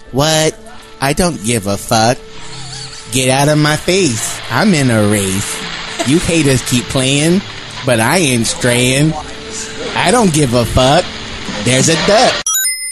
What? I don't give a fuck. Get out of my face. I'm in a race. You haters keep playing, but I ain't straying. I don't give a fuck. There's a duck.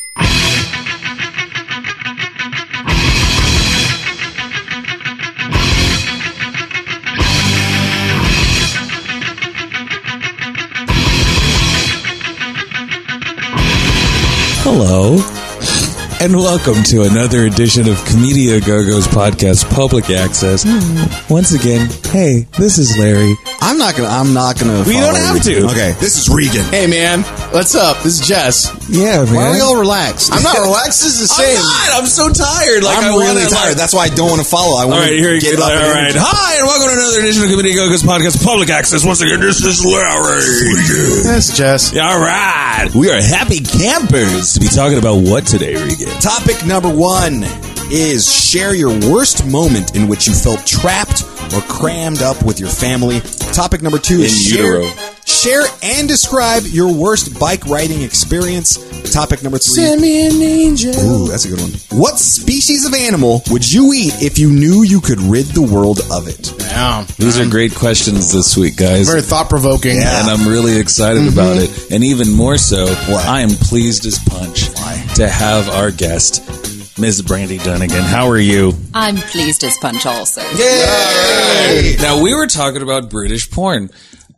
Hello, and welcome to another edition of Comedia Go-Go's podcast, Public Access. Once again, hey, this is Larry. I'm not gonna. We don't have to. Okay, this is Regan. Hey, man. What's up? This is Jess. Yeah, man. Why are we all relaxed? I'm not relaxed. This is the same. I'm so tired. I'm really tired. That's why I don't want to follow. I want to get up. All right. Hi, and welcome to another edition of Comedia Go-Go's podcast, Public Access. Once again, this is Larry. That's Jess. All right. We are happy campers to be talking about what today, Regan? Topic number 1 is share your worst moment in which you felt trapped or crammed up with your family. Topic number 2 is share and describe your worst bike riding experience. Topic number 3. Send me an angel. Ooh, that's a good one. What species of animal would you eat if you knew you could rid the world of it? Yeah. These are great questions this week, guys. Very thought-provoking. Yeah. And I'm really excited about it. And even more so, I am pleased as punch to have our guest, Ms. Brandy Dunnigan. How are you? I'm pleased as punch also. Yay! Now, we were talking about British porn,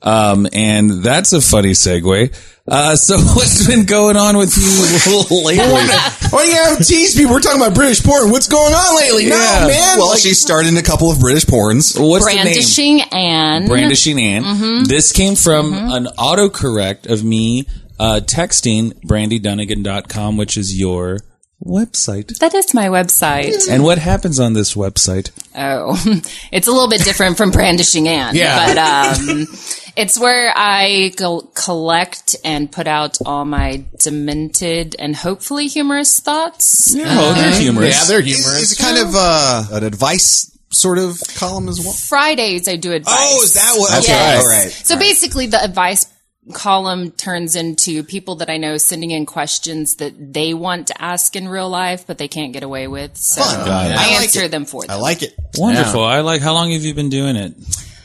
and that's a funny segue. So what's been going on with you lately? Oh, yeah, tease people. We're talking about British porn. What's going on lately? Yeah. No, man. Well, she starred in a couple of British porns. What's Brandishing the name? Anne. Brandishing Anne. This came from an autocorrect of me texting brandydunnigan.com, which is your website. That is my website. And what happens on this website? Oh, it's a little bit different from Brandishing Anne. Yeah. But it's where I collect and put out all my demented and hopefully humorous thoughts. Oh, they're humorous. Yeah, they're humorous. Is it kind of an advice sort of column as well? Fridays I do advice. Oh, is that what? That's Okay, right. all right. So basically the advice column turns into people that I know sending in questions that they want to ask in real life, but they can't get away with. So Fun. I like answer it. them for them. I like it. Wonderful. I like. How long have you been doing it?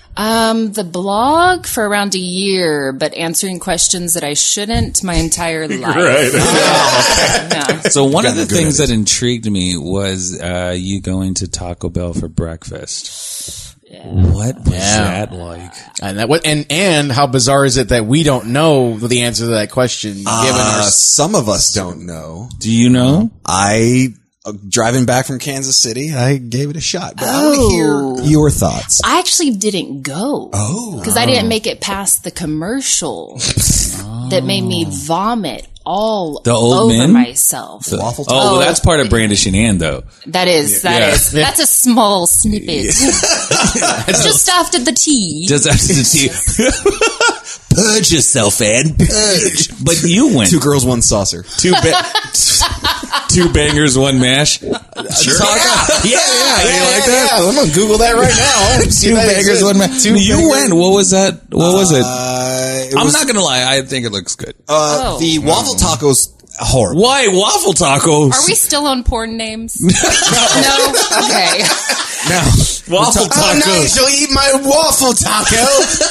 The blog for around a year, but answering questions that I shouldn't my entire life. Yeah. So one of the good things at that intrigued me was you going to Taco Bell for breakfast. What was that like? And how bizarre is it that we don't know the answer to that question? Given our Some of us don't know. Do you know? Driving back from Kansas City, I gave it a shot. But I want to hear your thoughts. I actually didn't go. Because I didn't make it past the commercial that made me vomit all The old over men? myself. Waffle Oh, well, that's part of Brandishing Anne, though. That is. That's a small snippet. Just after the tea. Just after the tea. Purge yourself, Anne. Purge. But you went. 2 girls, 1 saucer. Two bangers, 1 mash. Sure. Yeah. You like that? Yeah, I'm going to Google that right now. 2 bangers, 1 mash. You went. What was that? What was it? I'm not going to lie. I think it looks good. The waffle tacos, horrible. Why waffle tacos? Are we still on porn names? No? Okay. No. Waffle tacos. Oh, nice. You'll eat my waffle taco.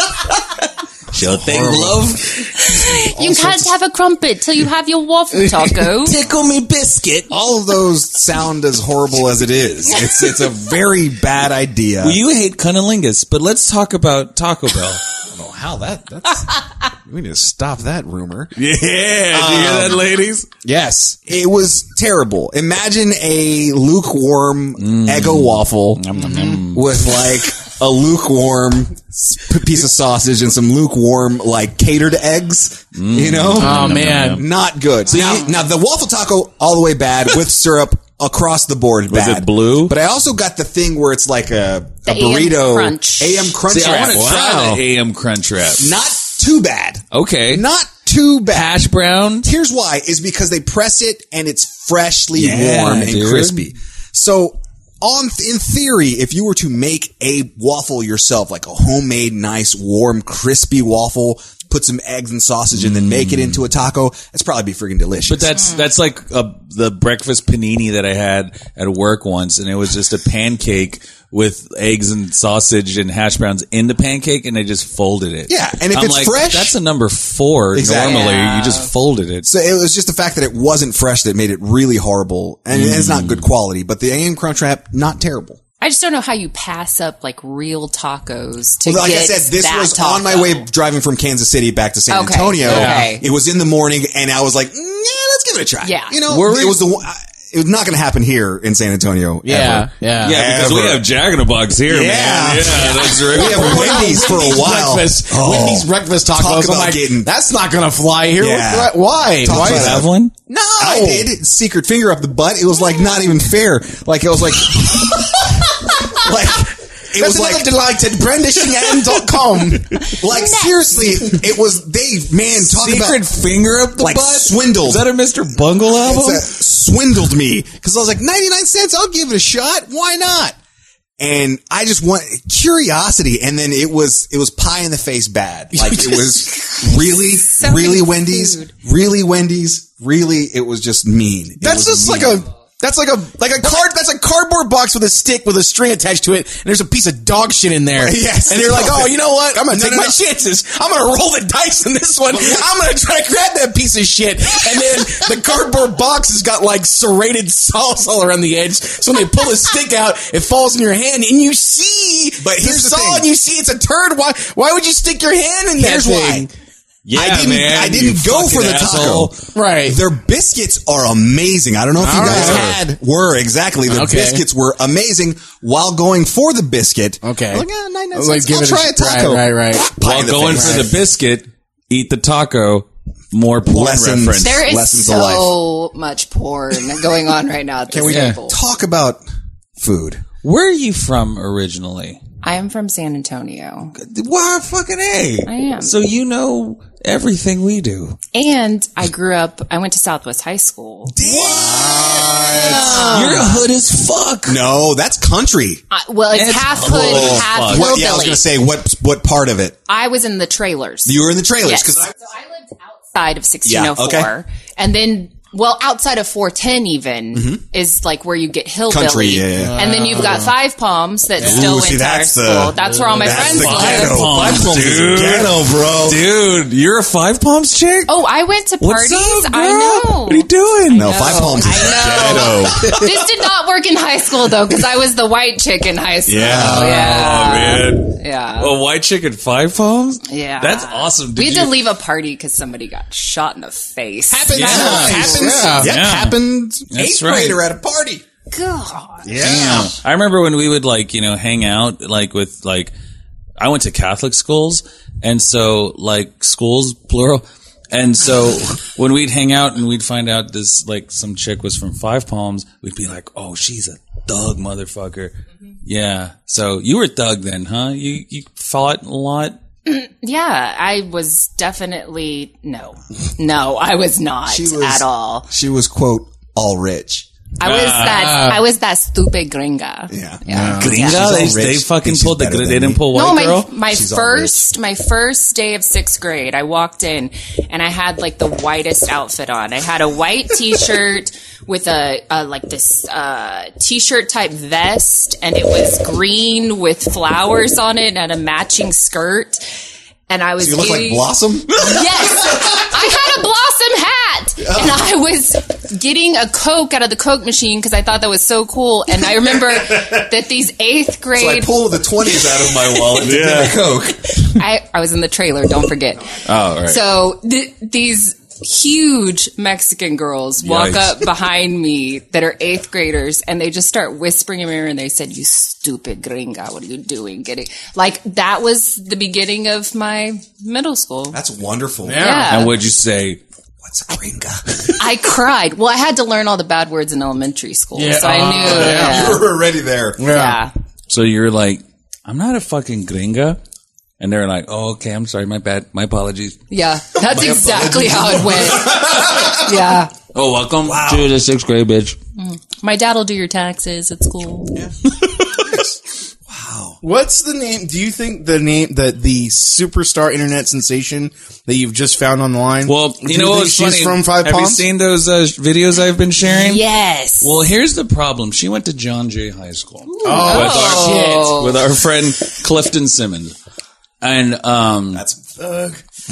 Sure thing, love. You can't have a crumpet till you have your waffle taco. Tickle me biscuit. All of those sound as horrible as it is. It's a very bad idea. Well, you hate cunnilingus, but let's talk about Taco Bell. I don't know how that's... We need to stop that rumor. Yeah. Do you hear that, ladies? Yes. It was terrible. Imagine a lukewarm Eggo waffle with like a lukewarm piece of sausage and some lukewarm like catered eggs, you know? Oh, man. Not good. So now the waffle taco all the way bad with syrup across the board Was bad. it blue? But I also got the thing where it's like a The burrito. AM Crunch. AM Crunch See, I wrap. want to try the AM Crunch wrap. Not too bad. Okay. Not too bad. Hash brown. Here's why, is because they press it and it's freshly warm and dude. crispy. So in theory, if you were to make a waffle yourself, like a homemade, nice, warm, crispy waffle, put some eggs and sausage and then make it into a taco, that's probably be freaking delicious. But that's like the breakfast panini that I had at work once, and it was just a pancake with eggs and sausage and hash browns in the pancake, and they just folded it. Yeah, and if it's fresh, that's a number 4. Exactly. Normally, Yeah. you just folded it. So it was just the fact that it wasn't fresh that made it really horrible, and it's not good quality. But the A.M. Crunchwrap, not terrible. I just don't know how you pass up like real tacos to Well, like I get said, this that was taco. on my way driving from Kansas City back to San Okay, Antonio. okay. It was in the morning, and I was like, yeah, let's give it a try. Yeah. You know, it was the one. It was not going to happen here in San Antonio. Yeah, ever. yeah. Yeah, because we Ever. have Jack in the Box here, man. Yeah. Yeah, that's right. We have Wendy's for a while. Breakfast, Oh. Wendy's breakfast Talk tacos. I'm about like, getting- that's not gonna fly here. Yeah. Why? Talk Why about is that. Have one? No, I did. Secret finger up the butt. It was like not even fair. Like it was like, it That's was like another delight at brandishingan.com. like seriously, it was talk Secret about finger up the like butt? swindled. Is that a Mr. Bungle album? Swindled me because I was like 99 cents. I'll give it a shot. Why not? And I just want curiosity. And then it was pie in the face bad. Like it was really, So really much Wendy's, food. really Wendy's, really. It was just mean. It That's was just mean. that's like a cardboard box with a stick with a string attached to it, and there's a piece of dog shit in there. Yes. And you're like, oh, you know what? I'm gonna take No. my chances. I'm gonna roll the dice in this one. I'm gonna try to grab that piece of shit. And then the cardboard box has got like serrated sauce all around the edge. So when they pull the stick out, it falls in your hand, and you see But here's the saw, thing. and you see it's a turd. Why would you stick your hand in that Here's thing? why. Yeah, I didn't go for the taco. Right. Their biscuits are amazing. I don't know if you All guys right. were exactly. The Okay. biscuits were amazing. While going for the biscuit, Okay. I'm like, 99 Like, cents. give I'll it try a taco. Right. Pie While in the going face. for the biscuit, eat the taco, more porn Lessons. reference. There is Lessons of life. so much porn going on right now at this table. Talk about food. Where are you from originally? I am from San Antonio. Why fucking A? I am. So you know everything we do. And I went to Southwest High School. You're hood as fuck. No, that's country. Well, it's It's half cool. hood, half Fuck. hillbilly. Yeah, I was going to say what part of it? I was in the trailers. You were in the trailers Yes. because So I lived outside of 1604. Yeah, okay. And then, outside of 410 even is like where you get hillbilly. Country, yeah. And then you've got Five Palms that still went see, to our that's the- school. That's where all my that's friends the live. ghetto. Palms, Five Palms is dude. ghetto, bro. Dude, you're a Five Palms chick? Oh, I went to What's parties. up, girl? I know. What are you doing? No, Five Palms is ghetto. This did not work in high school though, because I was the white chick in high school. Yeah. Yeah. Oh, man. Yeah. A white chick at Five Palms? Yeah. That's awesome. We had to leave a party because somebody got shot in the face. Happens. Yeah. Happens. That Yeah. happened. That's Eighth right. grader at a party. God. Yeah. I remember when we would hang out with I went to Catholic schools, and so schools plural. And so when we'd hang out and we'd find out this some chick was from Five Palms, we'd be like, "Oh, she's a thug motherfucker." Yeah. So you were thug then, huh? You fought a lot? Yeah, I was definitely no, I was not She was- at all. She was, quote, all rich. I was that stupid gringa. Yeah. Gringa? She's all They rich. fucking Thinks pulled she's better they than didn't me. pull white No, girl? my She's all first day of 6th grade, I walked in and I had the whitest outfit on. I had a white t-shirt with a this t-shirt type vest, and it was green with flowers on it and a matching skirt. And I was You look like getting- Blossom? Yes, I had a Blossom hat, and I was getting a Coke out of the Coke machine because I thought that was so cool. And I remember that these 8th So I grade, pulled the 20s out of my wallet to get a Coke. I was in the trailer. Don't forget. Oh, all right. So these huge Mexican girls walk Yikes. up behind me that are 8th graders, and they just start whispering in my ear, and they said, "You stupid gringa, what are you doing?" That was the beginning of my middle school. That's wonderful. Yeah. And what'd you say? What's a gringa? I cried. Well, I had to learn all the bad words in elementary school, Yeah. so I knew. You were already there. Yeah. So you're like, I'm not a fucking gringa? And they're like, oh, okay, I'm sorry, my bad, my apologies. Yeah. That's exactly how it went. Yeah. Oh, welcome to the 6th grade, bitch. My dad will do your taxes at school. Wow. What's the name? Do you think the superstar internet sensation that you've just found online? Well, you know what's funny? From Five Have Palms? you seen those videos I've been sharing? Yes. Well, here's the problem. She went to John Jay High School with our friend Clifton Simmons, and That's her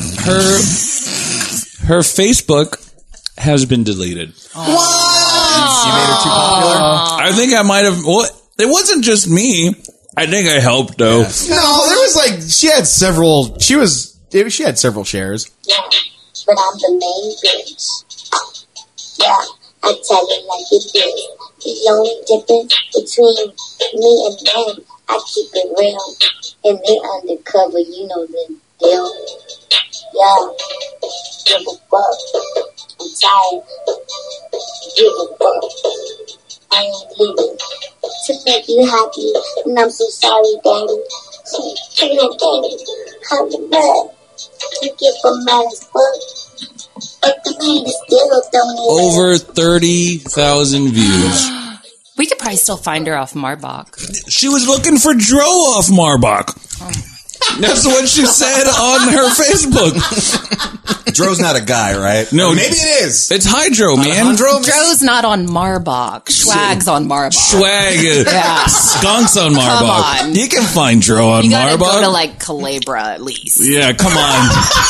Facebook has been deleted. You made her too popular? I think I might have. Well, it wasn't just me. I think I helped though. No, there was like she had several. She had several shares. Yeah, but I'm the main bitch. Yeah, I tell it like it is. The only difference between me and them, I keep it real. And they undercover, you know the deal. Yeah, give a fuck. I'm tired. Give a fuck. I ain't leaving to make you happy. And I'm so sorry, Daddy. Take that Daddy. I'm the bad. You get for mad as fuck. But the pain is still don't Over 30,000 views. We could probably still find her off Marbach. She was looking for Dro off Marbach. That's what she said on her Facebook. Dro's not a guy, right? No, maybe it is. It's Hydro, man. Dro's not on Marbach. Swag's on Marbach. Swag, skunks on Marbach. Come on. You can find Dro on You gotta Marbach. go to like Calabria at least. Yeah, come on.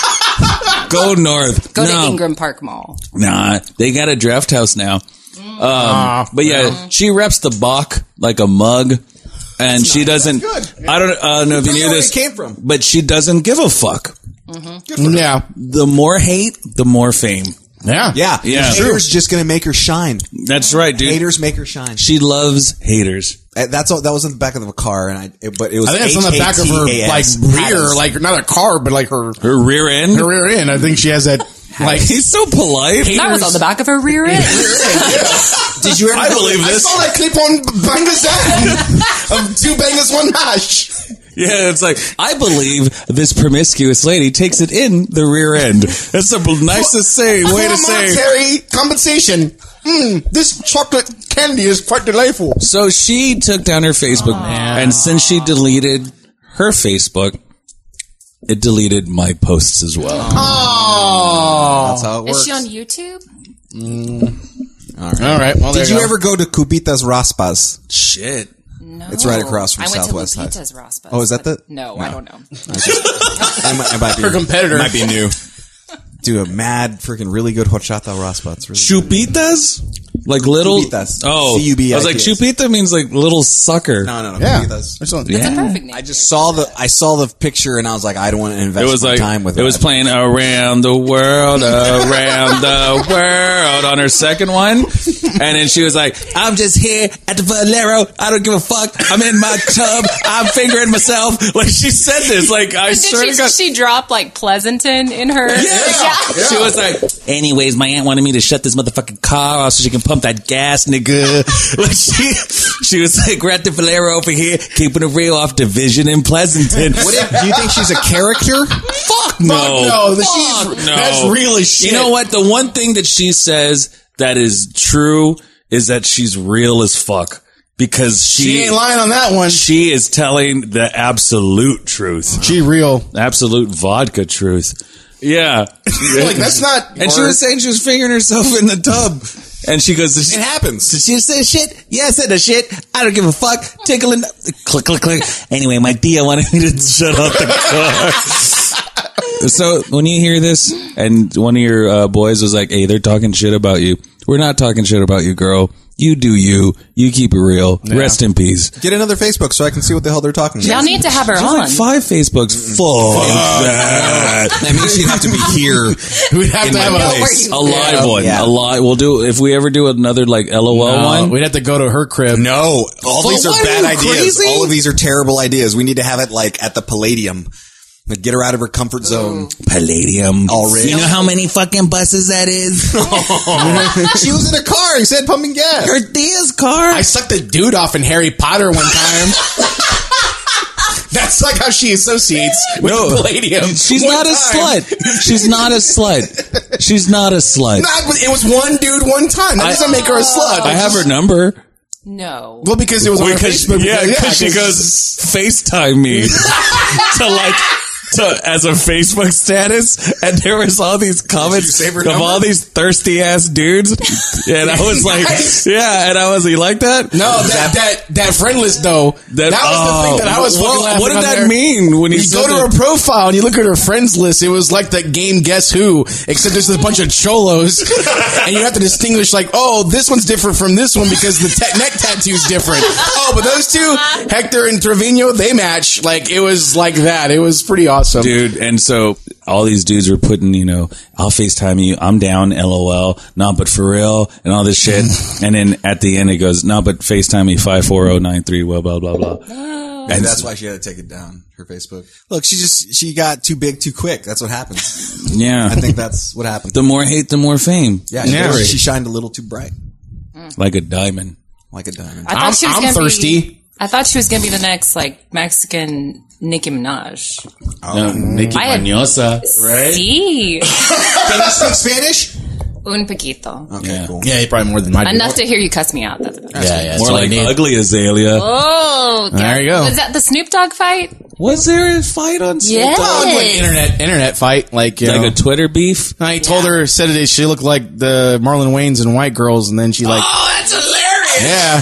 Go north. Go to Ingram Park Mall. Nah, they got a draft house now. But yeah, she reps the Bach like a mug. And she doesn't. I don't know if you knew this. Where it came from. But she doesn't give a fuck. Yeah, The more hate, the more fame. yeah. Yeah. Haters just going to make her shine. That's right, dude. Haters make her shine. She loves haters. That's all. That was in the back of the car, but it was. I think it's on the back of her like rear, like not a car, but like her Her rear end. rear end. I think she has that. Like He's so polite. That was on the back of her rear end. Did you ever? I believe I this. saw that clip on Bangers of two bangers, one mash. Yeah, it's like, I believe this promiscuous lady takes it in the rear end. That's the nicest way to say. Monetary compensation. This chocolate candy is quite delightful. So she took down her Facebook, and since she deleted her Facebook, it deleted my posts as well. Oh, That's how it works. Is she on YouTube? all right. Well, Did you ever go to Cubitas Raspas? Shit. No. It's right across from I went Southwest to High. Lupita's Raspas. Oh, is that but the- No, I don't know. It might be her competitor? Might be new. Do a mad, freaking really good horchata raspa. It's really Chupitas? Like little. Chupitas. Oh, C-U-B-I-T-S. I was like, chupita means like little sucker. No. Yeah. Cubitas. Excellent. Yeah. Perfect name. I just saw the picture and I was like, I don't want to invest It was my like time with it was playing around the world on her second one, and then she was like, "I'm just here at the Valero. I don't give a fuck. I'm in my tub. I'm fingering myself." Like she said this. Like I swear to God. She dropped like Pleasanton in her. Yeah. She was like, anyways, my aunt wanted me to shut this motherfucking car off so she can pump that gas, nigga. Like she was like, we're at the Valero over here, keeping it real off Division in Pleasanton. Do you think she's a character? Fuck no. Fuck no. That's really shit. You know what? The one thing that she says that is true is that she's real as fuck. Because She ain't lying on that one. she is telling the absolute truth. She real. Absolute vodka truth. Yeah. Like that's not. And she was saying she was fingering herself in the tub. And she goes, It happens. did she say shit? Yeah, I said the shit. I don't give a fuck. Tickling. Click, click, click. Anyway, my Dia wanted me to shut off the car. So when you hear this and one of your boys was like, hey, they're talking shit about you. We're not talking shit about you, girl. You do you. You keep it real. Yeah. Rest in peace. Get another Facebook so I can see what the hell they're talking about. Y'all need to have her There's on. like 5 Facebooks. Fuck that. That means she'd have to be here. We'd have in to my have place. A live one. Yeah. A live. We'll do, if we ever do another like LOL one. We'd have to go to her crib. No, all But these are why bad are you ideas. crazy? All of these are terrible ideas. We need to have it like at the Palladium. Like, get her out of her comfort zone. Palladium. Already. You know how many fucking buses that is? She was in a car. He said pumping gas. Her Dia's car. I sucked a dude off in Harry Potter one time. That's like how she associates with the Palladium. She's One not a time. slut. She's not a slut. She's not a slut. It was one dude one time. That doesn't make her a slut. I have her number. No. Well, because it was on her Facebook. Because she goes, FaceTime me as a Facebook status, and there was all these comments of all these thirsty ass dudes, and I was like, yeah, and I was, you like that? No, that friend list though. That was the thing that I was fucking laughing. What did that there. mean when you go to her profile and you look at her friends list? It was like that game Guess Who, except there's a bunch of cholos, and you have to distinguish like, oh, this one's different from this one because the neck tattoo's different. Oh, but those two, Hector and Trevino, they match. Like it was like that. It was pretty awesome. Dude, and so all these dudes were putting, I'll FaceTime you, I'm down, LOL, nah, but for real, and all this shit. And then at the end it goes, nah, but FaceTime me 54093, blah, blah, blah, blah. And that's why she had to take it down, her Facebook. Look, she got too big too quick. That's what happens. Yeah. I think that's what happened. The more hate, the more fame. Yeah, she shined a little too bright. Like a diamond. Like a diamond. I thought she was I'm gonna thirsty. I thought she was going to be the next, Mexican Nicki Minaj. No, Nicki Mañosa. Right? Sí. Can you speak Spanish? Un poquito. Okay, cool. Yeah, probably more than my Enough to hear you cuss me out. That's Yeah. More like ugly Azalea. Oh, There you go. Was that the Snoop Dogg fight? Was there a fight on Snoop Yes. Dogg? Like internet fight, like Like a Twitter beef? No, he told her, said it. She looked like the Marlon Wayans and White Girls, and then she like, Oh, that's hilarious! yeah.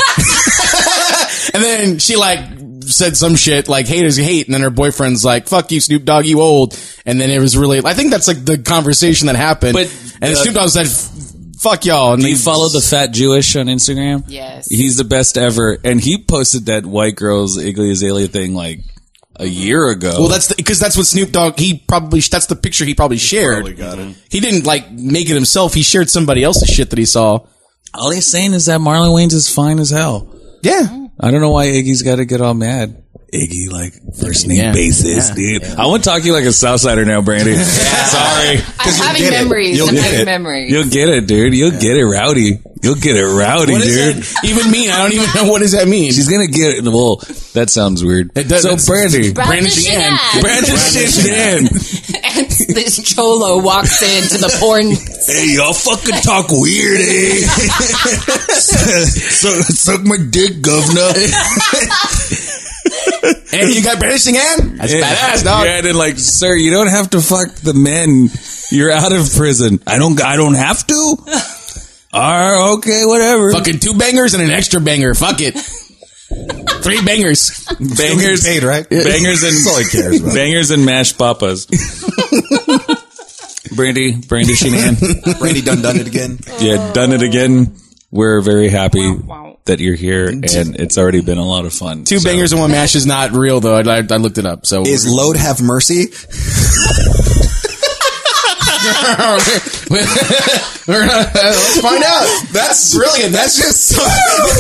And then she said some shit like haters hate, and then her boyfriend's like, fuck you, Snoop Dogg, you old. And then it was really, I think that's like the conversation that happened. But, and Snoop Dogg said, fuck y'all. And Do you follow the Fat Jewish on Instagram? Yes. He's the best ever. And he posted that White Girls Iggy Azalea thing a year ago. Well, because that's what Snoop Dogg, that's the picture he probably shared. Probably got it. He didn't make it himself. He shared somebody else's shit that he saw. All he's saying is that Marlon Wayans is fine as hell. Yeah. I don't know why Iggy's got to get all mad. Iggy, first name basis, dude. I want to talk to you like a Southsider now, Brandy. Sorry. I'm having memories. You'll I'm get having it. memories. You'll get it, dude. You'll get it rowdy. You'll get it rowdy, What does dude. that even mean? I don't even know what does that mean. She's gonna get it. Well, that sounds weird. It does- So, that's- Brandy. Brandon Sheehan. Brandon Sheehan. And this cholo walks into the porn. Hey, y'all fucking talk weird, eh? Suck my dick, governor. And you got Brandon Sheehan? That's badass, dog. Yeah, and then sir, you don't have to fuck the men. You're out of prison. I don't have to? Alright, okay, whatever. Fucking 2 bangers and an extra banger. Fuck it. 3 bangers. Bangers. Paid, right? Bangers and That's all he cares about. bangers and mashed papas. Brandy Sheehan. Brandy done it again. Yeah, done it again. We're very happy Wow. that you're here, and it's already been a lot of fun. 2 bangers and 1 mash is not real, though. I looked it up. So Is Load Have Mercy? let's find out. That's brilliant. That's just Yeah,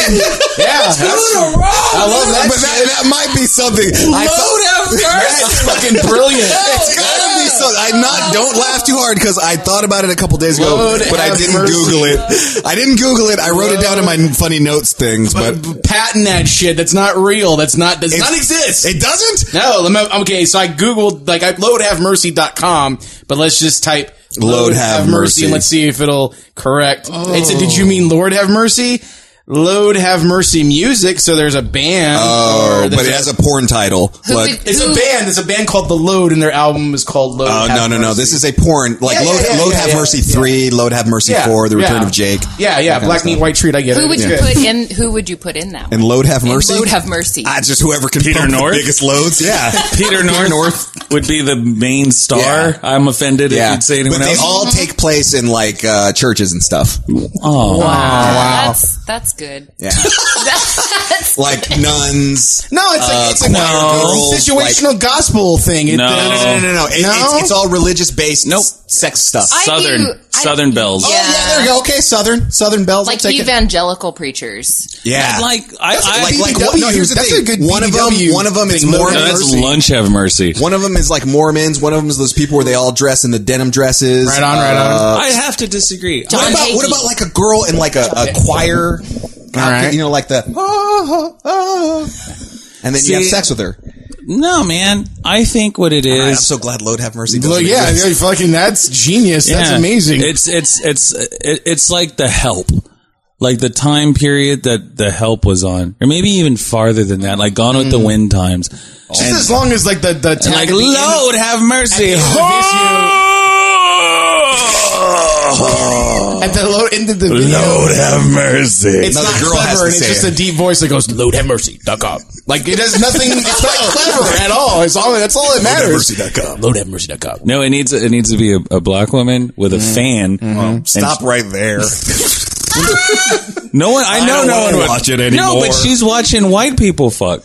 I love that. But that might be something. That's fucking brilliant. It's gotta be something. Don't laugh too hard because I thought about it a couple days ago, Lord but I have didn't mercy. Google it. I didn't Google it. I wrote it down in my funny notes things, but Patent that shit. That's not real. Does not exist. It doesn't? No, okay, so I Googled, loadhavemercy.com, but let's just type Load Have Mercy. and let's see if it'll correct. It said, did you mean Lord Have Mercy? Load Have Mercy Music, so there's a band. Oh, but it has a porn title. It's a band. There's a band called The Load, and their album is called Load Oh, Have no. Mercy. This is a porn. Load Have Mercy 3, Load Have Mercy 4, The Return of Jake. Yeah, Black Meat, White Treat, I get Who it. would you Yeah. put in? Who would you put in that? And Load Have Mercy? Load Have Mercy. Just whoever can Peter pump North? the biggest loads. Yeah. Peter North would be the main star. Yeah. I'm offended if you'd say anyone but else. they all take place in churches and stuff. Oh, Wow. That's good. Yeah. That's Like nuns. No, it's a girls, situational gospel thing. No. No. It's all religious based sex stuff. Southern Bells. Oh, yeah, there we go. Okay, Southern Bells. like I'll take it. evangelical preachers. Yeah. No, here's the That's thing. a good One of them is thing. No, Mormon. that's Lunch Have Mercy. One of them is like Mormons. One of them is those people where they all dress in the denim dresses. Right on. I have to disagree. What about like a girl in like a choir? right. You know, like the and then you have See, sex with her. No, man. I think what it I'm is. so glad Load Have Mercy. Well, doesn't yeah, exist. fucking, that's genius. That's Yeah. amazing. It's like The Help. like the time period that The Help was on, or maybe even farther than that, like Gone with the Wind times. Just as long as like the And tag like, at the end of- Lord have mercy. at the end of the video, have mercy. it's No, the not girl has clever, to and it's say just it. a deep voice that goes, "Lord have mercy, .com." Like it has nothing. It's not clever at all. That's all that matters. LoadHaveMercy.com. LoadHaveMercy.com. No, it needs to be a black woman with a fan. Stop right there. No one, I know don't no wanna one would watch it No, anymore. but she's watching white people fuck.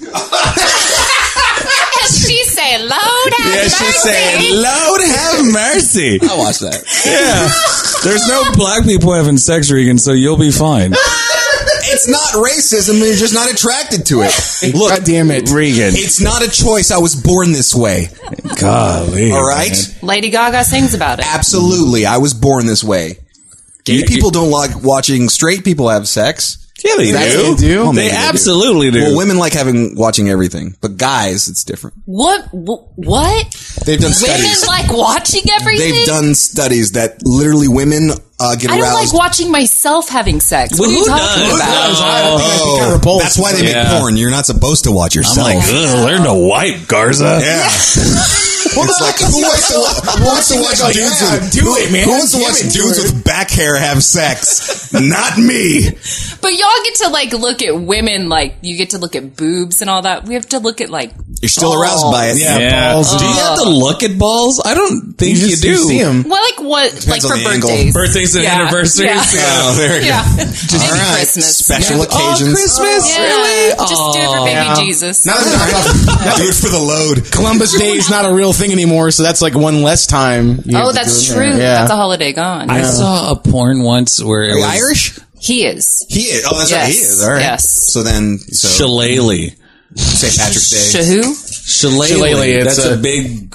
She say, "Lord have Yeah, mercy." she's saying, "Lord have mercy." I'll watch that. Yeah, there's no black people having sex, Regan, so you'll be fine. It's not racism. You're just not attracted to it. Look, God damn it. Regan. it's not a choice. I was born this way. Golly, All right? man. Lady Gaga sings about it. Absolutely. I was born this way. Gay people don't like watching straight people have sex. Yeah, they That's do. what they do? Well, They maybe absolutely do. Well, women like watching everything, but guys, it's different. What? They've done Women studies. like watching everything? They've done studies that literally women get I don't aroused. like watching myself having sex. What Well, are you who talking does? about? Kind of repulsed. That's why they Yeah. make porn. You're not supposed to watch yourself. I'm like, ugh, learn to wipe, Garza. Yeah. It's like, who wants to watch dudes with, do it, man. Who wants to Give watch it to dudes her. with back hair have sex? Not me. But y'all get to like look at women, like you get to look at boobs and all that. We have to look at like You're still aroused by it. Yeah. balls. Do you have to look at balls? I don't think you, just do. see them. well, like what, like on for the angle. birthdays, Birthdays and Yeah. anniversaries. Yeah. Oh, there you Yeah. go. Maybe All right. Christmas. Special Yeah. occasions. Christmas? Yeah. Really? Just do it for baby Yeah. Jesus. Now that Do it for the load. Columbus Day is not a real thing anymore, so that's like one less time. you have Oh, to that's do it there. true. Yeah. That's a holiday gone. I saw a porn once where it Are you was Irish? He is. He is. Oh, that's right. He Yes. is. All right. Yes. So then, Shillelagh. St. Patrick's Day. Shahu? Shillelagh. It's That's a- a big.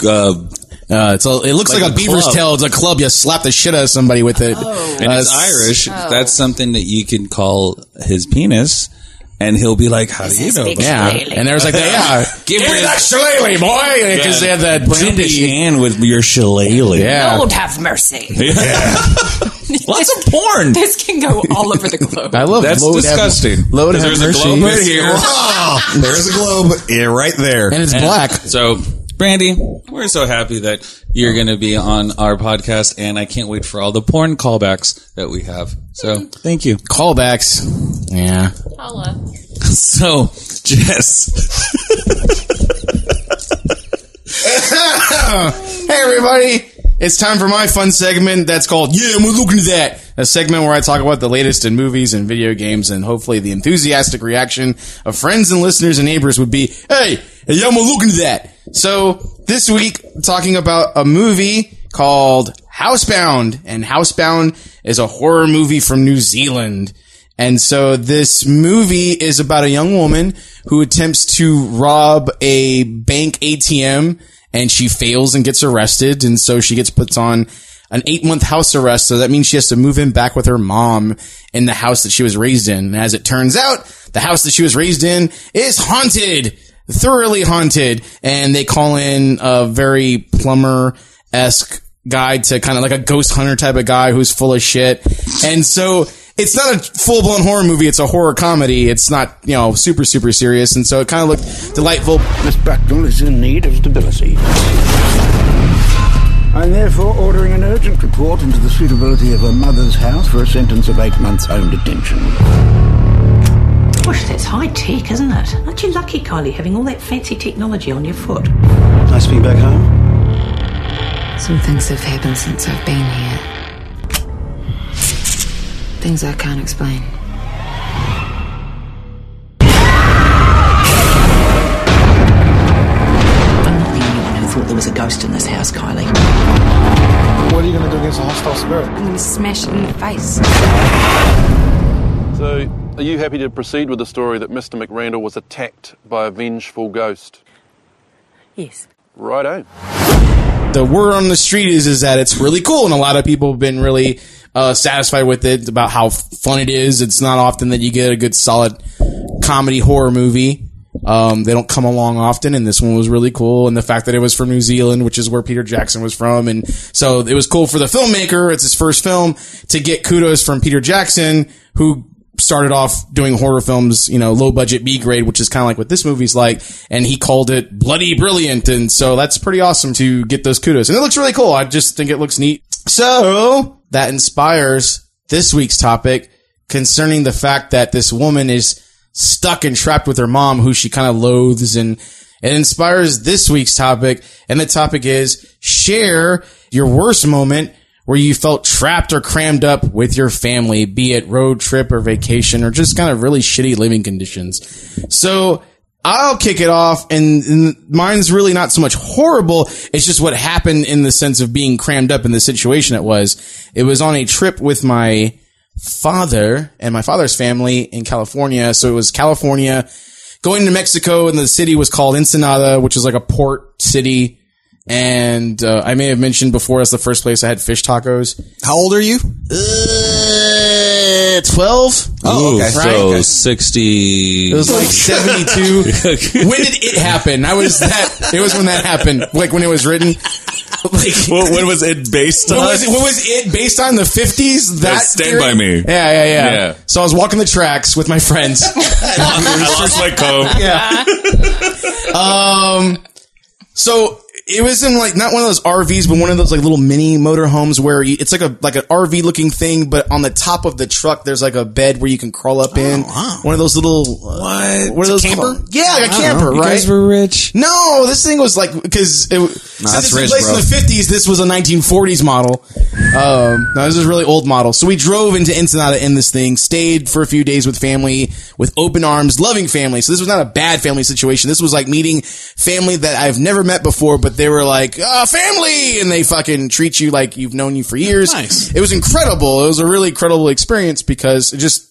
it looks Like like, a a beaver's club. tail. It's a club. You slap the shit out of somebody with it. And it's Irish. That's something that you can call his penis, and he'll be like, "How do you his know?" big about Yeah, Shillelagh. and there was like, Give me that shillelagh, boy, because they had that British droopy. hand with your shillelagh. Yeah, Lord have mercy. Lots of porn. This can go all over the globe. I love That's Lord disgusting. Have, Lord 'Cause have there's a mercy. globe right here. Oh, there's a globe. Yeah, right there. and it's black. So, Brandy, we're so happy that you're going to be on our podcast, and I can't wait for all the porn callbacks that we have. So, thank you. Callbacks. Yeah. Holla. So, Jess. Hey everybody, it's time for my fun segment that's called Yeah, we're looking at that. A segment where I talk about the latest in movies and video games, and hopefully the enthusiastic reaction of friends and listeners and neighbors would be, hey, yeah, we're looking at that. So this week, talking about a movie called Housebound, and Housebound is a horror movie from New Zealand. And so this movie is about a young woman who attempts to rob a bank ATM, and she fails and gets arrested. And so she gets put on an 8-month house arrest. So that means she has to move in back with her mom in the house that she was raised in. And as it turns out, the house that she was raised in is haunted, thoroughly haunted. And they call in a very plumber-esque guy to kind of like a ghost hunter type of guy who's full of shit. And so it's not a full-blown horror movie. It's a horror comedy. It's not, super, super serious. And so it kind of looked delightful. Miss Bracknell is in need of stability. I'm therefore ordering an urgent report into the suitability of her mother's house for a sentence of 8 months home detention. Gosh, that's high tech, isn't it? Aren't you lucky, Kylie, having all that fancy technology on your foot? Nice being back home. Some things have happened since I've been here. Things I can't explain. I'm not the only one who thought there was a ghost in this house, Kylie. What are you going to do against a hostile spirit? I'm gonna smash it in the face. So, are you happy to proceed with the story that Mr. McRandall was attacked by a vengeful ghost? Yes. Righto. The word on the street is that it's really cool, and a lot of people have been really satisfied with it, about how fun it is. It's not often that you get a good solid comedy horror movie. They don't come along often, and this one was really cool. And the fact that it was from New Zealand, which is where Peter Jackson was from, and so it was cool for the filmmaker. It's his first film, to get kudos from Peter Jackson, who started off doing horror films, low budget B grade, which is kind of like what this movie's like. And he called it bloody brilliant. And so that's pretty awesome to get those kudos. And it looks really cool. I just think it looks neat. So that inspires this week's topic concerning the fact that this woman is stuck and trapped with her mom, who she kind of loathes, and it inspires this week's topic. And the topic is share your worst moment where you felt trapped or crammed up with your family, be it road trip or vacation or just kind of really shitty living conditions. So I'll kick it off, and mine's really not so much horrible. It's just what happened in the sense of being crammed up in the situation it was. It was on a trip with my father and my father's family in California. So it was California going to Mexico, and the city was called Ensenada, which is like a port city. And I may have mentioned before, that's the first place I had fish tacos. How old are you? 12. Oh, okay. So Right? 60. It was like 72. When did it happen? It was when that happened. Like when it was written. Like, When was it based on? what was it based on? The 50s? That Stand By Me. Yeah. So I was walking the tracks with my friends. I lost my coat. So it was in like not one of those RVs, but one of those like little mini motorhomes where it's like an RV looking thing, but on the top of the truck there's like a bed where you can crawl up in. Wow. One of those little What? What are those camper? called? Yeah, like a camper, You right? guys were rich. No, this thing was like because since that's it's rich, placed in bro. the 50s, this was a 1940s model. No, this is a really old model. So we drove into Ensenada in this thing, stayed for a few days with family, with open arms, loving family. So this was not a bad family situation. This was like meeting family that I've never met before, but they were like, family, and they fucking treat you like you've known you for years. Nice. It was incredible. It was a really incredible experience because it just,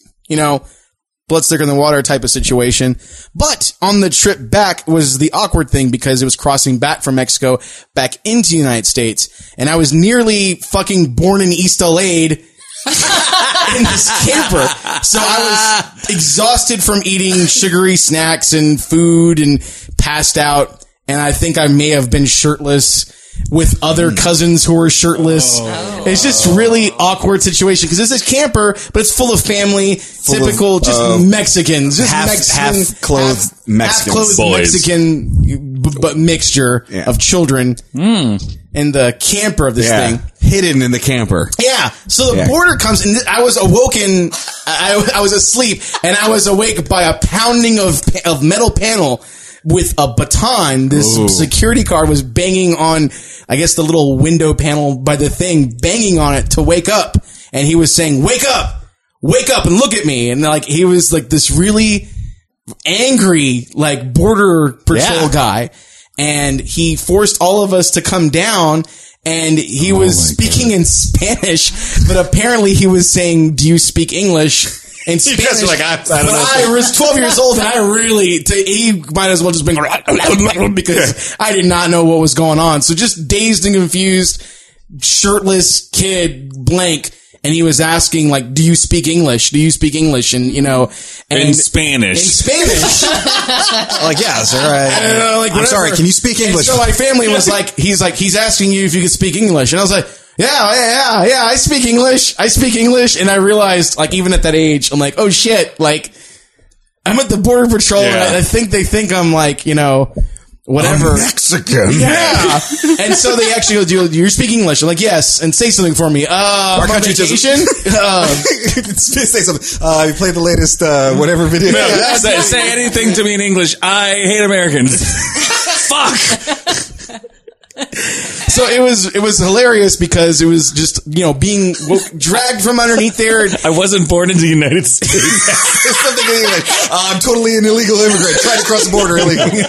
blood thicker than water type of situation. But on the trip back was the awkward thing because it was crossing back from Mexico back into the United States. And I was nearly fucking born in East LA in this camper. So I was exhausted from eating sugary snacks and food and passed out. And I think I may have been shirtless with other cousins who were shirtless. It's just really awkward situation because this is camper, but it's full of family, typical just Mexicans, just half-clothed Mexicans. half-clothed Boys. Mexican, but mixture of children in the camper of this thing. Hidden in the camper. Yeah. So the border comes, and I was awoken. I was asleep, and I was awake by a pounding of metal panel with a baton. This security guard was banging on, I guess, the little window panel by the thing, banging on it to wake up. And he was saying, wake up and look at me. And like, he was like this really angry, like border patrol guy. And he forced all of us to come down. And he was speaking in Spanish, but apparently he was saying, do you speak English? In Spanish. You guys were like, I don't know. I was 12 years old and he might as well just been because I did not know what was going on. So just dazed and confused, shirtless kid, blank. And he was asking, like, do you speak English? Do you speak English? And, In Spanish. In Spanish. Like, yeah, sir. I'm whatever. sorry. Can you speak English? And so my family was like, he's asking you if you could speak English. And I was like, yeah, I speak English. And I realized, like, even at that age, I'm like, oh shit, like, I'm at the border patrol and I think they think I'm like, whatever. I'm Mexican. Yeah. And so they actually go, you're speaking English. I'm like, yes. And say something for me. Our country vacation? Say something. You played the latest, whatever video. No, say anything to me in English. I hate Americans. Fuck. So it was hilarious because it was just, being dragged from underneath there. I wasn't born in the United States. There's something in English. I'm totally an illegal immigrant trying to cross the border illegally.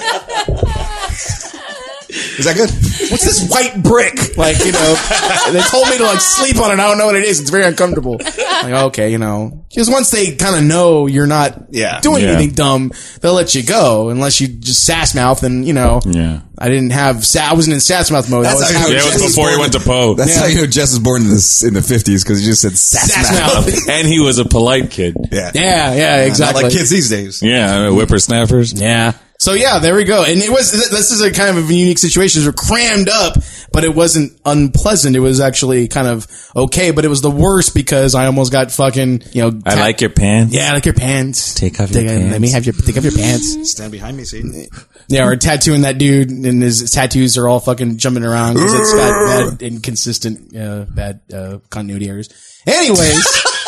Is that good? What's this white brick? Like, they told me to like sleep on it. I don't know what it is. It's very uncomfortable. Like, okay, because once they kind of know you're not doing anything dumb, they'll let you go unless you just sass mouth and, I didn't have, I wasn't in sass mouth mode. That's how it was before he went to Poe. That's how you know Jess was born in the 50s because he just said sass mouth. And he was a polite kid. Yeah, exactly. Not like kids these days. Yeah, whippersnappers. Yeah. So yeah, there we go. And this is a kind of a unique situation. We're crammed up, but it wasn't unpleasant. It was actually kind of okay, but it was the worst because I almost got fucking, I like your pants. Yeah, I like your pants. Take off your pants. Let me take off your pants. Stand behind me, see? Yeah, or tattooing that dude and his tattoos are all fucking jumping around because it's got bad inconsistent, bad continuity errors. Anyways.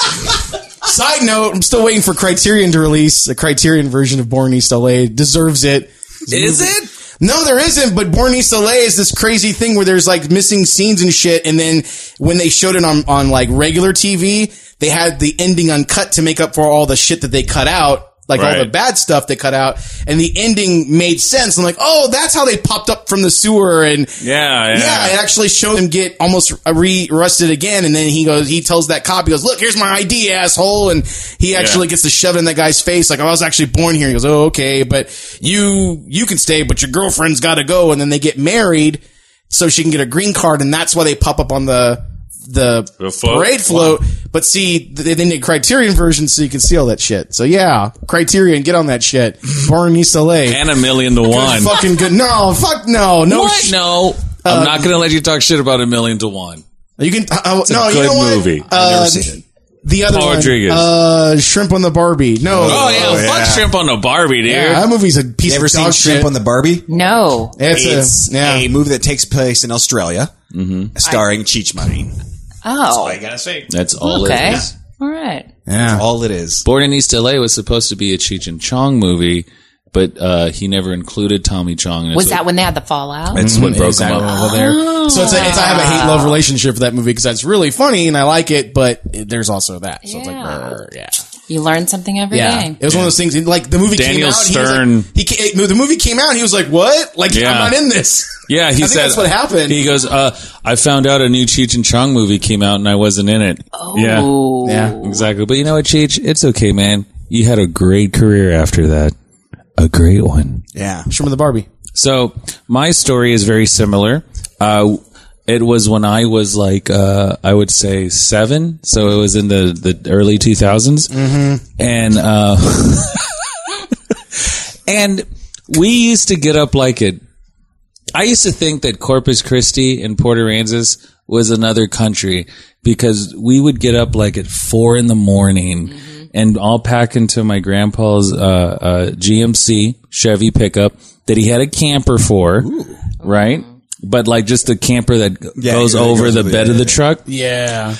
Side note, I'm still waiting for Criterion to release a Criterion version of Born in East LA. Deserves it. Is it? No, there isn't, but Born in East LA is this crazy thing where there's like missing scenes and shit, and then when they showed it on like regular TV, they had the ending uncut to make up for all the shit that they cut out. Like all the bad stuff they cut out, and the ending made sense. I'm like, oh, that's how they popped up from the sewer, and yeah, it actually showed them get almost re-arrested again. And then he tells that cop, he goes, "Look, here's my ID, asshole," and he actually gets to shove it in that guy's face, like, "I was actually born here." He goes, "Oh, okay, but you can stay, but your girlfriend's got to go." And then they get married so she can get a green card, and that's why they pop up on the parade float. Wow. But see, they need Criterion version so you can see all that shit. So yeah, Criterion, get on that shit. Born in East LA. And $1 million to One. Fucking good. No, fuck no. What? No. I'm not going to let you talk shit about $1 million to One. You can, it's a good movie. I've never seen it. The other Paul one, Rodriguez. Shrimp on the Barbie. No. Oh yeah, fuck Shrimp on the Barbie, dude. Yeah, that movie's a piece Never of seen dog Shrimp shit. on the Barbie? No. It's a movie that takes place in Australia, starring Cheech Marin. Oh. That's all I gotta say. That's all it is. All right. Yeah. That's all it is. Born in East LA was supposed to be a Cheech and Chong movie, but he never included Tommy Chong. Was that when they had the fallout? That's what broke them up. Over there. So I have a hate-love relationship with that movie because that's really funny and I like it, but there's also that. So it's like, yeah. You learn something every day. It was one of those things, like the movie Daniel came out. Stern. The movie came out and he was like, what? Like, I'm not in this. Yeah, he I think said that's what happened. He goes, I found out a new Cheech and Chong movie came out and I wasn't in it. Oh. Yeah, exactly. But you know what, Cheech? It's okay, man. You had a great career after that. A great one. Yeah. Shrimp on the Barbie. So my story is very similar. It was when I was like, I would say 7. So it was in the early 2000s. And, and we used to get up like I used to think that Corpus Christi and Port Aransas was another country because we would get up like at 4 a.m. and all pack into my grandpa's, GMC Chevy pickup that he had a camper for, right? But like just a camper that goes over the bed of the truck. Yeah.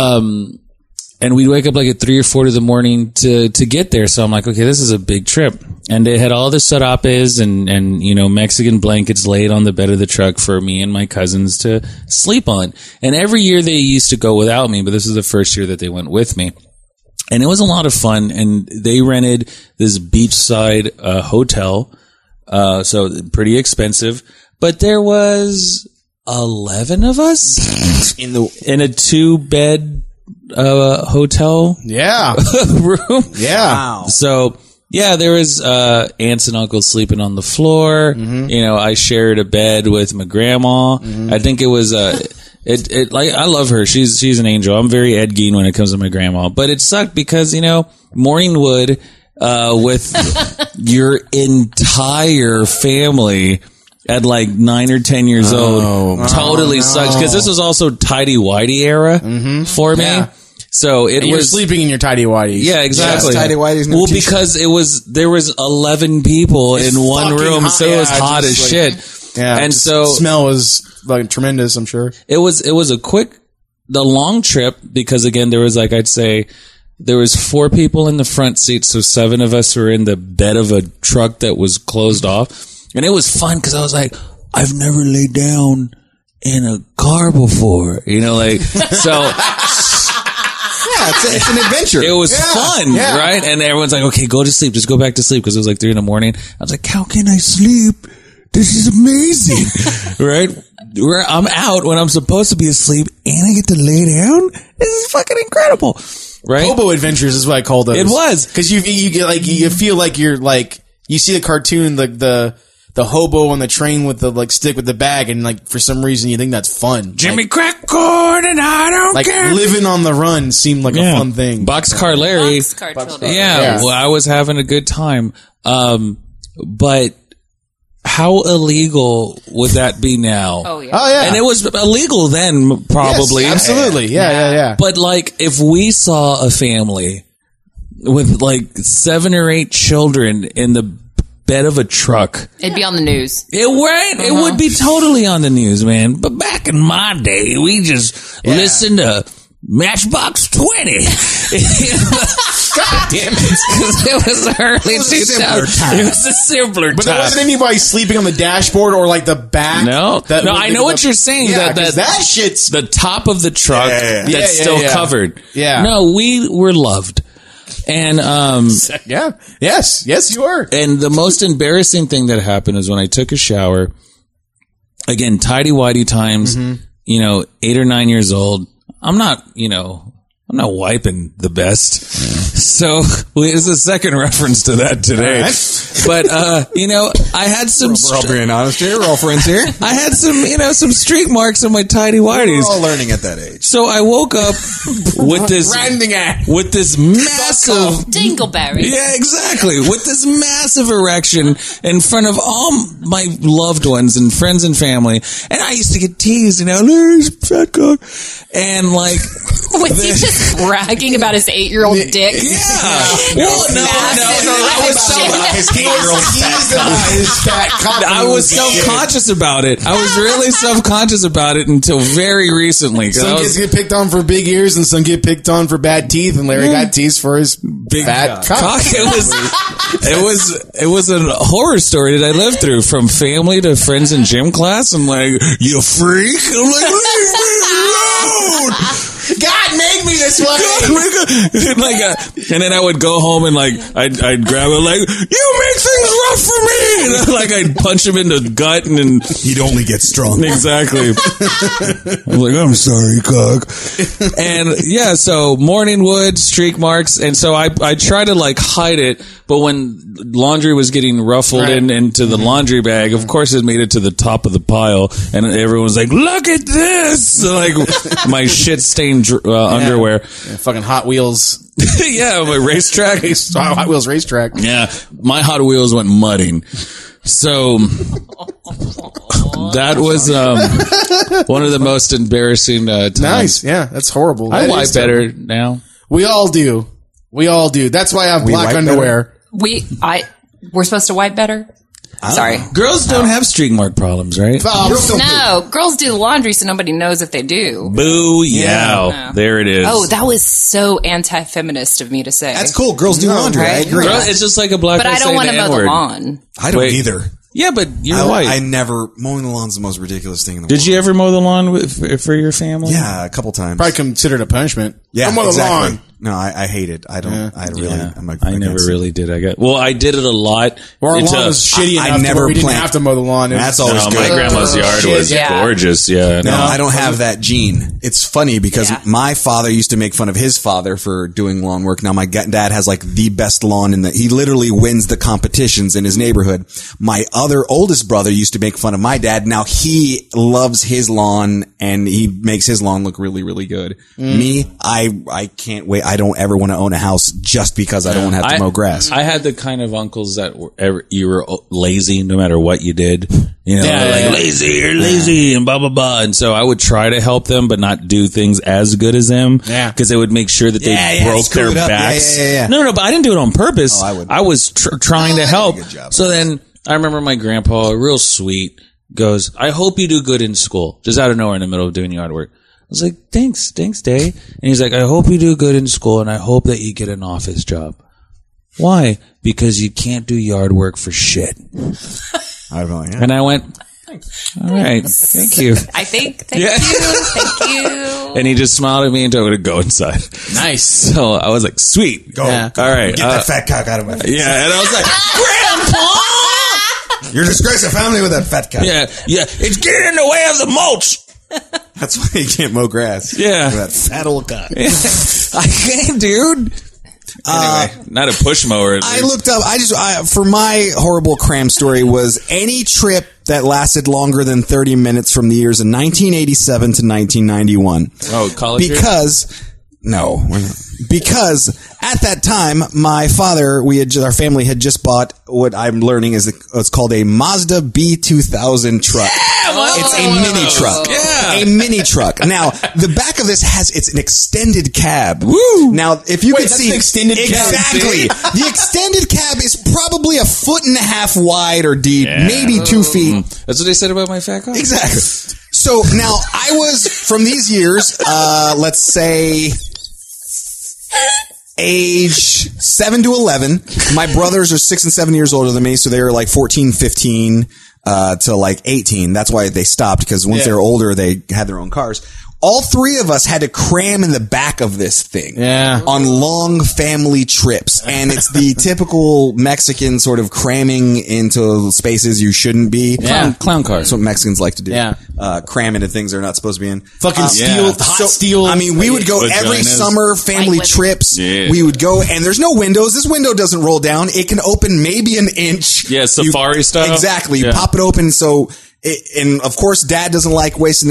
And we'd wake up like at 3 or 4 in the morning to get there. So I'm like, okay, this is a big trip. And they had all the sarapes and, Mexican blankets laid on the bed of the truck for me and my cousins to sleep on. And every year they used to go without me, but this is the first year that they went with me. And it was a lot of fun. And they rented this beachside, hotel. So pretty expensive. But there was 11 of us in a 2-bed hotel room. Yeah. Wow. So yeah, there was aunts and uncles sleeping on the floor. I shared a bed with my grandma. I think it was like I love her. She's an angel. I'm very Ed Gein when it comes to my grandma. But it sucked because morning wood with your entire family at like 9 or 10 years old totally sucks because this was also tidy-whitey era for me. Yeah. So you were sleeping in your tidy-whities. Yeah, exactly. Yes, tidy-whities. Well, because there was 11 people in one room, so it was hot as shit. Yeah, and so smell was like tremendous. I'm sure it was the long trip because again there was like I'd say there was 4 people in the front seat, so 7 of us were in the bed of a truck that was closed off. And it was fun because I was like, I've never laid down in a car before, so. It's an adventure. It was fun, right? And everyone's like, okay, go to sleep. Just go back to sleep because it was like 3 a.m. I was like, how can I sleep? This is amazing, right? Where I'm out when I'm supposed to be asleep and I get to lay down. This is fucking incredible, right? Hobo Adventures is what I call those. It was because you get like you feel like you're like you see the cartoon the hobo on the train with the like stick with the bag and like for some reason you think that's fun. Jimmy crack corn and I don't care. Living on the run seemed like a fun thing. Boxcar Larry. Boxcar children. Yeah, well, I was having a good time. But how illegal would that be now? Oh, yeah. Oh, yeah. And it was illegal then, probably. Yes, absolutely. Yeah. But like, if we saw a family with like 7 or 8 children in the bed of a truck, It'd be on the news. It would be totally on the news, man. But back in my day, we just listened to Matchbox 20. God damn it. Because it was early 2000s. It was a simpler time. But there wasn't anybody sleeping on the dashboard or like the back. No, I know what you're saying. Yeah, that shit's the top of the truck that's Yeah, still yeah. covered. Yeah. No, we were loved. And yeah. Yes, you were. And the most embarrassing thing that happened is when I took a shower. Again, tidy-whitey times, 8 or 9 years old. I'm not wiping the best. So it's a second reference to that today. Right. But, I had some... We're all being honest here. We're all friends here. I had some streak marks on my tidy-whities. We're all learning at that age. So I woke up with this massive... Dingleberry. Yeah, exactly. With this massive erection in front of all my loved ones and friends and family. And I used to get teased, Larry's fat cock. And like... Was he just bragging about his 8-year-old dick? Yeah. Well, no. I was self-conscious about it. I was really self-conscious about it until very recently. Some kids get picked on for big ears and some get picked on for bad teeth, and Larry got teased for his big fat cock. It was a horror story that I lived through, from family to friends in gym class. I'm like, you freak? I'm like, leave me alone. God made me this way. And then I would go home and like I'd grab it like, you make things rough for me. And like I'd punch him in the gut, and then he'd only get stronger. Exactly. I'm like, I'm sorry, cock. And yeah, so morning wood, streak marks, and so I try to like hide it. But when laundry was getting ruffled into the laundry bag, of course it made it to the top of the pile, and everyone's like, look at this! So, like, my shit-stained underwear. Yeah, fucking Hot Wheels. Yeah, my racetrack. Hot Wheels racetrack. Yeah, my Hot Wheels went mudding. So, that was one of the most embarrassing times. Nice, yeah, that's horrible. I wipe better now. We all do. That's why I have black underwear. We're supposed to wipe better? Sorry. Girls don't have streak mark problems, right? No, girls do the laundry so nobody knows if they do. Boo, yeah. There it is. Oh, that was so anti-feminist of me to say. That's cool. Girls do laundry. Right? I agree. It's just like a black But guy I don't saying want to mow the lawn. I don't either. Yeah, but you're white. I never... Mowing the lawn's the most ridiculous thing in the world. Did you ever mow the lawn for your family? Yeah, a couple times. Probably considered a punishment. Yeah, mow the lawn. No, I hate it. I don't. I never really did. I did it a lot. Our lawn was shitty enough where we didn't have to mow the lawn. That's always good. My grandma's yard was gorgeous. Yeah. No, I don't have that gene. It's funny because my father used to make fun of his father for doing lawn work. Now my dad has like the best lawn he literally wins the competitions in his neighborhood. My other oldest brother used to make fun of my dad. Now he loves his lawn and he makes his lawn look really, really good. Me, I can't wait. I don't ever want to own a house just because I don't have to mow grass. I had the kind of uncles that you were lazy no matter what you did. Lazy, you're lazy, and blah, blah, blah. And so I would try to help them, but not do things as good as them. Yeah. Because they would make sure that they broke their backs. No, but I didn't do it on purpose. Oh, I was trying to help. So then I remember my grandpa, real sweet, goes, I hope you do good in school. Just out of nowhere in the middle of doing yard work. I was like, thanks, Day. And he's like, I hope you do good in school and I hope that you get an office job. Why? Because you can't do yard work for shit. And I went, all right, thank you. Thank you. And he just smiled at me and told me to go inside. Nice. So I was like, sweet. Go. All right. Get that fat cock out of my face. Yeah. And I was like, Grandpa! You're a disgrace to family with that fat cock. Yeah. It's getting in the way of the mulch. That's why you can't mow grass. Yeah. With that fat old cock. I can't, dude. Anyway, not a push mower. I looked up, for my horrible cram story was any trip that lasted longer than 30 minutes from the years of 1987 to 1991. Oh, college because No, we're not. Because at that time, my father, our family had just bought what I'm learning is it's called a Mazda B2000 truck. It's a mini truck. A mini truck. Now, the back of this it's an extended cab. Woo! Now, if you could see an extended cab. exactly, the extended cab is probably 1.5 feet wide or deep, maybe 2 feet. That's what they said about my fat car. Exactly. So now I was from these years, let's say age 7 to 11. My brothers are 6 and 7 years older than me, so they were like 14, 15 to like 18. That's why they stopped, because once they were older, they had their own cars. All three of us had to cram in the back of this thing on long family trips. And it's the typical Mexican sort of cramming into spaces you shouldn't be. Yeah. Clown cars. That's what Mexicans like to do. Yeah. Cram into things they're not supposed to be in. Fucking hot steel. I mean, we would go every summer family trips. Yeah. We would go, and there's no windows. This window doesn't roll down. It can open maybe an inch. Yeah, safari style. Exactly. You pop it open. So, and of course, Dad doesn't like wasting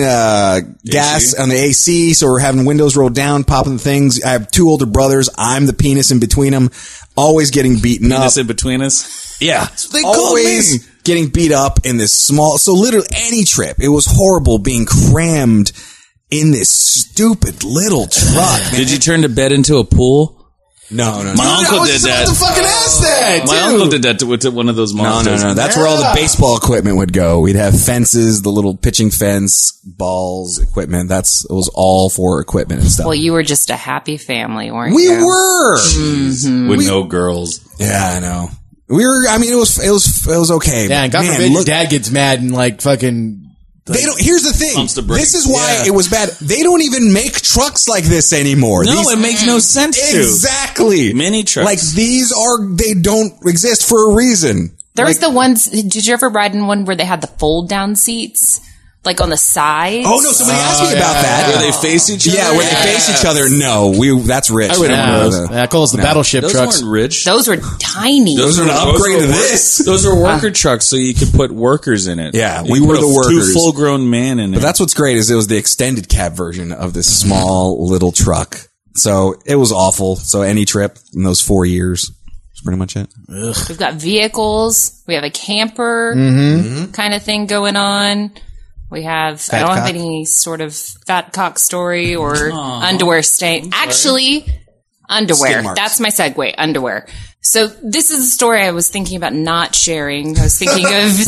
gas on the AC, so we're having windows rolled down, popping the things. I have 2 older brothers. I'm the penis in between them, always getting beaten up. Penis in between us? Yeah. That's what they call always me. Getting beat up in this small, so literally any trip. It was horrible being crammed in this stupid little truck. Man. Did you turn the bed into a pool? No. My uncle did that. I was just about to fucking ask that. My uncle did that to one of those monsters. No. That's where all the baseball equipment would go. We'd have fences, the little pitching fence, balls, equipment. It was all for equipment and stuff. Well, you were just a happy family, weren't we you? Were. Mm-hmm. With no girls. Yeah, I know. We were, I mean, it was okay. Yeah, and God forbid your dad gets mad and like fucking... They don't. Here's the thing. This is why it was bad. They don't even make trucks like this anymore. No, it makes no sense to. Exactly. Mini trucks. Like they don't exist for a reason. There's the ones, did you ever ride in one where they had the fold down seats? Like on the sides? Oh no, somebody asked me about that. Where they face each other? Yeah, where they face each other. No, that's rich. I would have one of those. I call those the battleship those trucks. Weren't rich. Those were tiny. Those are an upgrade to this. Those are worker trucks, so you could put workers in it. Yeah, we were the workers. 2 full-grown men in it. But that's what's great is it was the extended cab version of this small little truck. So it was awful. So any trip in those 4 years. Pretty much it. Ugh. We've got vehicles. We have a camper kind of thing going on. We have, I don't have any sort of fat cock story or underwear stain. Actually, underwear. That's my segue, underwear. So this is a story I was thinking about not sharing. I was thinking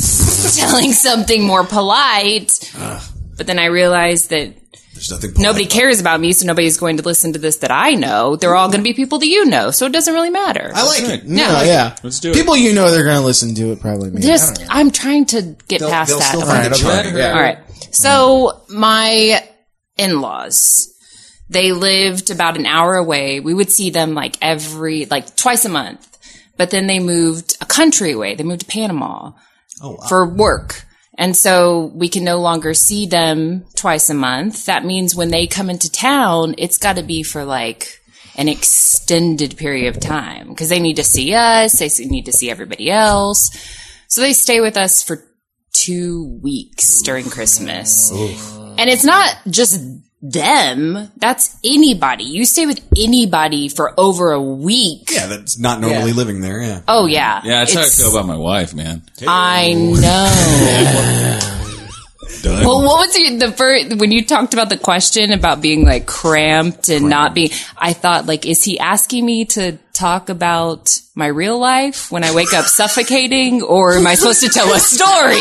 of telling something more polite. But then I realized that nobody cares about me, so nobody's going to listen to this that I know. They're all going to be people that you know, so it doesn't really matter. I like it. Yeah. Yeah. Let's do it. People you know they're going to listen to it probably. I'm trying to get past they'll that. still find it. Yeah. All right. So my in-laws, they lived about an hour away. We would see them twice a month. But then they moved a country away. They moved to Panama for work. And so we can no longer see them twice a month. That means when they come into town, it's got to be for like an extended period of time because they need to see us. They need to see everybody else. So they stay with us for 2 weeks during Christmas. And it's not just them. That's anybody. You stay with anybody for over a week. Yeah, that's not normally living there. Yeah. Oh, yeah. Yeah, that's how I feel about my wife, man. I know. Well, what was the first, when you talked about the question about being like cramped and not being, I thought like, is he asking me to talk about my real life when I wake up suffocating, or am I supposed to tell a story?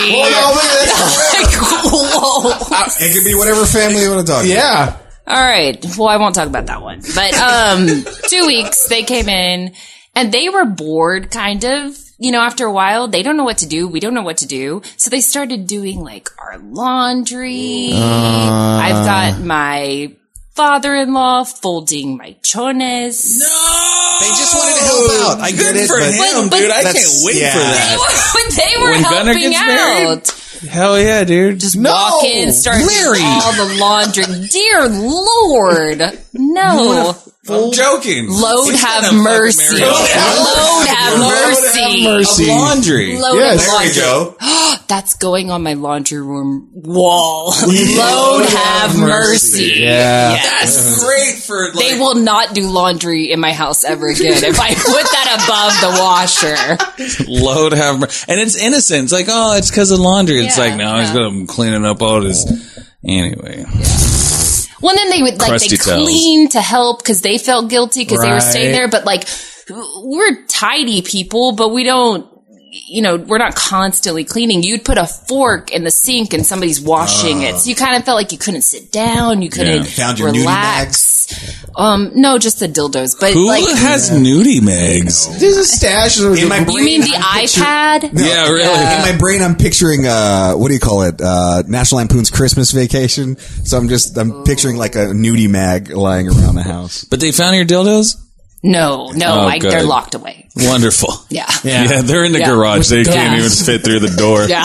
Whoa. It could be whatever family you want to talk about. Yeah. All right. Well, I won't talk about that one. But 2 weeks, they came in and they were bored kind of. You know, after a while, they don't know what to do. We don't know what to do. So they started doing like our laundry. I've got my father-in-law folding my chones. No! They just wanted to help out. I get it. For him, dude. I can't wait for that. They were when Gunnar helping gets out. Married? Hell yeah, dude. Just walk in, start doing all the laundry. Dear Lord. No. I'm joking. Lord have mercy. Lord have mercy. Of laundry. Load of There we go. That's going on my laundry room wall. Lord have mercy. Yeah. Yes. Great for like, They will not do laundry in my house ever again if I put that above the washer. load have and it's innocent. It's like, oh, it's because of laundry. It's like, no, he's gonna cleaning up all this anyway. Well, then they would like Crusty they clean to help because they felt guilty because they were staying there. But like, we're tidy people, but we don't. You know, we're not constantly cleaning. You'd put a fork in the sink and somebody's washing it. So you kind of felt like you couldn't sit down. You couldn't Found your relax. No, just the dildos. But who like, has nudie mags? There's a stash. In my brain, you mean the iPad? No, yeah, really. In my brain, I'm picturing what do you call it? National Lampoon's Christmas Vacation. So I'm picturing like a nudie mag lying around the house. But they found your dildos? No, good. they're locked away. Wonderful. Yeah. Yeah, they're in the garage. They can't even fit through the door. Yeah.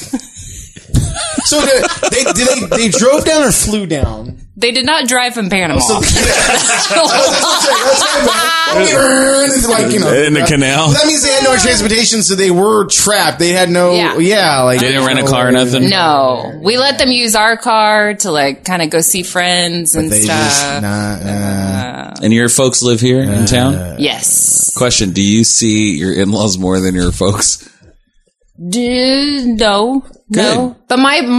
So they drove down or flew down? They did not drive from Panama. In the canal. That means they had no transportation, so they were trapped. They had no, like they didn't rent a car or nothing. No, we let them use our car to like kind of go see friends and stuff. And your folks live here in town? Yes. Question: do you see your in-laws more than your folks? No. But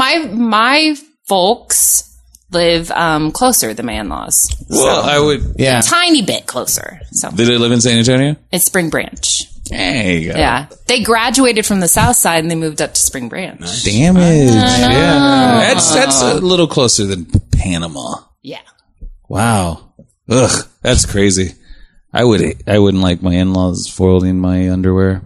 my folks live closer than my in-laws. Well, I would, a tiny bit closer. So do they live in San Antonio? It's Spring Branch. There you go. Yeah, they graduated from the South Side and they moved up to Spring Branch. Nice. Damn it! Yeah, that's a little closer than Panama. Yeah. Wow. Ugh, that's crazy. I wouldn't like my in-laws folding my underwear.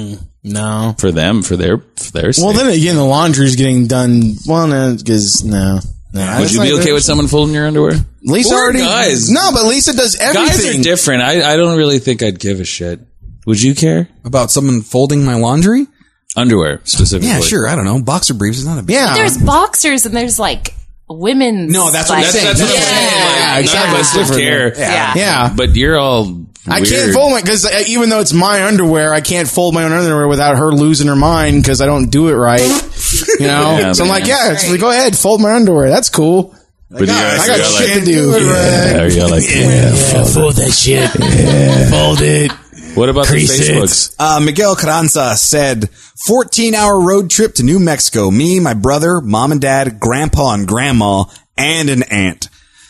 No. For them, for their sake. Well, then again, the laundry's getting done. Well, no, because no. Would you be okay with someone folding your underwear? Lisa or already guys. No, but Lisa does everything. Guys are different. I don't really think I'd give a shit. Would you care about someone folding my laundry? Underwear specifically? Yeah, sure. I don't know. Boxer briefs is not a big deal. There's boxers and there's like women's. No, that's what I'm saying. That's what I'm saying. Like, exactly. none of us would care. Yeah. But you're all. I can't fold my, because even though it's my underwear, I can't fold my own underwear without her losing her mind because I don't do it right. You know? Yeah, so I'm like, go ahead, fold my underwear. That's cool. But I got shit to do. You're like, fold that shit. Fold it. What about the Facebooks? Miguel Carranza said, 14-hour road trip to New Mexico. Me, my brother, mom and dad, grandpa and grandma, and an aunt.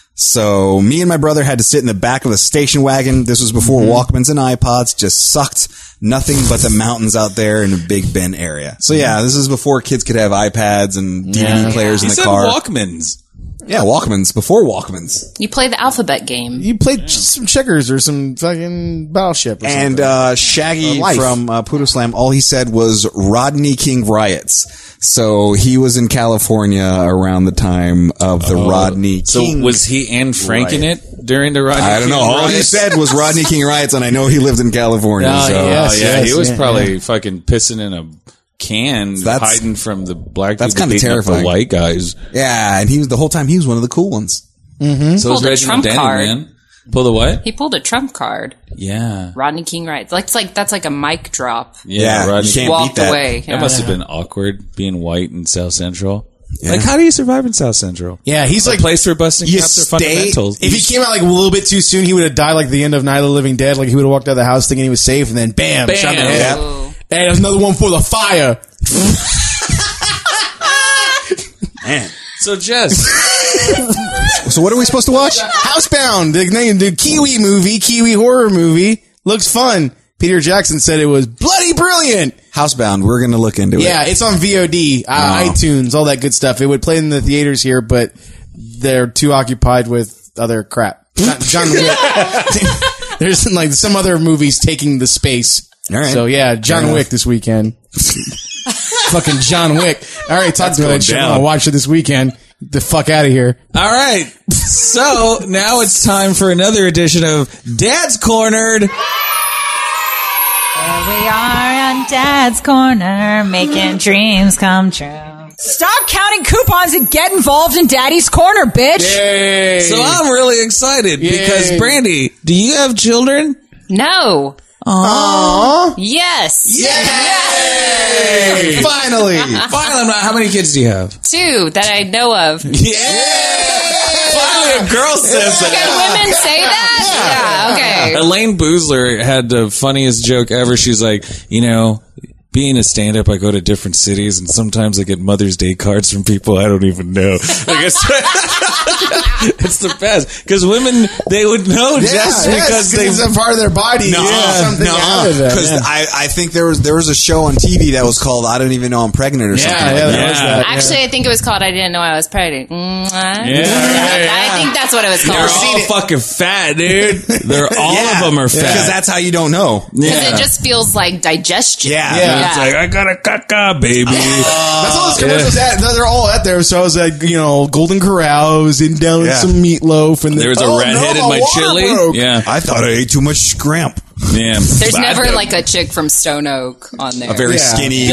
So me and my brother had to sit in the back of a station wagon. This was before Walkmans and iPods. Just sucked nothing but the mountains out there in the Big Bend area. So yeah, this is before kids could have iPads and DVD players in the car. Walkmans. Yeah, Walkmans. Before Walkmans. You play the alphabet game. You played some checkers or some fucking Battleship or something. And Shaggy from Poodle Slam, all he said was Rodney King riots. So he was in California around the time of the Rodney King. So was he Anne Frank in it during the Rodney King? I don't know. All he said was Rodney King riots, and I know he lived in California. He was probably fucking pissing in a can, hiding from the black people. That's kind of terrifying. The white guys. Yeah, and he was the whole time he was one of the cool ones. Mm-hmm. So was Reginald Denny, man. Pull the what? He pulled a trump card. Yeah. Rodney King riots. That's like a mic drop. Yeah, Rodney you can't walked beat that. away. That must have been awkward being white in South Central. Yeah. Like, how do you survive in South Central? Yeah, he's like a place for busting caps or fundamentals. If he came out like a little bit too soon, he would have died like the end of Night of the Living Dead. Like he would have walked out of the house thinking he was safe, and then bam. Shot in the head. Hey, there's another one for the fire. Man. So Jess. So what are we supposed to watch? Housebound, the Kiwi horror movie. Looks fun. Peter Jackson said it was bloody brilliant. Housebound, we're going to look into it. Yeah, it's on VOD, iTunes, all that good stuff. It would play in the theaters here, but they're too occupied with other crap. John Wick. There's like some other movies taking the space. All right. So yeah, John Wick this weekend. Fucking John Wick. All right, talk to me that shit. I'll watch it this weekend. Get the fuck out of here. All right. So now it's time for another edition of Dad's Cornered. Here we are on Dad's Corner, making dreams come true. Stop counting coupons and get involved in Daddy's Corner, bitch. Yay. So I'm really excited because, Brandy, do you have children? No. Aww. Yes. Yay! Finally. How many kids do you have? 2 that I know of. Yeah. Finally, a girl says that. Can women say that? Yeah. Okay. Elaine Boozler had the funniest joke ever. She's like, being a stand-up, I go to different cities, and sometimes I get Mother's Day cards from people I don't even know. It's the best. Because women, they would know because it's a part of their body. Because I think there was a show on TV that was called I Don't Even Know I'm Pregnant or something like that. Actually, I think it was called I Didn't Know I Was Pregnant. I think that's what it was called. They're all fucking fat, dude. All of them are fat. Because that's how you don't know. Because it just feels like digestion. It's like, I got a caca, baby. That's all those commercials at. They're all out there. So I was like, Golden Corrals and down some meatloaf. And there was a redhead in my chili. Broke. Yeah. I thought I ate too much scrimp. Yeah. There's never like a chick from Stone Oak on there. A very skinny,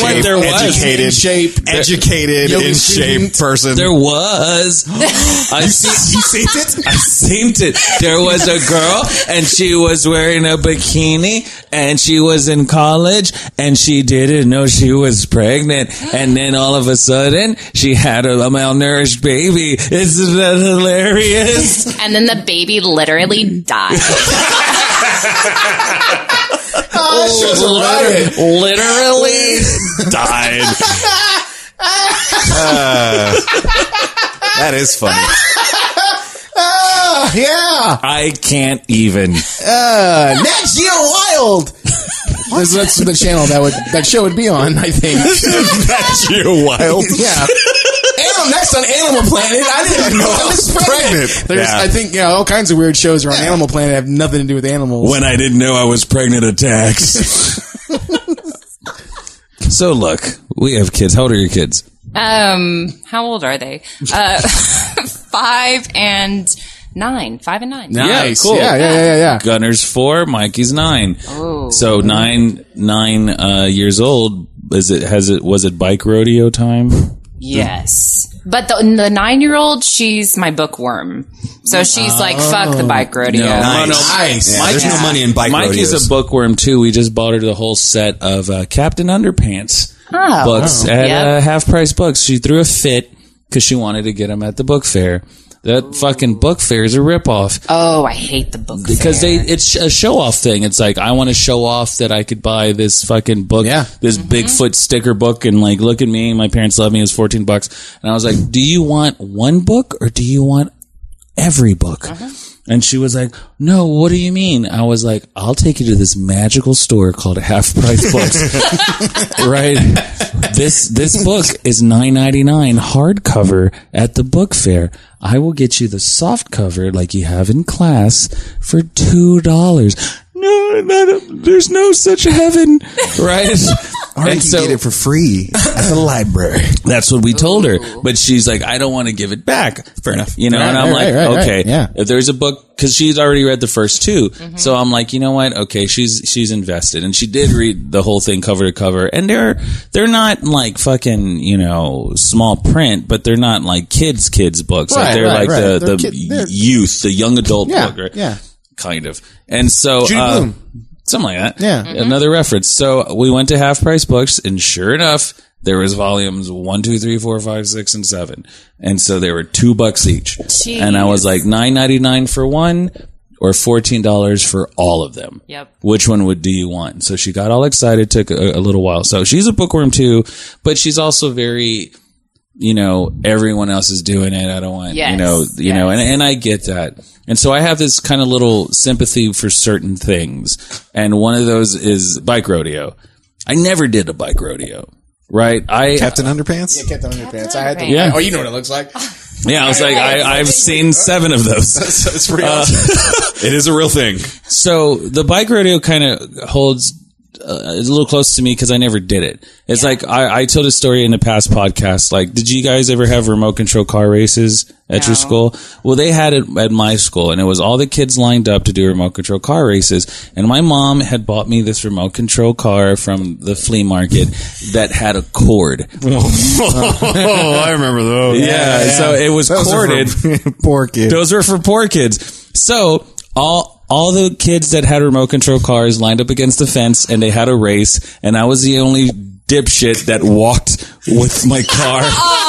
educated, in shape person. There was. You seen it? I seen it. There was a girl, and she was wearing a bikini, and she was in college, and she didn't know she was pregnant, and then all of a sudden, she had a malnourished baby. Isn't that hilarious? And then the baby literally died. Literally died. That is funny. Yeah. I can't even. Nat Geo Wild. That's the channel that show would be on, I think. Nat Geo Wild. Yeah. Next on Animal Planet, I didn't know I was pregnant. There's, I think, all kinds of weird shows are on Animal Planet that have nothing to do with animals. When I didn't know I was pregnant attacks. So look, we have kids. How old are your kids? How old are they? 5 and 9. 5 and 9. Nice. Yeah, cool. Yeah. Gunner's 4, Mikey's 9. Oh. So 9 years old. Was it bike rodeo time? Yes. But the 9-year-old, she's my bookworm. So she's like, fuck the bike rodeo. Nice. Yeah, there's no money in bike rodeos. Mikey's a bookworm too. We just bought her the whole set of Captain Underpants books at Half Price Books. She threw a fit because she wanted to get them at the book fair. That fucking book fair is a ripoff. Oh, I hate the book because fair. It's a show-off thing. It's like, I want to show off that I could buy this fucking book, this Bigfoot sticker book, and like, look at me, my parents love me, it was $14. And I was like, do you want one book or do you want every book? And she was like, no, what do you mean? I was like, I'll take you to this magical store called Half Price Books. Right? This book is $9.99 hardcover at the book fair. I will get you the soft cover like you have in class for $2. No, there's no such heaven, right? Or you can get it for free at the library. That's what we told her. But she's like, I don't want to give it back. Fair enough. And I'm like, okay. If there's a book, because she's already read the first 2. So I'm like, you know what? Okay, she's invested. And she did read the whole thing cover to cover. And they're not like fucking, small print, but they're not like kids books. Like they're like the youth, the young adult book, right? Yeah. Kind of. And so, Judy Blume. Something like that. Yeah. Another reference. So we went to Half Price Books, and sure enough, there was volumes 1, 2, 3, 4, 5, 6, and 7. And so they were $2 each. Jeez. And I was like, $9.99 for one or $14 for all of them. Yep. Which one do you want? So she got all excited, took a little while. So she's a bookworm too, but she's also very, everyone else is doing it. I don't want, and I get that. And so I have this kind of little sympathy for certain things. And one of those is bike rodeo. I never did a bike rodeo, right? Captain Underpants? Yeah, Captain Underpants. I had to. Yeah. Oh, you know what it looks like. Yeah, I was like, I've seen 7 of those. It's pretty awesome. It is a real thing. So the bike rodeo kind of holds is a little close to me because I never did it. It's like I told a story in a past podcast. Like, did you guys ever have remote control car races at your school? Well, they had it at my school, and it was all the kids lined up to do remote control car races. And my mom had bought me this remote control car from the flea market that had a cord. Oh, I remember those. Yeah. So it was corded. Poor kids. Those were for poor kids. So all the kids that had remote control cars lined up against the fence, and they had a race, and I was the only dipshit that walked with my car.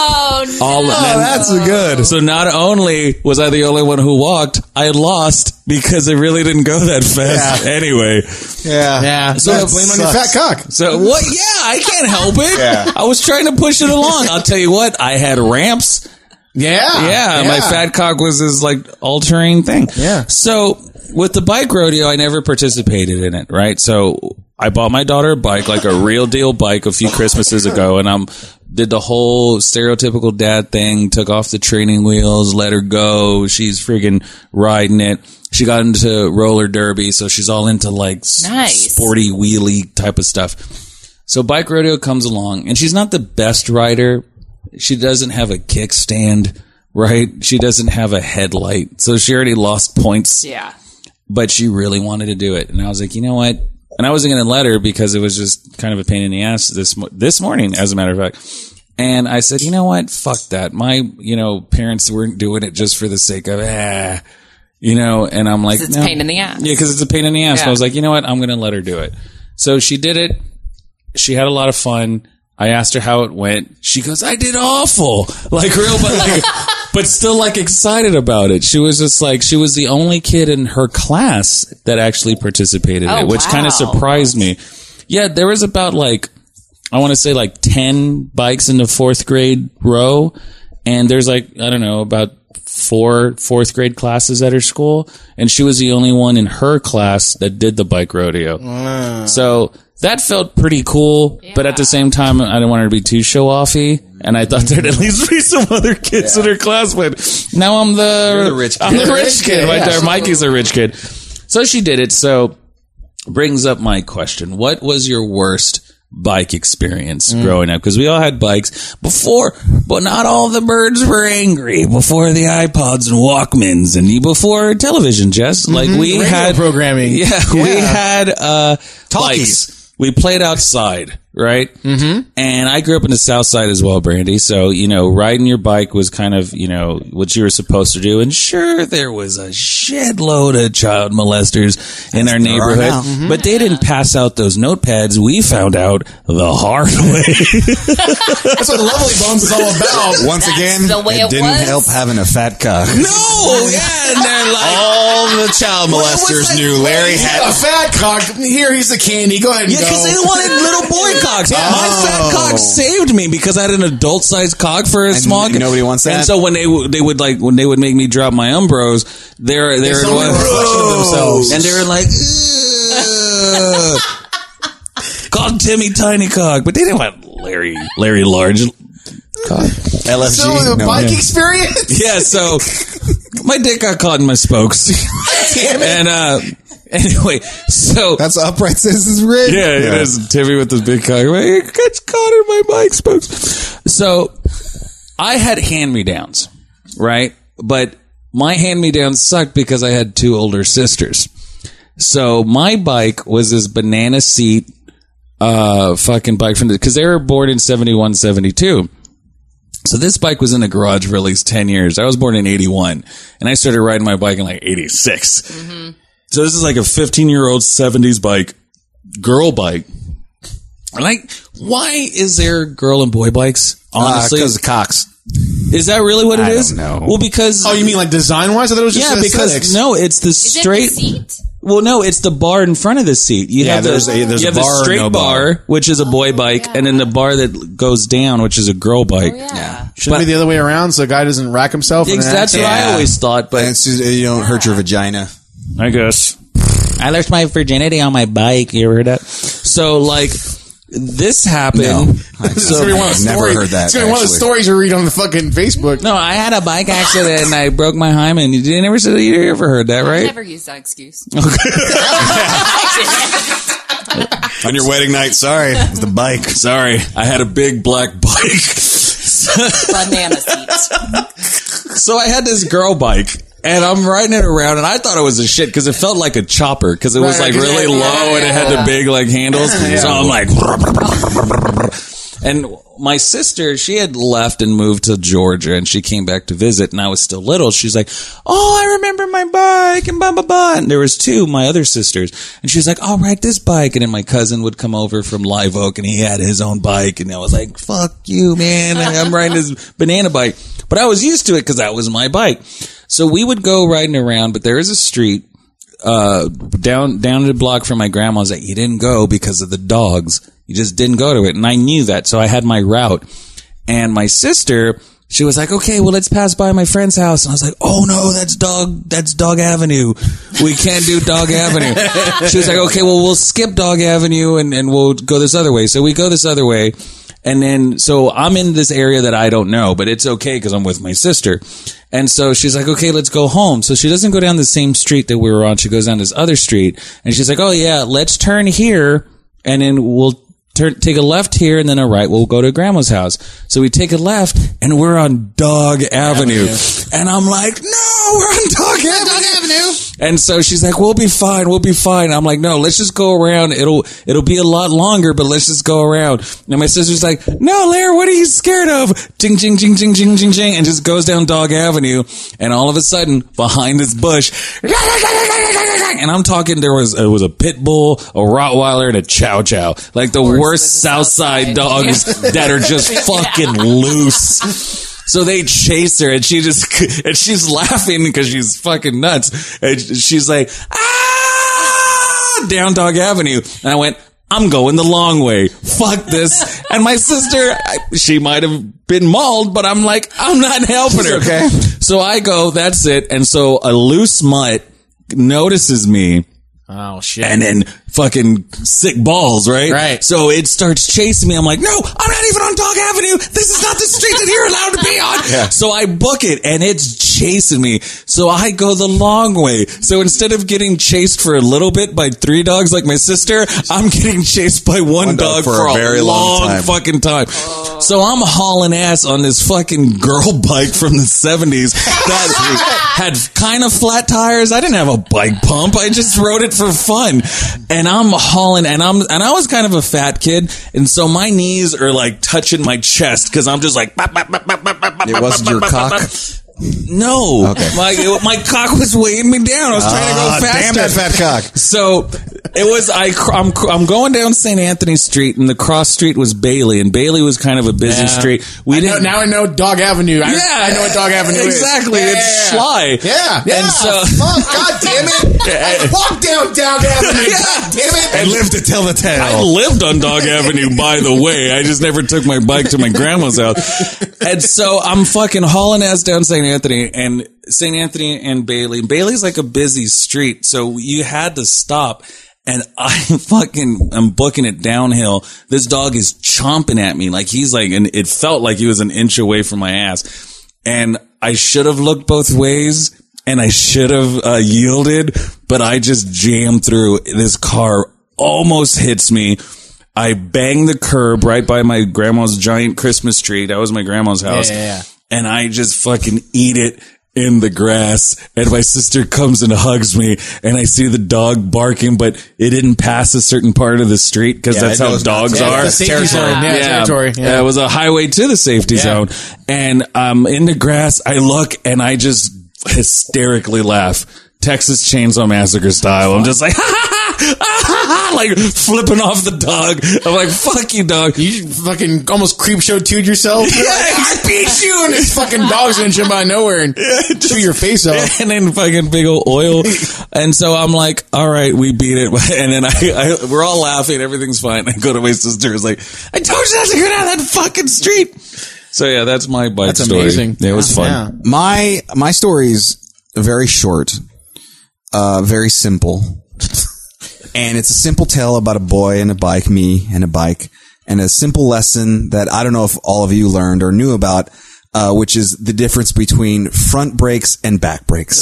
Oh, no. That's good. So not only was I the only one who walked, I lost because it really didn't go that fast anyway. Yeah. So blame on your fat cock. So what? Yeah, I can't help it. Yeah. I was trying to push it along. I'll tell you what, I had ramps. Yeah. My fat cock was this like all-terrain thing. Yeah. So with the bike rodeo, I never participated in it, right? So I bought my daughter a bike, like a real deal bike, a few Christmases ago, and did the whole stereotypical dad thing, took off the training wheels, let her go. She's freaking riding it. She got into roller derby, so she's all into like sporty wheelie type of stuff. So bike rodeo comes along, and she's not the best rider. She doesn't have a kickstand, right? She doesn't have a headlight, so she already lost points. Yeah. But she really wanted to do it, and I was like, you know what? And I wasn't going to let her because it was just kind of a pain in the ass this morning, as a matter of fact. And I said, you know what? Fuck that. My, parents weren't doing it just for the sake of, and I'm like, it's a pain in the ass. Yeah, because it's a pain in the ass. Yeah. So I was like, you know what? I'm going to let her do it. So she did it. She had a lot of fun. I asked her how it went. She goes, I did awful. Like real, but still like excited about it. She was just like, she was the only kid in her class that actually participated in it, which kind of surprised me. Yeah, there was about I want to say 10 bikes in the 4th grade row. And there's about 4 4th grade classes at her school. And she was the only one in her class that did the bike rodeo. So that felt pretty cool, but at the same time, I didn't want her to be too show-offy, and I thought there'd at least be some other kids in her class, but now I'm the rich kid. I'm the rich kid. Right there. Mikey's a rich kid. So she did it, so brings up my question. What was your worst bike experience growing up? Because we all had bikes before, but not all the birds were angry before the iPods and Walkmans and before television, Jess. Like we radio had programming. We had bikes. We played outside, right? Mm-hmm. And I grew up in the South Side as well, Brandy. So, riding your bike was kind of, what you were supposed to do. And sure, there was a shed load of child molesters in our neighborhood, but they didn't pass out those notepads. We found out the hard way. That's what Lovely Bones is all about. Once again, it didn't help having a fat cock. No, yeah, and they're like, all the child molesters knew Larry had a fat cock. Here, he's the candy. Go ahead and go. Because they wanted little boy cocks. My fat cock saved me because I had an adult-sized cock for a small. Nobody wants that. And so when they would make me drop my Umbros, they're themselves, and they were like, called Timmy Tiny Cock, but they didn't want Larry Large Cock. LFG. So the bike experience. Yeah. So my dick got caught in my spokes. Damn it. And anyway, so that's Upright Citizens Rig. Yeah, it is. Timmy with his big cock. It gets caught in my bike spokes. So I had hand-me-downs, right? But my hand-me-downs sucked because I had 2 older sisters. So my bike was this banana seat, fucking bike because they were born in 71, 72. So this bike was in the garage for at least 10 years. I was born in 81 and I started riding my bike in 86. Mm-hmm. So this is like a 15-year-old 70s bike, girl bike. Why is there girl and boy bikes? Honestly, because of cocks. Is that really what it is? I don't know. Well, because you mean like design-wise? I thought it was just because no, it's the straight. Is it the seat? Well, no, it's the bar in front of the seat. You have there's a the straight bar, which is a boy bike, and then the bar that goes down, which is a girl bike. Shouldn't be the other way around, so a guy doesn't rack himself. That's what I always thought, but and it's just, you don't hurt your vagina. I guess. I lost my virginity on my bike. You ever heard that? So, this happened. No. Never heard that. It's going to be one of the stories you read on the fucking Facebook. No, I had a bike accident and I broke my hymen. You never said you ever heard that, right? I never used that excuse. On your wedding night, sorry. It was the bike. Sorry. I had a big black bike. Banana seats. So I had this girl bike. And I'm riding it around, and I thought it was a shit because it felt like a chopper because it was really low and it had the big handles. So I'm like, And my sister, she had left and moved to Georgia, and she came back to visit, and I was still little. She's like, oh, I remember my bike, and blah, blah, blah. And there was two, my other sisters. And she was like, I'll ride this bike. And then my cousin would come over from Live Oak, and he had his own bike. And I was like, fuck you, man. I'm riding this banana bike. But I was used to it because that was my bike. So we would go riding around, but there is a street down the block from my grandma's that you didn't go because of the dogs. You just didn't go to it. And I knew that. So I had my route. And my sister, she was like, okay, well, let's pass by my friend's house. And I was like, oh no, that's Dog Avenue. We can't do Dog Avenue. She was like, okay, well, we'll skip Dog Avenue and we'll go this other way. So we go this other way. And then, so I'm in this area that I don't know, but it's okay because I'm with my sister. And so she's like, okay, let's go home. So she doesn't go down the same street that we were on. She goes down this other street. And she's like, oh yeah, let's turn here and then we'll take a left here and then a right. We'll go to grandma's house. So we take a left and we're on Dog Avenue. And I'm like, no, we're on Dog Avenue. And so she's like, we'll be fine. We'll be fine. I'm like, no, let's just go around. It'll be a lot longer, but let's just go around. And my sister's like, no, Lair, what are you scared of? Ching, ching, ching, ching, ching, ching, ching. And just goes down Dog Avenue. And all of a sudden, behind this bush, and I'm talking, it was a pit bull, a Rottweiler, and a Chow Chow. Like the worst Southside dogs that are just fucking loose. So they chase her and she's laughing because she's fucking nuts. And she's like, down Dog Avenue. And I went, I'm going the long way. Fuck this. And my sister, she might have been mauled, but I'm like, I'm not helping her. Okay. So I go, that's it. And so a loose mutt notices me. Oh shit. And then fucking sick balls, right? Right. So it starts chasing me. I'm like, no, I'm not even on Dog Avenue. This is not the street that you're allowed to be on. Yeah. So I book it and it's chasing me. So I go the long way. So instead of getting chased for a little bit by 3 dogs like my sister, I'm getting chased by one dog for a very long fucking time. So I'm hauling ass on this fucking girl bike from the 70s that had kind of flat tires. I didn't have a bike pump. I just rode it for fun. And I'm hauling, and I was kind of a fat kid, and so my knees are like touching my chest because I'm just like. It wasn't your cock? No. Okay. My cock was weighing me down. I was trying to go faster. Damn that fat cock. So it was, I'm going down St. Anthony Street and the cross street was Bailey, and Bailey was kind of a busy street. Now I know Dog Avenue. I know what Dog Avenue is. Exactly. It's Schley. Yeah. And so. God damn it. I walked down Dog Avenue. God damn it. I lived to tell the tale. I lived on Dog Avenue, by the way. I just never took my bike to my grandma's house. And so I'm fucking hauling ass down St. Anthony and Bailey. Bailey's like a busy street, so you had to stop. And I'm booking it downhill. This dog is chomping at me. Like he's like, and it felt like he was an inch away from my ass. And I should have looked both ways and I should have yielded, but I just jammed through. This car almost hits me. I banged the curb right by my grandma's giant Christmas tree. That was my grandma's house. Yeah. And I just fucking eat it in the grass. And my sister comes and hugs me, and I see the dog barking, but it didn't pass a certain part of the street because that's how dogs are. It's safety zone. Territory. Yeah. It was a highway to the safety zone. And in the grass, I look and I just hysterically laugh. Texas Chainsaw Massacre style. I'm just like, like flipping off the dog. I'm like, fuck you, dog. You fucking almost creep show 2'd yourself. Yeah, I beat you, and this fucking dog's gonna jump out of nowhere and chew your face off. And then fucking big old oil. And so I'm like, all right, we beat it. And then we're all laughing. Everything's fine. I go to my sister. It's like, I told you not to go down that fucking street. So yeah, that's my bike story. Amazing. Yeah, it was fun. Yeah. My story's very short. Very simple. And it's a simple tale about a boy and a bike, me and a bike, and a simple lesson that I don't know if all of you learned or knew about, which is the difference between front brakes and back brakes.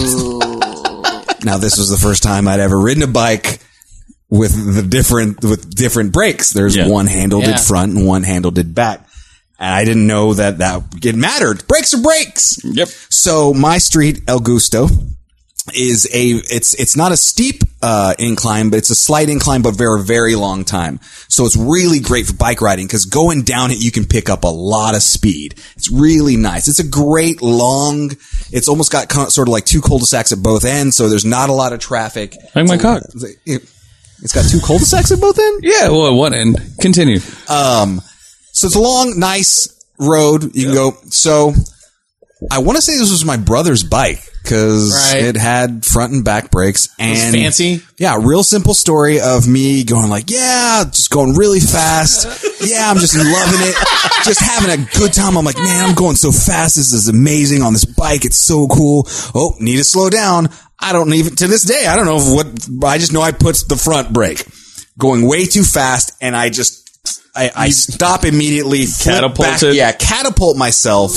Now, this was the first time I'd ever ridden a bike with different brakes. There's one handle did front and one handle did back. And I didn't know that it mattered. Brakes are brakes. Yep. So my street, El Gusto, it's not a steep incline, but it's a slight incline, but very, very long time. So it's really great for bike riding because going down it, you can pick up a lot of speed. It's really nice. It's a great long, it's almost got sort of like two cul-de-sacs at both ends, so there's not a lot of traffic. Like my cock. It's got two cul-de-sacs at both ends? Yeah, well, at one end. Continue. So it's a long, nice road. You can go. So I want to say this was my brother's bike because it had front and back brakes. And it was fancy? Yeah, real simple story of me going like, yeah, just going really fast. Yeah, I'm just loving it. Just having a good time. I'm like, man, I'm going so fast. This is amazing on this bike. It's so cool. Oh, need to slow down. I don't even, to this day, I don't know I just know I put the front brake going way too fast and I stop immediately. Catapulted? Yeah, catapult myself.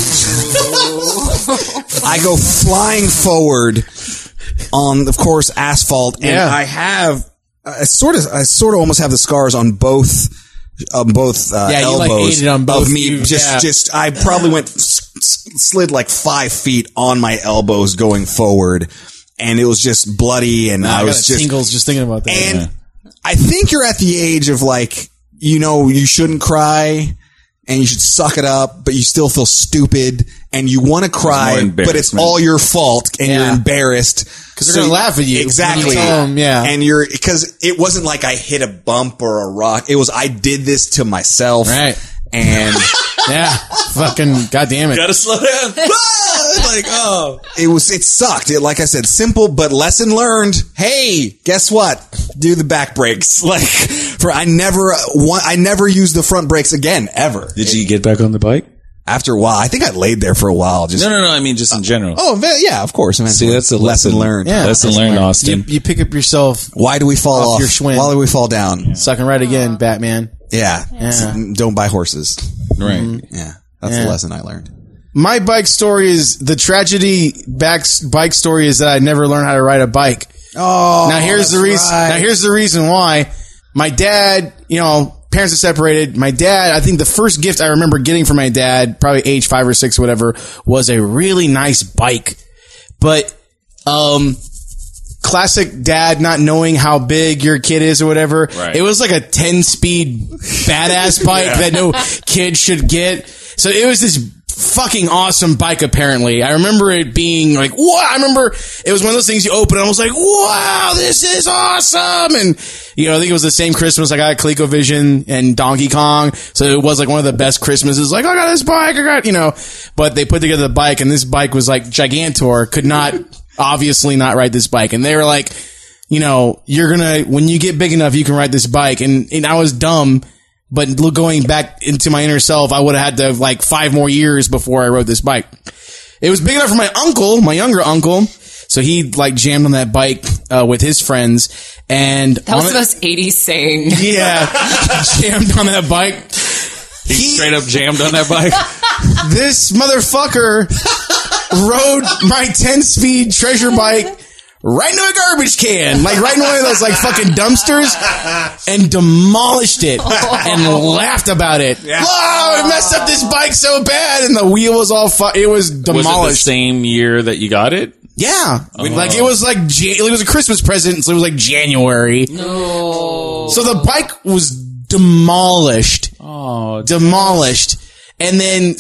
I go flying forward on, of course, asphalt, and I have, I sort of almost have the scars on both elbows you like ate it on both of me. I probably slid like 5 feet on my elbows going forward, and it was just bloody, and I was just tingles just thinking about that. And I think you're at the age of like, you shouldn't cry and you should suck it up, but you still feel stupid and you want to cry, but it's all your fault and you're embarrassed. Because they're going to laugh at you. Exactly. And because it wasn't like I hit a bump or a rock. It was, I did this to myself. Right. And fucking goddamn it. Gotta slow down. It sucked. Like I said, simple, but lesson learned. Hey, guess what? Do the back brakes. I never used the front brakes again, ever. Did you get back on the bike? After a while, I think I laid there for a while. No, I mean just in general. Yeah, of course. See, that's a lesson learned. Yeah, lesson learned, Austin. You pick up yourself. Why do we fall off? Your Schwinn. Why do we fall down? Yeah. Sucking right again, Batman. Yeah. Don't buy horses. Right. Mm-hmm. Yeah. That's the lesson I learned. My bike story is the tragedy. Bike story is that I never learned how to ride a bike. Oh, now here's the reason. Right. Now here's the reason why. My dad, parents are separated. My dad, I think the first gift I remember getting from my dad, probably age 5 or 6, whatever, was a really nice bike. But, classic dad not knowing how big your kid is or whatever. Right. It was like a 10-speed badass bike that no kid should get. So it was this fucking awesome bike, apparently. I remember it being like, what? I remember it was one of those things you open and I was like, wow, this is awesome. And, I think it was the same Christmas I got ColecoVision and Donkey Kong. So it was like one of the best Christmases. Like, I got this bike, but they put together the bike and this bike was like Gigantor, could not, obviously not ride this bike. And they were like, when you get big enough, you can ride this bike. And I was dumb. But going back into my inner self, I would have had to have 5 more years before I rode this bike. It was big enough for my uncle, my younger uncle. So he jammed on that bike, with his friends. And that was the most 80s saying. Yeah. Jammed on that bike. He straight up jammed on that bike. This motherfucker rode my 10-speed treasure bike right into a garbage can, right into one of those fucking dumpsters, and demolished it and laughed about it. Yeah. Oh, it messed up this bike so bad, and the wheel was all it was demolished. Was it the same year that you got it? Yeah. Oh. It was it was a Christmas present, so it was January. No. So the bike was demolished. Oh, demolished. And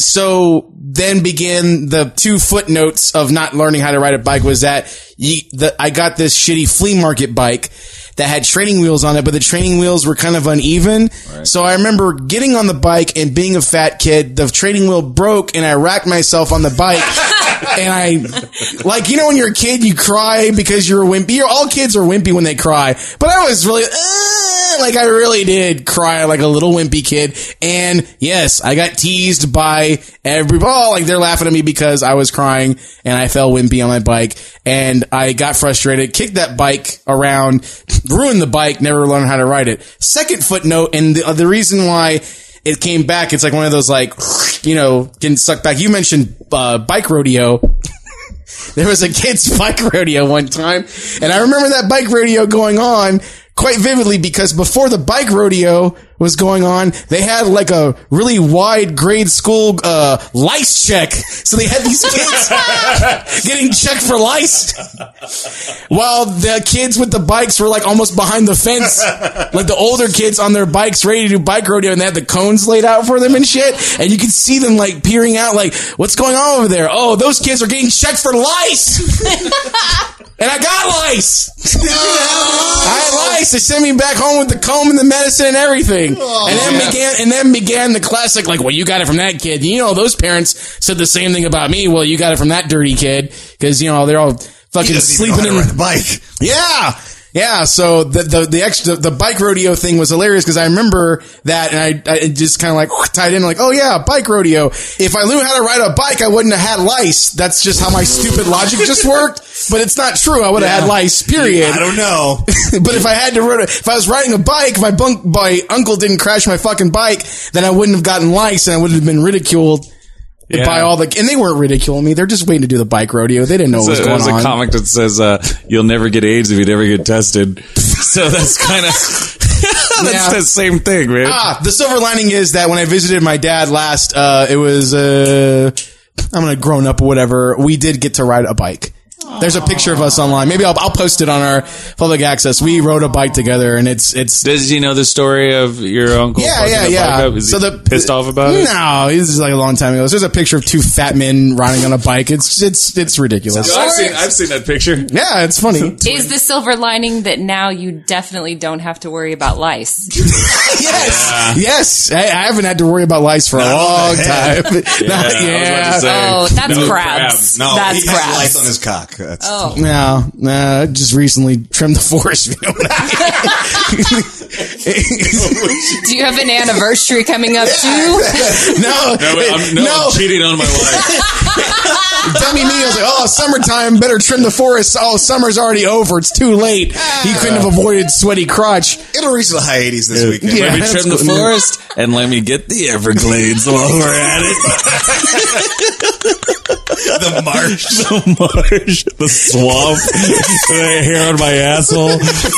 then began the 2 footnotes of not learning how to ride a bike was that I got this shitty flea market bike that had training wheels on it, but the training wheels were kind of uneven. Right. So I remember getting on the bike and being a fat kid, the training wheel broke and I racked myself on the bike. And I, when you're a kid, you cry because you're wimpy. All kids are wimpy when they cry. But I was really, I really did cry like a little wimpy kid. And yes, I got teased by everybody. They're laughing at me because I was crying and I fell wimpy on my bike. And I got frustrated, kicked that bike around, ruined the bike, never learned how to ride it. Second footnote, and the reason why it came back, it's one of those getting sucked back. You mentioned bike rodeo. There was a kid's bike rodeo one time, and I remember that bike rodeo going on quite vividly because before the bike rodeo was going on, they had like a really wide grade school lice check. So they had these kids getting checked for lice while the kids with the bikes were like almost behind the fence. Like the older kids on their bikes ready to do bike rodeo, and they had the cones laid out for them and shit. And you could see them like peering out like, what's going on over there? Oh, those kids are getting checked for lice. And I got lice. No! I had lice. They sent me back home with the comb and the medicine and everything. Oh, and then began the classic, like, well, you got it from that kid. You know, those parents said the same thing about me. Well, you got it from that dirty kid. Cause, you know, they're all fucking sleeping in the bike. Yeah. Yeah, so the bike rodeo thing was hilarious because I remember that, and I just kind of like tied in like, oh yeah, bike rodeo. If I knew how to ride a bike, I wouldn't have had lice. That's just how my stupid logic just worked. But it's not true. I would have had lice. Period. I don't know. But if I was riding a bike, if my uncle didn't crash my fucking bike, then I wouldn't have gotten lice, and I would have been ridiculed. Yeah. By all and they weren't ridiculing me. They're just waiting to do the bike rodeo. They didn't know what was going on. There's a comic that says, you'll never get AIDS if you never get tested. So that's kind of, that's the same thing, man. The silver lining is that when I visited my dad last, it was, I'm gonna grown up or whatever. We did get to ride a bike. There's a picture of us online. Maybe I'll post it on our public access. We rode a bike together, and it's. Does he know the story of your uncle? Yeah. Is he pissed off about it? No, this is like a long time ago. There's a picture of two fat men riding on a bike. It's ridiculous. So I've seen that picture. Yeah, it's funny. Is the silver lining that now you definitely don't have to worry about lice? Yes. I haven't had to worry about lice for a long time. Oh, that's crabs. No, that's he has lice on his cock. No, I just recently trimmed the forest. You know what I mean? Do you have an anniversary coming up too? No, I'm cheating on my wife. Dummy me, I was like, oh, summertime, better trim the forest. Oh, summer's already over. It's too late. He couldn't have avoided sweaty crotch. It'll reach the high 80s this weekend. Let me trim the forest and let me get the Everglades while we're at it. The marsh. The swamp. The hair on my asshole.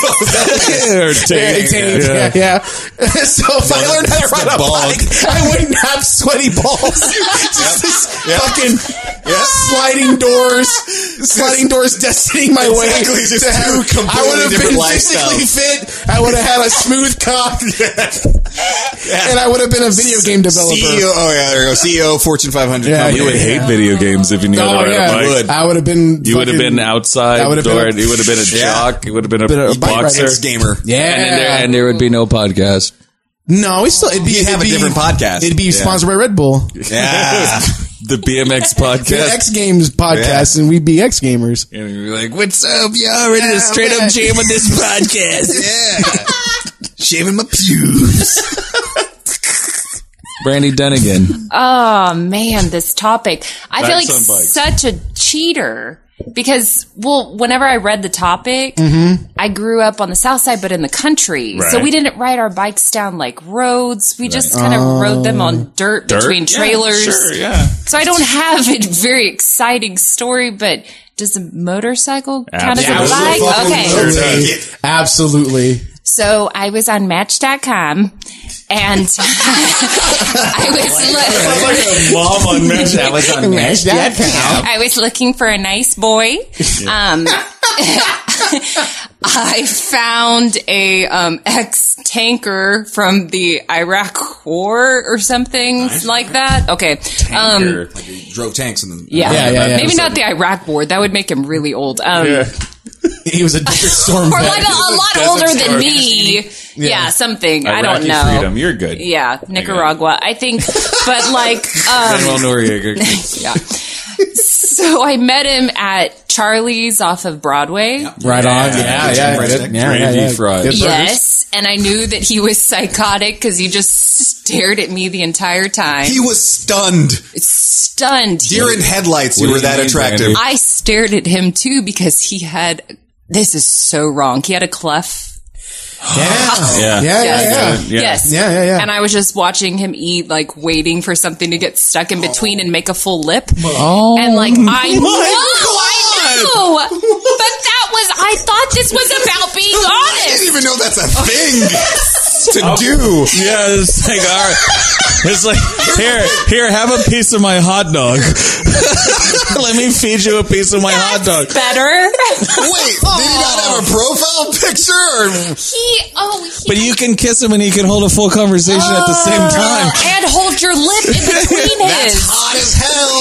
Yeah. So if I learned how to ride a bike, I wouldn't have sweaty balls. Just this fucking sliding doors destining my way to have. I would have been physically fit. I would have had a smooth cock. And I would have been a video game developer. CEO, there you go. CEO, Fortune 500. Yeah, you would hate video games if you knew how to ride a bike. I would have been. You would have been outside. You would have been a jock. You would have been a boxer. Gamer. Yeah. And there would be no podcast. No, it'd be a different podcast. It'd be sponsored by Red Bull. Yeah. The BMX podcast. The X Games podcast, and we'd be X Gamers. And we'd be like, what's up, y'all? Ready to straight up jam on this podcast? Yeah. Shaving my pubes. Brandy Dunnigan. Oh, man, this topic. I feel like such a cheater. Because, whenever I read the topic, I grew up on the south side, but in the country. Right. So we didn't ride our bikes down like roads. We just kind of rode them on dirt between trailers. So I don't have a very exciting story, but does a motorcycle count as a bike? Okay. Absolutely. So I was on Match.com. And I was mom on Match. I was on Match.com. I was looking for a nice boy. I found a ex-tanker from the Iraq War or something like that. Okay. Tanker. Like he drove tanks in the... Yeah. Maybe not the Iraq War. That would make him really old. He was a Desert Storm or like a lot older than me. Yeah, something. I don't know. Freedom. You're good. Yeah, Nicaragua, I think. But like, Manuel Noriega. Yeah. So I met him at Charlie's off of Broadway. Right on. Yeah. Fraud. Yes, and I knew that he was psychotic because he just stared at me the entire time. He was stunned. Deer in headlights. You were that attractive. Brandy? I stared at him too because he had. This is so wrong. He had a clef. Yes. Yeah. And I was just watching him eat, like waiting for something to get stuck in between and make a full lip. Oh, and like I know, but that I thought this was about being honest. I didn't even know that's a thing to do. Yeah, it's like, all right. It's like, here, have a piece of my hot dog. Let me feed you a piece of my hot dog. Better. Wait, did he not have a profile picture? Or? But you can kiss him and he can hold a full conversation at the same time. And hold your lip in between his. That's hot as hell.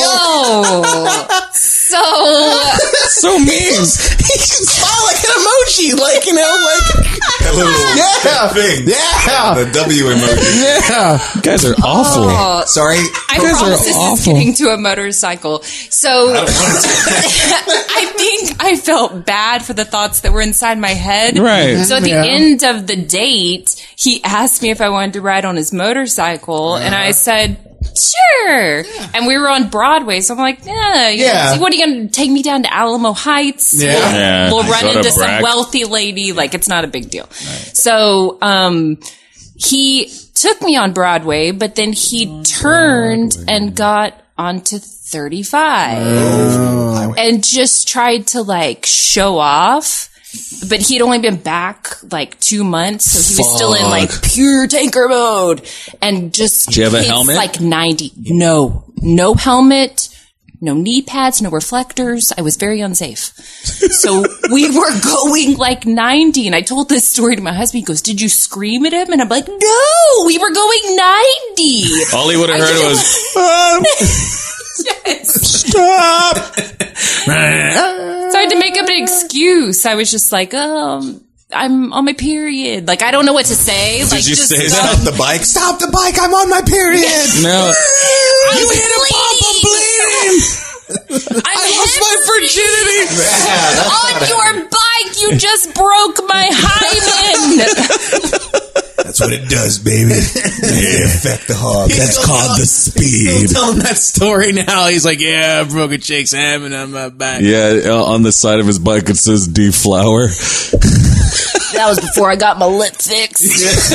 So mean. He can smile like an emoji, like, you know, like That little thing. Yeah. The W emoji. Yeah. You guys are awful. Sorry. I promise this is getting to a motorcycle. So I think I felt bad for the thoughts that were inside my head. Right. So at the end of the date, he asked me if I wanted to ride on his motorcycle, and I said, sure. And we were on Broadway, so I'm like, yeah. What are you going to take me down to Alamo Heights? Yeah. We'll run Sort of into some brag. wealthy lady. Like, it's not a big deal. Right. So, he took me on Broadway, but then he turned and got onto 35 and just tried to like show off. But he'd only been back like 2 months, so he was still in like pure tanker mode and just. Did you have a hits helmet? Like 90. No helmet. No knee pads, no reflectors. I was very unsafe. So we were going like 90. And I told this story to my husband. He goes, did you scream at him? And I'm like, no, we were going 90. All he would have heard was, stop. So I had to make up an excuse. I was just like, I'm on my period. Like, I don't know what to say. Did like, you just say Stop the bike. Stop the bike. I'm on my period. no. You hit a pump. I'm bleeding. I lost my virginity. On your bike, you just broke my hymen. That's what it does, baby. It affect the hog. That's called the speed. Tell him that story now. He's like, yeah, I broke a chick's ham and on my back. Yeah, on the side of his bike it says deflower. That was before I got my lip fixed.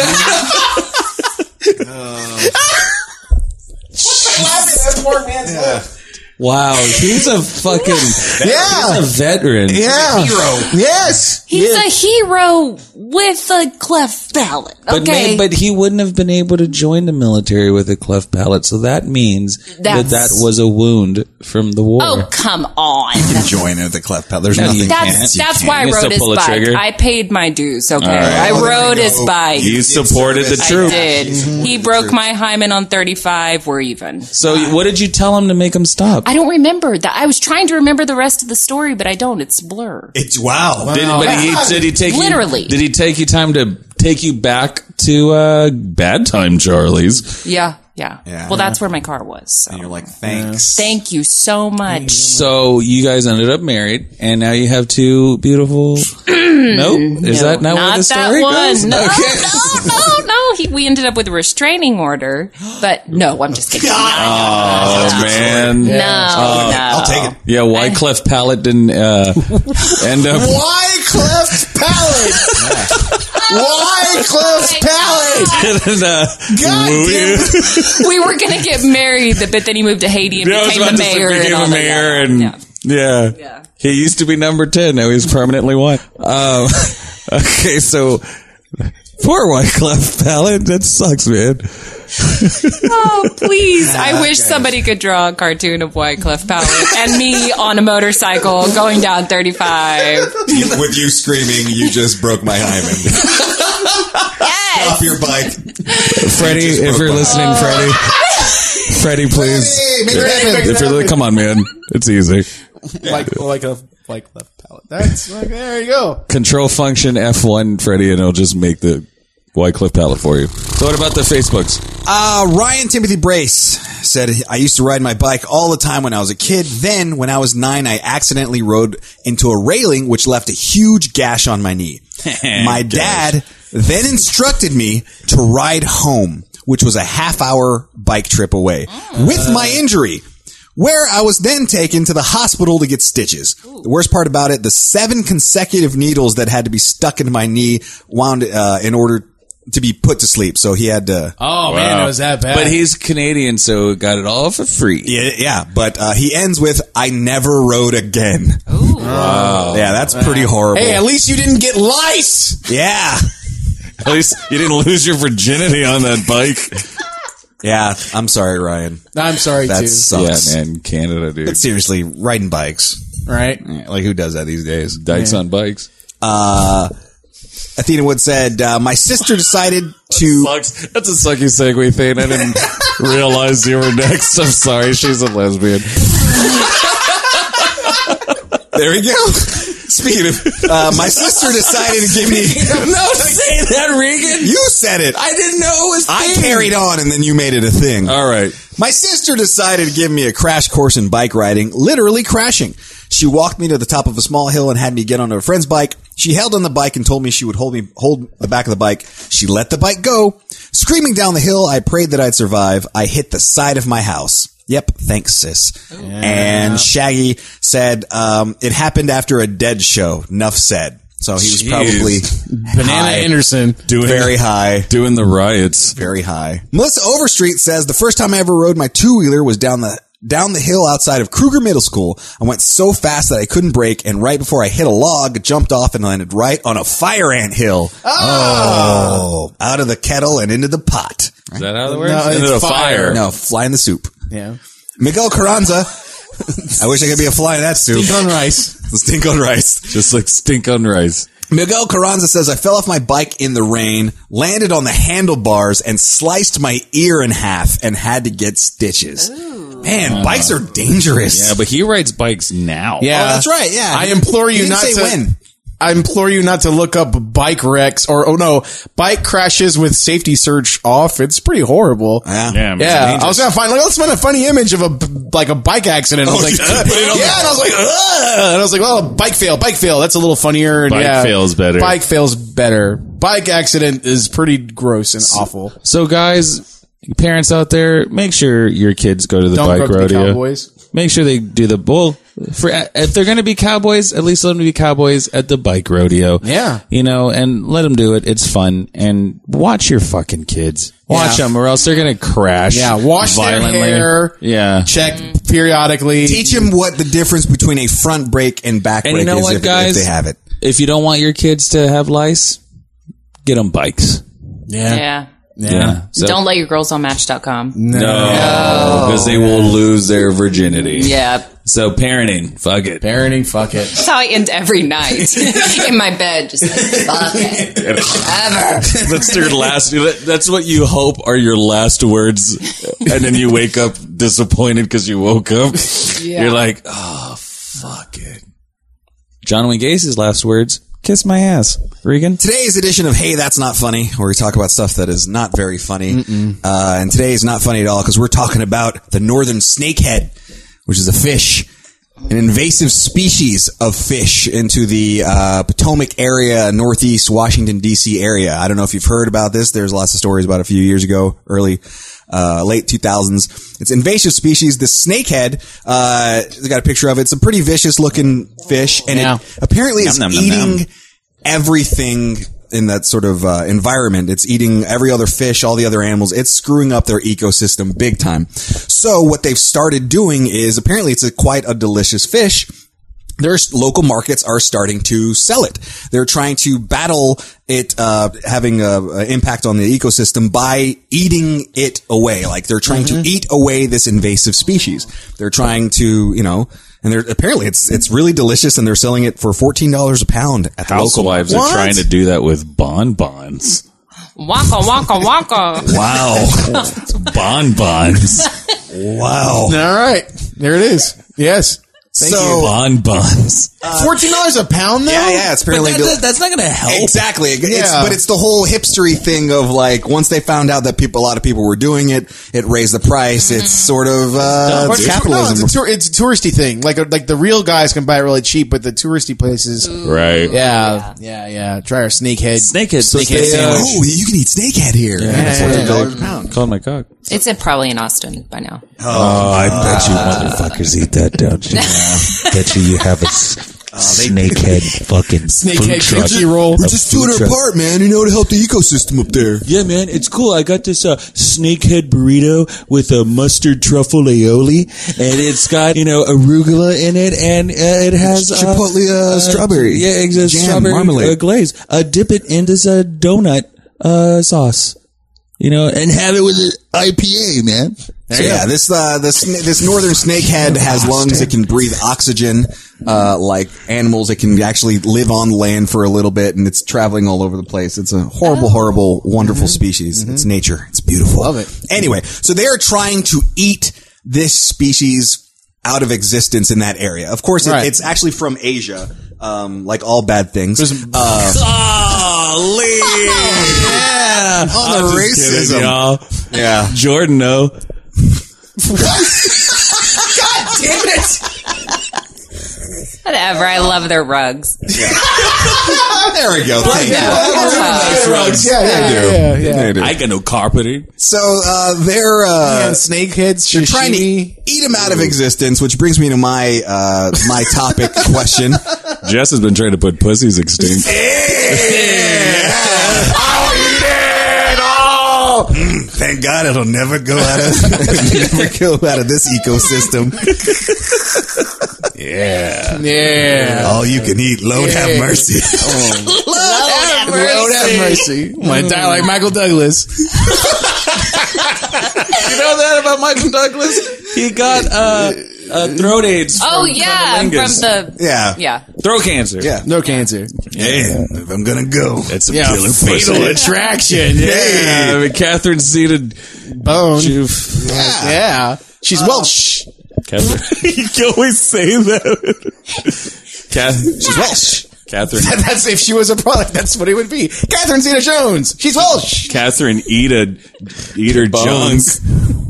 Wow, he's a fucking he's a veteran. Yeah. Hero. Yes. He's a hero with a cleft palate. Okay. But he wouldn't have been able to join the military with a cleft palate, so that means that was a wound from the war. Oh, come on. You can join it with a cleft palate. There's No, nothing. you can't. That's why I You rode still his pull a bike. trigger? I paid my dues, okay? right. I rode his bike. You supported the I troop. did. He broke my hymen on 35. We're even. So what did you tell him to make him stop? I don't remember that. I was trying to remember the rest of the story, but I don't. It's a blur. It's wow. Did he take Literally. Did he take you time to take you back to Bad Time Charlie's? Yeah. Well, that's where my car was. So. And you're like, thanks. Thank you so much. So you guys ended up married, and now you have two beautiful. Nope, is that not where the story goes? No, Okay. no. We ended up with a restraining order, but no, I'm just kidding. Oh man, No. I'll take it. Yeah, Wyclef Palette didn't end up. Wyclef Palette. Wyclef Palette. God damn. We were gonna get married, but then he moved to Haiti and became the mayor. Became and all a mayor, that. and yeah. He used to be number 10. Now he's permanently 1. Okay, so poor Wyclef Palette. That sucks, man. Oh, please. I wish somebody could draw a cartoon of Wyclef Palette and me on a motorcycle going down 35. With you screaming, you just broke my hymen. Stop your bike. Freddie, if you're listening, Freddie, please. Come on, man. It's easy. Like a Wyclef Palette. That's like, there you go. Control function F1, Freddie, and it'll just make the Wyclef Palette for you. So what about the Facebooks? Ryan Timothy Brace said, I used to ride my bike all the time when I was a kid. Then, when I was 9, I accidentally rode into a railing, which left a huge gash on my knee. My dad then instructed me to ride home, which was a half-hour bike trip away, with my injury, where I was then taken to the hospital to get stitches. The worst part about it, the 7 consecutive needles that had to be stuck into my knee wound in order to be put to sleep. So he had to... Oh, man, it was that bad. But he's Canadian, so got it all for free. Yeah, but he ends with, I never rode again. Ooh. Wow. Yeah, that's pretty horrible. Hey, at least you didn't get lice. Yeah. At least you didn't lose your virginity on that bike. Yeah, I'm sorry, Ryan. I'm sorry, that too. sucks. Yeah, man, Canada, dude. But seriously, riding bikes. Right? Yeah, like, who does that these days? Dykes on bikes. Athena Wood said, my sister decided to... That's a sucky segue thing. I didn't realize you were next. I'm sorry. She's a lesbian. There we go. Speaking of, my sister decided to give me... No, say that, Regan. You said it. I didn't know it was I carried on, and then you made it a thing. All right. My sister decided to give me a crash course in bike riding, literally crashing. She walked me to the top of a small hill and had me get onto a friend's bike. She held on the bike and told me she would hold the back of the bike. She let the bike go. Screaming down the hill, I prayed that I'd survive. I hit the side of my house. Yep, thanks, sis. Yeah. And Shaggy said, it happened after a Dead show. Nuff said. So he was probably Banana high, Anderson. Very high. Doing the riots. Very high. Melissa Overstreet says, the first time I ever rode my two-wheeler was down the hill outside of Kruger Middle School. I went so fast that I couldn't brake, and right before I hit a log, jumped off and landed right on a fire ant hill. Oh! Out of the kettle and into the pot. Is that how that works? No, into the fire. No, fly in the soup. Yeah. Miguel Carranza. I wish I could be a fly in that soup. Stink on rice. Stink on rice. Just like stink on rice. Miguel Carranza says, I fell off my bike in the rain, landed on the handlebars, and sliced my ear in half and had to get stitches. Ooh. Man, bikes are dangerous. Yeah, but he rides bikes now. Yeah. Oh, that's right. Yeah. I implore you not to... when. I implore you not to look up bike wrecks bike crashes with safety search off. It's pretty horrible. Yeah. Yeah. I was going to let's find a funny image of a bike accident. I was like, and I was like, well, bike fail. That's a little funnier. And Bike fail's better. Bike fail's better. Bike accident is pretty gross and awful. So guys, parents out there, make sure your kids go to the bike rodeo. Cowboys. Make sure they do the bull. If they're going to be cowboys, at least let them be cowboys at the bike rodeo. Yeah. And let them do it. It's fun. And watch your fucking kids. Watch them or else they're going to crash. Yeah. Wash violently. their hair. Yeah. Check periodically. Teach them what the difference between a front brake and back brake you know is what, guys? if they have it. If you don't want your kids to have lice, get them bikes. Yeah. So, Don't let your girls on Match.com. No. Because they will lose their virginity. Yeah. So parenting, fuck it. That's how I end every night in my bed. Just like, fuck it. Ever. That's your last. That's what you hope are your last words, and then you wake up disappointed because you woke up. Yeah. You're like, oh, fuck it. John Wayne Gacy's last words: kiss my ass. Regan? Today's edition of Hey, That's Not Funny, where we talk about stuff that is not very funny. And today is not funny at all because we're talking about the northern snakehead, which is a fish, an invasive species of fish into the Potomac area, northeast Washington, D.C. area. I don't know if you've heard about this. There's lots of stories about it a few years ago, late 2000s. It's an invasive species. The snakehead, got a picture of it. It's a pretty vicious looking fish, and it apparently is eating everything in that sort of environment. It's eating every other fish, all the other animals. It's screwing up their ecosystem big time. So what they've started doing is, apparently it's quite a delicious fish. Their local markets are starting to sell it. They're trying to battle it, having an impact on the ecosystem by eating it away. Like they're trying to eat away this invasive species. They're trying to, and they're apparently it's really delicious, and they're selling it for $14 a pound at the local. Housewives are trying to do that with bonbons. Wonka, wonka, wonka. Wow. Bonbons. Wow. All right. There it is. Yes. Thank you. Bonbons. $14 a pound though? Yeah, it's apparently that's not going to help. Exactly. But it's the whole hipstery thing of like, once they found out that a lot of people were doing it, it raised the price. It's sort of capitalism. No, it's a touristy thing. Like the real guys can buy it really cheap, but the touristy places, right? Yeah. Try our snakehead. Snakehead sandwich. Oh, you can eat snakehead here. $14 a pound. Call my cock. It's probably in Austin by now. Oh, I bet you motherfuckers eat that, don't you? Bet you have a Snakehead fucking Snakehead food truck. cookie roll. We're just doing our part, man. You know, to help the ecosystem up there. Yeah, man, it's cool. I got this snakehead burrito with a mustard truffle aioli, and it's got arugula in it, and it has Chipotle strawberry. Yeah, exactly. Jam, Strawberry marmalade. glaze. Dip it in this donut sauce. And have it with an IPA, man. So yeah, this northern snakehead has lungs that can breathe oxygen, like animals. It can actually live on land for a little bit, and it's traveling all over the place. It's a horrible, wonderful species. It's nature. It's beautiful. Love it. Anyway, so they are trying to eat this species out of existence in that area. Of course, it's actually from Asia, like all bad things. Golly. Yeah. On the racism. Kidding, y'all. Yeah. Jordan, no. God damn it! Whatever. I love their rugs. There we go. Thank you. Nice rugs. Yeah. I got no carpeting. So they're snakeheads. They're trying to eat them out of existence, which brings me to my my topic question. Jess has been trying to put pussies extinct. Thank God it'll never go out of this ecosystem. Yeah. All you can eat. Lord have mercy. Lord have mercy. I'm gonna die like Michael Douglas. You know that about Michael Douglas? He got throat AIDS. Oh, yeah. From the... Yeah. Throat cancer. Yeah. No cancer. Yeah. If I'm gonna go, It's a Yeah. killer Fatal pussy. attraction. Yeah. I mean, Catherine seated Bone. yeah. Yeah. She's Welsh. Catherine. You always say that. She's Welsh. Catherine. That's if she was a product. That's what it would be. Catherine Zeta-Jones. She's Welsh. Catherine Eater Jones.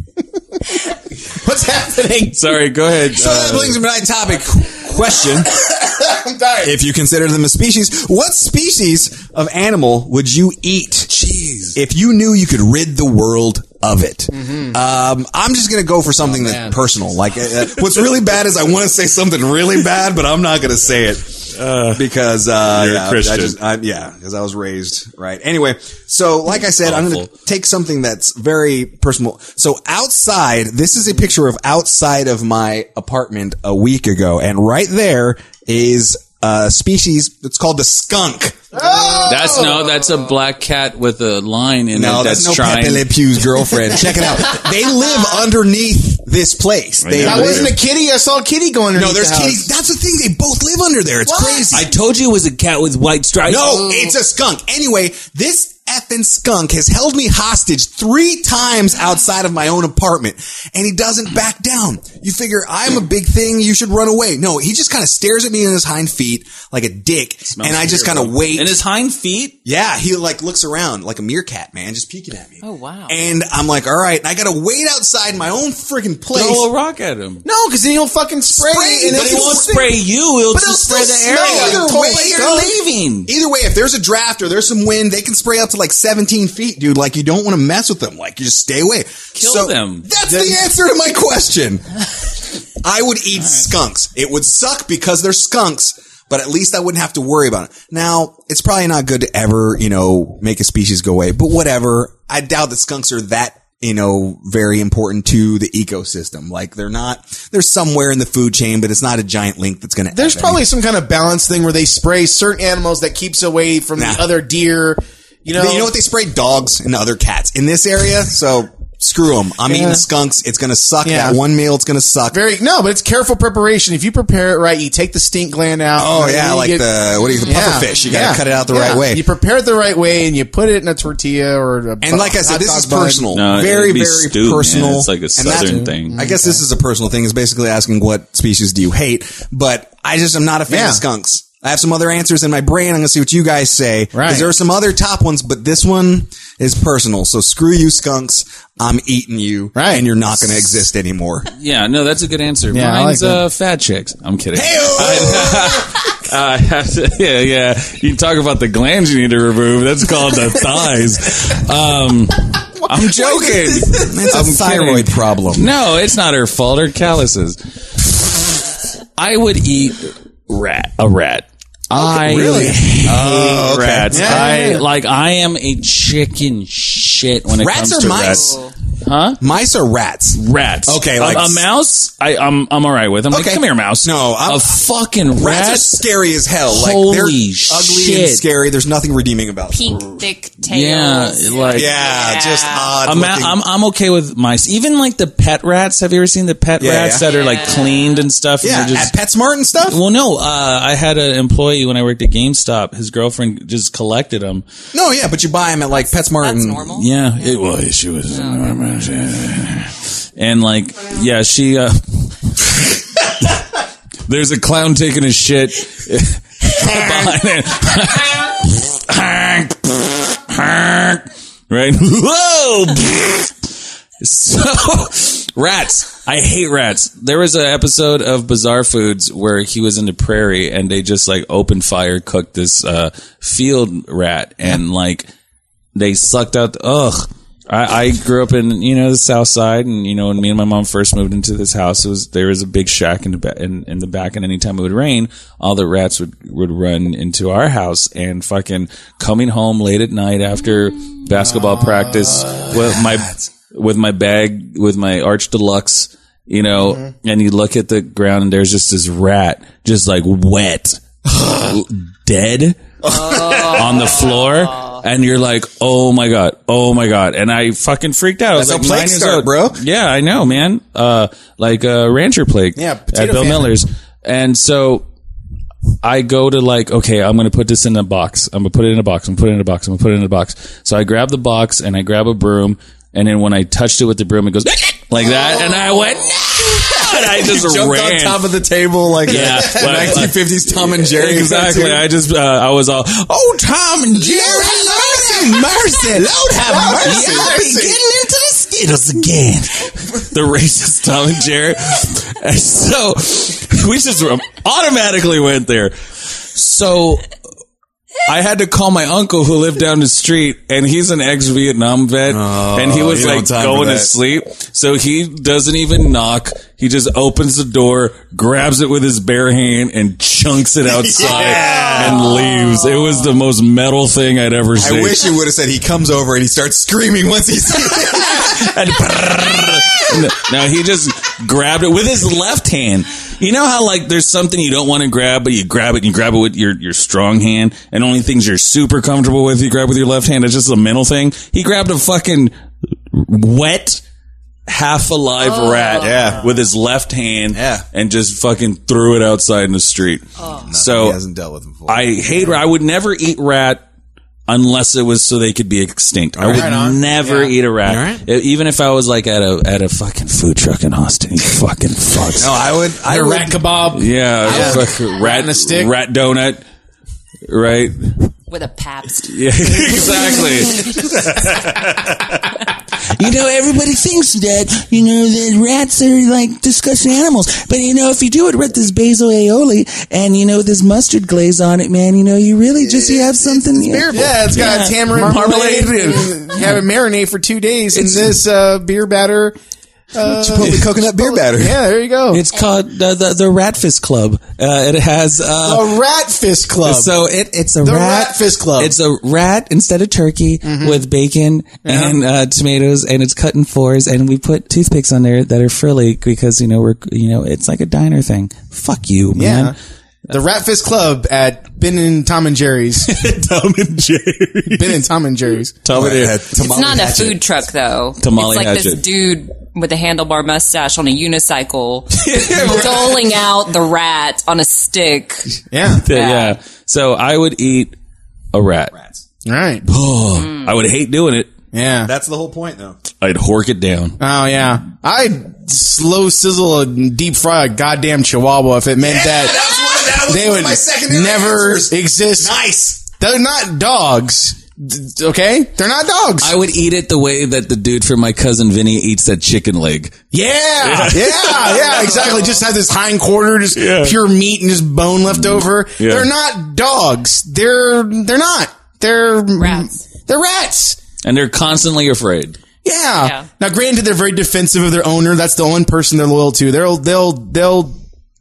What's happening? Sorry, go ahead. So that brings me to my topic question. I'm tired. If you consider them a species, what species of animal would you eat? Jeez. If you knew you could rid the world of it. I'm just going to go for something that's personal. Like, what's really bad is I want to say something really bad, but I'm not going to say it. Because, You're a Christian. because I was raised, right. Anyway, so like I said, I'm going to take something that's very personal. So outside, this is a picture of outside of my apartment a week ago, and right there is a species that's called the skunk. That's a black cat with a line in it that's no trying. Pepe Le Pew's girlfriend. Check it out. They live underneath this place. That wasn't a kitty. I saw a kitty going underneath. No, there's the house. kitties. That's the thing. They both live under there. It's crazy. I told you it was a cat with white stripes. No, it's a skunk. Anyway, this effing skunk has held me hostage 3 times outside of my own apartment, and he doesn't back down. You figure I'm a big thing, you should run away. No, he just kind of stares at me in his hind feet like a dick, and I just kind of wait. In his hind feet? Yeah, he like looks around like a meerkat, man, just peeking at me. Oh, wow. And I'm like, all right, I gotta wait outside my own freaking place. Throw a rock at him. No, because then he'll fucking spray. Spray, and but it he won't spray you. He'll But just it'll spray the still area. smell. Either way, You're you're leaving. Either way, if there's a draft or there's some wind, they can spray out to like 17 feet, dude. Like, you don't want to mess with them. Like, you just stay away. Kill them. That's the answer to my question. I would eat skunks. It would suck because they're skunks, but at least I wouldn't have to worry about it. Now, it's probably not good to ever, make a species go away, but whatever. I doubt that skunks are that, very important to the ecosystem. Like, they're somewhere in the food chain, but it's not a giant link that's going to. There's probably some kind of balance thing where they spray certain animals that keeps away from the other deer. You know what they spray? Dogs and other cats in this area. So screw them. I'm eating skunks. It's going to suck. Yeah. That one meal, it's going to suck. But it's careful prepreparation. If you prepare it right, you take the stink gland out. Oh yeah, like the pufferfish. You got to cut it out the right way. You prepare it the right way, and you put it in a tortilla or and like I said, this is personal. No, very, it'd be very stew, personal. man. It's like a southern thing. I guess this is a personal thing. It's basically asking what species do you hate, but I'm not a fan of skunks. I have some other answers in my brain. I'm going to see what you guys say. Right. Because there are some other top ones, but this one is personal. So screw you, skunks. I'm eating you. Right. And you're not going to exist anymore. Yeah, no, that's a good answer. Yeah, I Mine's like that. fat chicks. I'm kidding. Hey-o! Yeah. You talk about the glands you need to remove. That's called the thighs. I'm joking. It's a thyroid problem. No, it's not her fault. Her calluses. I would eat A rat. I really? hate rats. Yeah. I am a chicken shit when it Rats comes or to mice? rats. Huh? Mice or rats? Rats. Okay, like a mouse. I'm all right with. I'm like, come here, mouse. No, a fucking rat. Rats are scary as hell. Like Holy they're ugly shit. and scary. There's nothing redeeming about them. Pink, thick tails. Just odd. I'm okay with mice. Even like the pet rats. Have you ever seen the pet rats that are like cleaned and stuff? Yeah, and just, at PetSmart and stuff? Well, no. I had an employee when I worked at GameStop. His girlfriend just collected them. No, yeah, but you buy them at like PetSmart. That's and normal. Yeah, it was. She was. And like, yeah, she, there's a clown taking a shit behind it. Right? Whoa! So, rats. I hate rats. There was an episode of Bizarre Foods where he was in the prairie and they just like open fire cooked this, field rat and like, they sucked out, I grew up in, the South Side, and, when me and my mom first moved into this house, there was a big shack in the back, and anytime it would rain, all the rats would run into our house, and fucking coming home late at night after basketball practice with my bag, with my Arch Deluxe, and you look at the ground and there's just this rat, just like wet, dead on the floor. And you're like, oh my God. And I fucking freaked out. That's I was how like 9 plagues years start, old. bro. Yeah, I know, man. Like a rancher plague. Yeah, at potato Bill famine. Miller's. And so I go to like, okay, I'm going to put this in a box. I'm going to put it in a box. So I grab the box and I grab a broom. And then when I touched it with the broom, it goes like that. And I went, and I just jumped ran. on top of the table like Yeah, 1950s Tom and Jerry. Exactly. I just, I was all, oh, Tom and Jerry, mercy, Lord have mercy. I'll be getting into the Skittles again. The racist Tom and Jerry. And so we just automatically went there. So I had to call my uncle who lived down the street, and he's an ex-Vietnam vet, and he was like going to sleep. So he doesn't even knock. He just opens the door, grabs it with his bare hand, and chunks it outside and leaves. It was the most metal thing I'd ever seen. I wish you would have said he comes over and he starts screaming once he's No, he just grabbed it with his left hand. You know how like there's something you don't want to grab, but you grab it and you grab it with your strong hand, and only things you're super comfortable with you grab with your left hand. It's just a mental thing. He grabbed a fucking wet, half alive rat with his left hand and just fucking threw it outside in the street. So he hasn't dealt with him before. I hate rat. I would never eat rat unless it was so they could be extinct. I would never eat a rat. Even if I was like at a fucking food truck in Austin, you fucking fucks. No, I would. Rat kebab. Yeah. Rat in a stick. Rat donut. Right? With a Pabst. Yeah, exactly. Everybody thinks that rats are like disgusting animals. But if you do it with this basil aioli and this mustard glaze on it, man, you really just you have something. Yeah, it's got tamarind marmalade and have it marinate for 2 days in this beer batter. Chipotle coconut beer batter. Yeah, there you go. It's called the Rat Fist Club. It has a Rat Fist Club. So it's a the Rat Fist Club. It's a rat instead of turkey with bacon and tomatoes, and it's cut in fours, and we put toothpicks on there that are frilly because it's like a diner thing. Fuck you, man. Yeah. The Rat Fist Club at Ben and Tom and Jerry's. Tom and Jerry. Ben and Tom and Jerry's. It's not a food truck though. Tamale it's like hatchet. this dude with a handlebar mustache on a unicycle doling out the rat on a stick. Yeah. So I would eat a rat. All right. I would hate doing it. Yeah. That's the whole point, though. I'd hork it down. Oh, yeah. I'd slow sizzle and deep fry a goddamn chihuahua if it meant that they would never exist. Nice. They're not dogs. Okay? They're not dogs. I would eat it the way that the dude from My Cousin Vinny eats that chicken leg. Yeah, exactly. Just have this hind quarter, just pure meat and just bone left over. Yeah. They're not dogs. They're not. They're rats. They're rats. And they're constantly afraid. Yeah. Now, granted, they're very defensive of their owner. That's the only person they're loyal to. They'll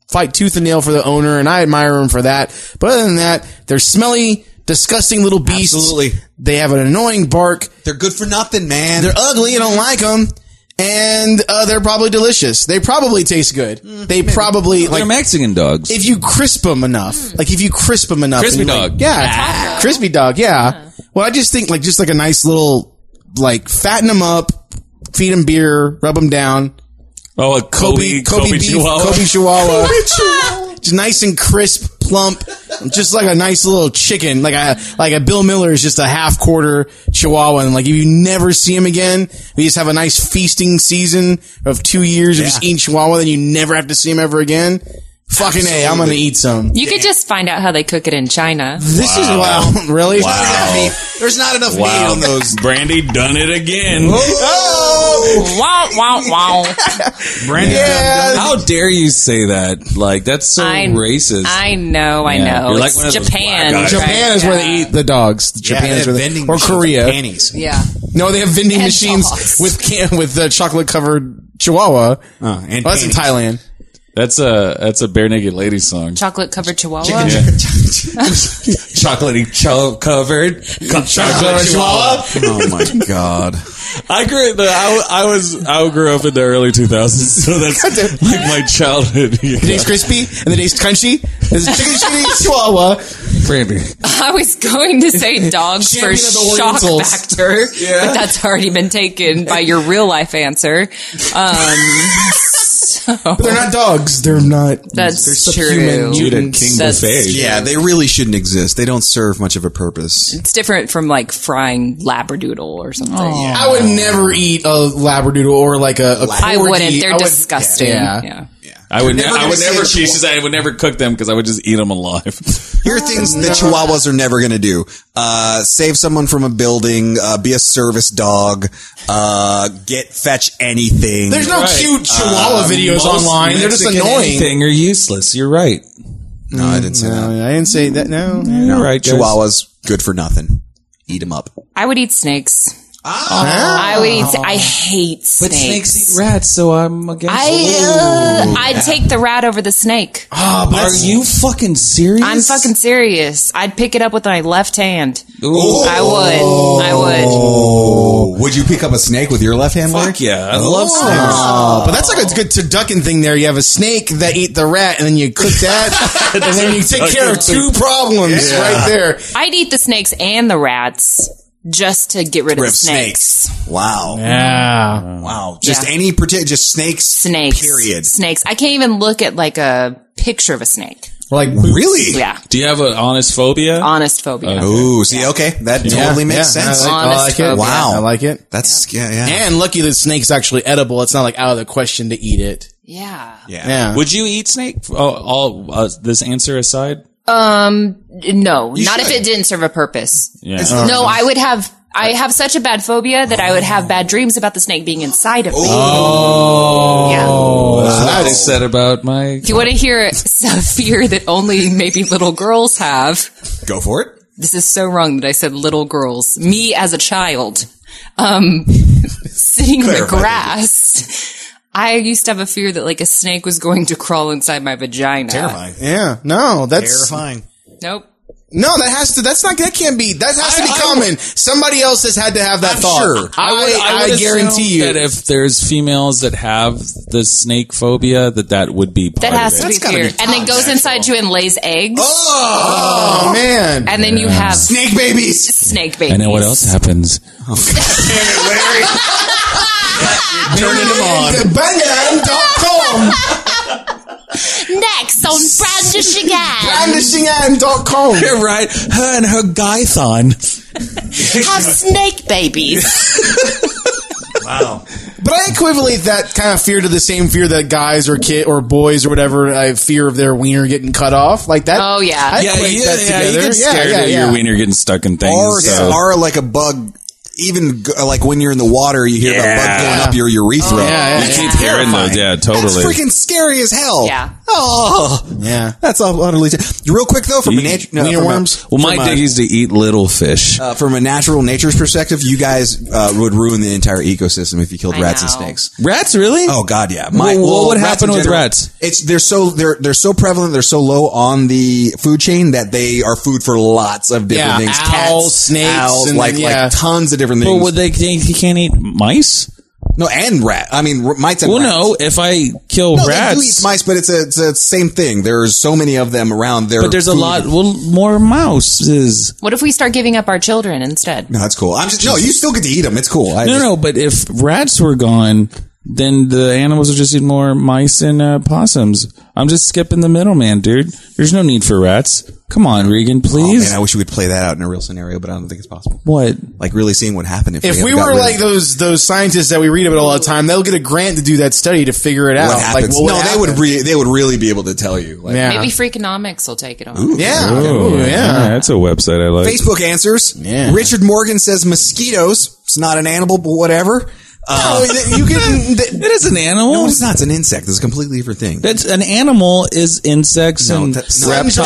fight tooth and nail for the owner, and I admire them for that. But other than that, they're smelly, disgusting little beasts. Absolutely. They have an annoying bark. They're good for nothing, man. They're ugly. I don't like them. And they're probably delicious. They probably taste good. They probably They're Mexican dogs. if you crisp them enough. Like if you crisp them enough. Crispy and, like, dog. yeah. Crispy dog. Yeah. Well, I just think just like a nice little, fatten them up, feed them beer, rub them down. Oh, a Kobe beef, Chihuahua. Kobe Chihuahua. Just nice and crisp, plump, just like a nice little chicken, like a Bill Miller is just a half quarter Chihuahua, and if you never see him again, we just have a nice feasting season of 2 years of just eating Chihuahua, then you never have to see him ever again. Fucking A, I'm gonna eat some. You could just find out how they cook it in China. This is really? Wow. There's not enough meat on those. Brandy done it again. Wow, wow, wow. Brandy, how dare you say that? That's so racist. I know. You're like It's one of those Japan. black guys. Japan is where they eat the dogs. Japan is where vending or machines Korea. with panties. Yeah. No, they have vending And machines dogs. with the chocolate covered Chihuahua. And that's in panties. Thailand. That's a Bare Naked Lady song. Chocolate covered chihuahua. Chocolatey covered chocolate Chihuahua. Oh my god! I grew up in the early 2000s, so that's like my childhood. The day's crispy and the day's crunchy. There's a chicken Chihuahua. Brandy. I was going to say dogs for Champion of the shock Orientals. factor, but that's already been taken by your real life answer. But they're not dogs. They're not. That's they're true. subhuman Eat a mutants. king That's buffet. Yeah, they really shouldn't exist. They don't serve much of a purpose. It's different from frying labradoodle or something. I would never eat a labradoodle or a corgi. I wouldn't. They're disgusting. Yeah. I would never never. gonna say I would never cook them because I would just eat them alive. Here are things that Chihuahuas are never going to do. Save someone from a building, be a service dog, fetch anything. There's no cute Chihuahua videos online. They're just annoying. Anything are useless. You're right. No, I didn't say that. I didn't say that. No. You're right. guys. Chihuahuas, good for nothing. Eat them up. I would eat snakes. I would eat. I hate snakes. But snakes eat rats, so I'm against. I'd take the rat over the snake. Are you fucking serious? I'm fucking serious. I'd pick it up with my left hand. Ooh. I would. Oh, would you pick up a snake with your left hand, Larry? Fuck yeah, I love snakes. But that's like a good turducken thing there. You have a snake that ate the rat, and then you cook that, and then you take care of two problems right there. I'd eat the snakes and the rats just to get rid of the snakes. Wow. Yeah. Wow. Just Yeah. any particular, just snakes. Snakes. Period. Snakes. I can't even look at a picture of a snake. Really? Yeah. Do you have an honest phobia? Honest phobia. Ooh, see, okay. That totally makes sense. I like it. phobia. Wow. I like it. That's, yeah. And lucky the snake's actually edible. It's not out of the question to eat it. Yeah. Yeah. Would you eat snake? This answer aside? No, not should. if it didn't serve a purpose. Yeah. No, I have such a bad phobia that I would have bad dreams about the snake being inside of me. Oh. Yeah. That's what they said about my. If you want to hear a fear that only maybe little girls have, Go for it. this is so wrong that I said little girls. Me as a child, sitting in the grass, I used to have a fear that a snake was going to crawl inside my vagina. Terrifying. Yeah. No, that's Terrifying. Nope. No, that has to be common. Somebody else has had to have that thought. Sure. I would guarantee you that if there's females that have the snake phobia, that would be part That has of to it. be fear. And then goes inside you and lays eggs. Oh man. And then you have Snake babies. snake babies. And then what else happens? Turning them on. Banyan.com. Next on Brandishing Ann. Brandishingann.com. You're right. Her and her Gython. Have snake babies. Wow. But I equivalent that kind of fear to the same fear that guys or boys or whatever have fear of their wiener getting cut off. Like that. Oh, yeah. I Yeah, equate that you together. get scared of your wiener getting stuck in things. Or a bug even like when you're in the water, you hear about bug going up your urethra. You keep hearing those. Yeah, totally. That's freaking scary as hell. Yeah. Oh, Yeah. that's utterly. Real quick though, from a nature, Well, my dig is to eat little fish. From a natural nature's perspective, you guys would ruin the entire ecosystem if you killed rats and snakes. Rats, really? Oh God, yeah. What would rats happen in with general, rats? They're so prevalent. They're so low on the food chain that they are food for lots of different things. Owls, Cats, snakes, owls, and like tons of different things. But would you can't eat mice? No, and rat. I mean, mice and Well, rats. no. If I kill No, rats, they do eat mice, but it's a same thing. There's so many of them around. but there's a lot more mouses. What if we start giving up our children instead? No, that's cool. You still get to eat them. It's cool. No, but if rats were gone, then the animals would just eat more mice and possums. I'm just skipping the middleman, dude. There's no need for rats. Come on, Regan, please. Oh, man, I wish we would play that out in a real scenario, but I don't think it's possible. What? Like really seeing what happened If we were like those scientists that we read about all the time, they'll get a grant to do that study to figure it out. What happens? Like, what would happen? They would really be able to tell you. Like, Maybe Freakonomics will take it on. That's a website I like. Facebook answers. Yeah. Richard Morgan says mosquitoes. It's not an animal, but whatever. It is an animal. No, it's not. It's an insect. It's a completely different thing. That's an animal is insects and reptiles.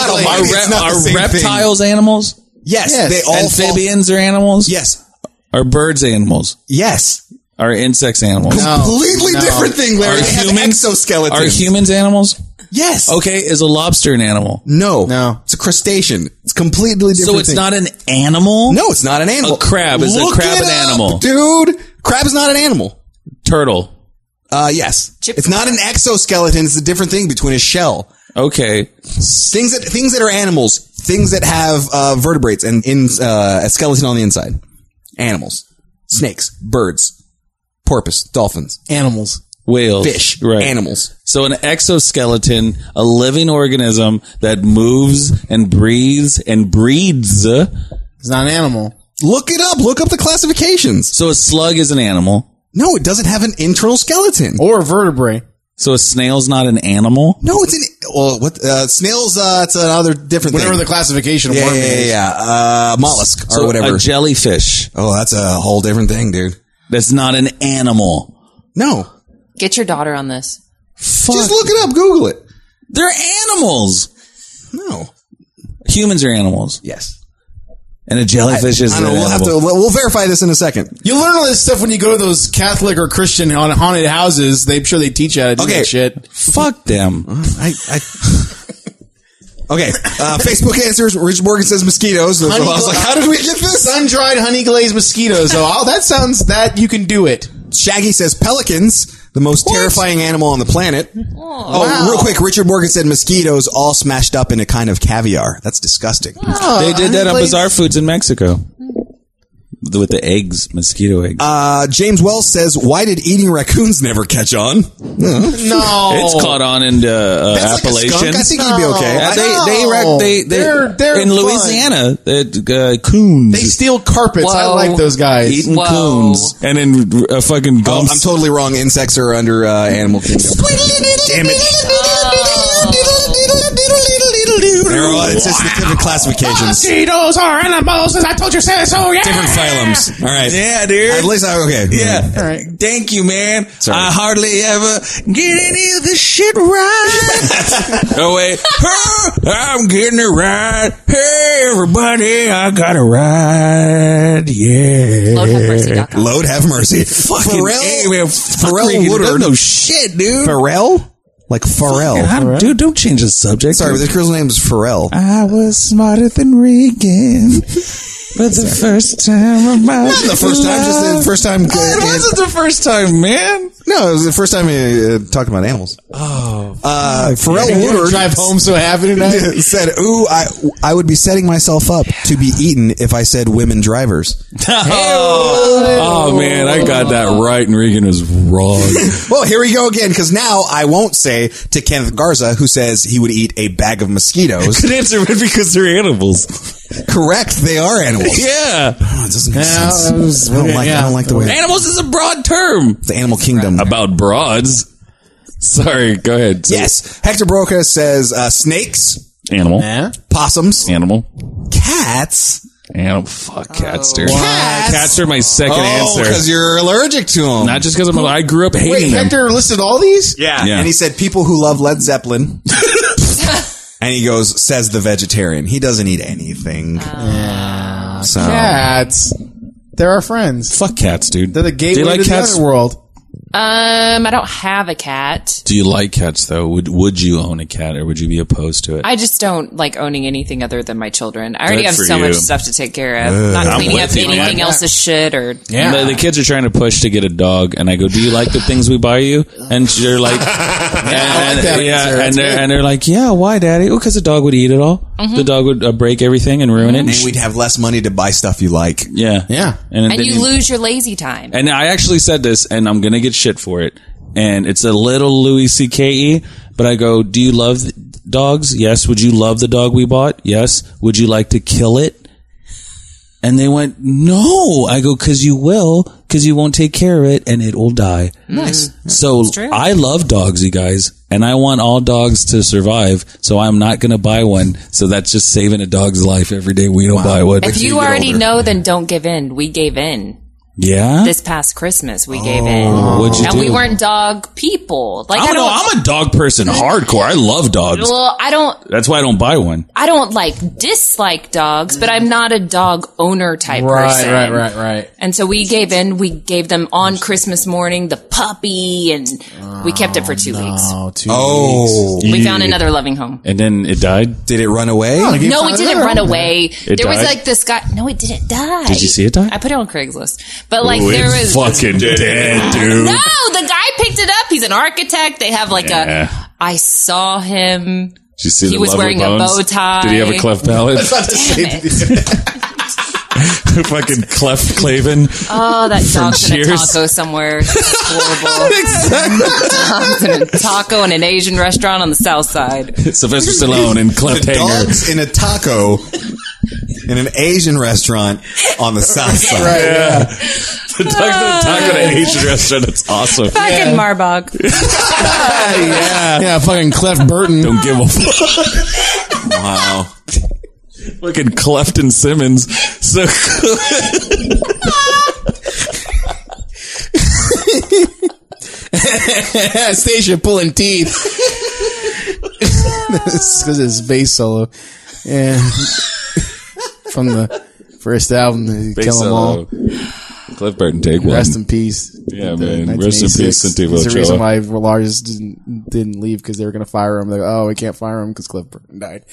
Are reptiles animals? Yes. They all amphibians are animals? Yes. Are birds animals? Yes. Are insects animals? Completely different thing, Larry. Are They have humans exoskeletons? Are humans animals? Yes. Okay, is a lobster an animal? No. It's a crustacean. It's completely different. So it's not an animal? No, it's not an animal. A crab. Is a crab an animal? Dude, crab is not an animal. Turtle. Yes. It's not an exoskeleton. It's a different thing between a shell. Okay. Things that are animals. Things that have vertebrates and a skeleton on the inside. Animals. Snakes. Birds. Porpoise. Dolphins. Animals. Whales. Fish. Right. Animals. So an exoskeleton, a living organism that moves and breathes and breeds. It's not an animal. Look it up. Look up the classifications. So a slug is an animal. No, it doesn't have an internal skeleton. Or a vertebrae. So a snail's not an animal? No, it's snails, it's another different thing. Whatever the classification of worm is. Yeah. Mollusk So or whatever. a jellyfish. Oh, that's a whole different thing, dude. That's not an animal. No. Get your daughter on this. Fuck. Just look it up. Google it. They're animals. No. Humans are animals. Yes. And a jellyfish is I an don't know. animal. We'll verify this in a second. You learn all this stuff when you go to those Catholic or Christian on haunted houses. I'm sure they teach you how to do that shit. Fuck them. Okay. Facebook answers. Richard Morgan says mosquitoes. I was like, how did we get this? Sun-dried honey glazed mosquitoes. That sounds that you can do it. Shaggy says pelicans. The most terrifying animal on the planet. Real quick, Richard Morgan said mosquitoes all smashed up in a kind of caviar. That's disgusting. They did that on Bizarre Foods in Mexico. With the eggs, mosquito eggs. James Wells says, why did eating raccoons never catch on? No. It's caught on in Appalachian. Like I think he'd be okay. They're in Louisiana. Coons. They steal carpets. Whoa. I like those guys. Eating coons. And in fucking gumps. I'm totally wrong. Insects are under Animal Kingdom. Damn it. It's just the different classifications. Mosquitoes are animals, as I told you so, yeah. Different phylums. All right. Yeah, dude. At least okay. Yeah. All right. Thank you, man. Sorry. I hardly ever get any of this shit right. Oh, wait. I'm getting it right. Hey, everybody, I got it right. Yeah. LoadHaveMercy.com. Load have mercy. Pharrell Woodard. No shit, dude. Pharrell? Like Pharrell. Dude, don't change the subject. Sorry, but this girl's name is Pharrell. I was smarter than Regan. For the first time of my life. The first time, just the first time. It wasn't the first time, man. No, it was the first time he talked about animals. Oh. Pharrell Woodard drive home so happy tonight. Said, ooh, I would be setting myself up to be eaten if I said women drivers. Oh, man, I got that right and Regan was wrong. Well, here we go again, because now I won't say to Kenneth Garza, who says he would eat a bag of mosquitoes. Good answer, but because they're animals. Correct, they are animals. Yeah. Oh, it doesn't make sense. I don't like the way Animals is a broad term. the animal kingdom. About broads. Sorry, go ahead. So, Yes. Hector Broca says snakes, Animal. Yeah. possums, Animal. cats, Fuck cats, dude. Cats are my second answer. because you're allergic to them. Not just because I grew up hating Wait, them. Hector listed all these? Yeah. Yeah. And he said people who love Led Zeppelin. And he says the vegetarian. He doesn't eat anything. So. Cats. They're our friends. Fuck cats, dude. They're the gateway Do you like to cats? the other world. I don't have a cat. Do you like cats though? Would you own a cat, or would you be opposed to it? I just don't like owning anything other than my children. I already Good have for so you. much stuff to take care of. Not I'm cleaning up with you, man. anything else's shit or. The kids are trying to push to get a dog, and I go, "Do you like the things we buy you?" And they're like, and they're like, "Yeah, why, Daddy?" Oh, because the dog would eat it all. Mm-hmm. The dog would break everything and ruin it. And we'd have less money to buy stuff you like. Yeah, And then you lose your lazy time. And I actually said this, and I'm gonna get shit for it. And it's a little Louis C.K.E., but I go, do you love dogs? Yes. Would you love the dog we bought? Yes. Would you like to kill it? And they went, no. I go, because you will, because you won't take care of it, and it will die. Nice. So I love dogs, you guys, and I want all dogs to survive, so I'm not going to buy one. So that's just saving a dog's life every day we don't buy one. If you already know, then don't give in. We gave in. Yeah? This past Christmas, we gave in. What'd you and do? we weren't dog people. Like I'm a dog person, hardcore. I love dogs. Well, That's why I don't buy one. I don't dislike dogs, but I'm not a dog owner type person. Right. And so we gave in. We gave them on Christmas morning the puppy, and we kept it for 2 weeks. We found another loving home. And then it died? Did it run away? No, it didn't run away. There was died? like this guy. No, it didn't die. Did you see it die? I put it on Craigslist. But like Ooh, there it's was fucking dead, dude. No, the guy picked it up. He's an architect. They have like I saw him. Did you see he the was lovely wearing bones? a bow tie. Did he have a cleft palate? Fucking cleft Clavin. Oh, that dog's in a Cheers. taco somewhere. It's horrible. Dog's in a taco in an Asian restaurant on the south side. Sylvester Stallone in Cleft The Hanger. dog's in a taco in an Asian restaurant on the south side. Yeah. The dog's in a taco in an Asian restaurant. That's awesome. Fucking Marbach. Yeah, fucking Clef Burton. Don't give a fuck. Wow. Fucking Clefton Simmons. So Station pulling teeth. This is because his bass solo. Yeah. From the first album, Kill 'Em All. Cliff Burton, take one. Rest in peace. Yeah, man. Rest in peace, Santiago That's the reason Ochoa. why Lars didn't leave, because they were going to fire him. They're like, oh, we can't fire him because Cliff Burton died.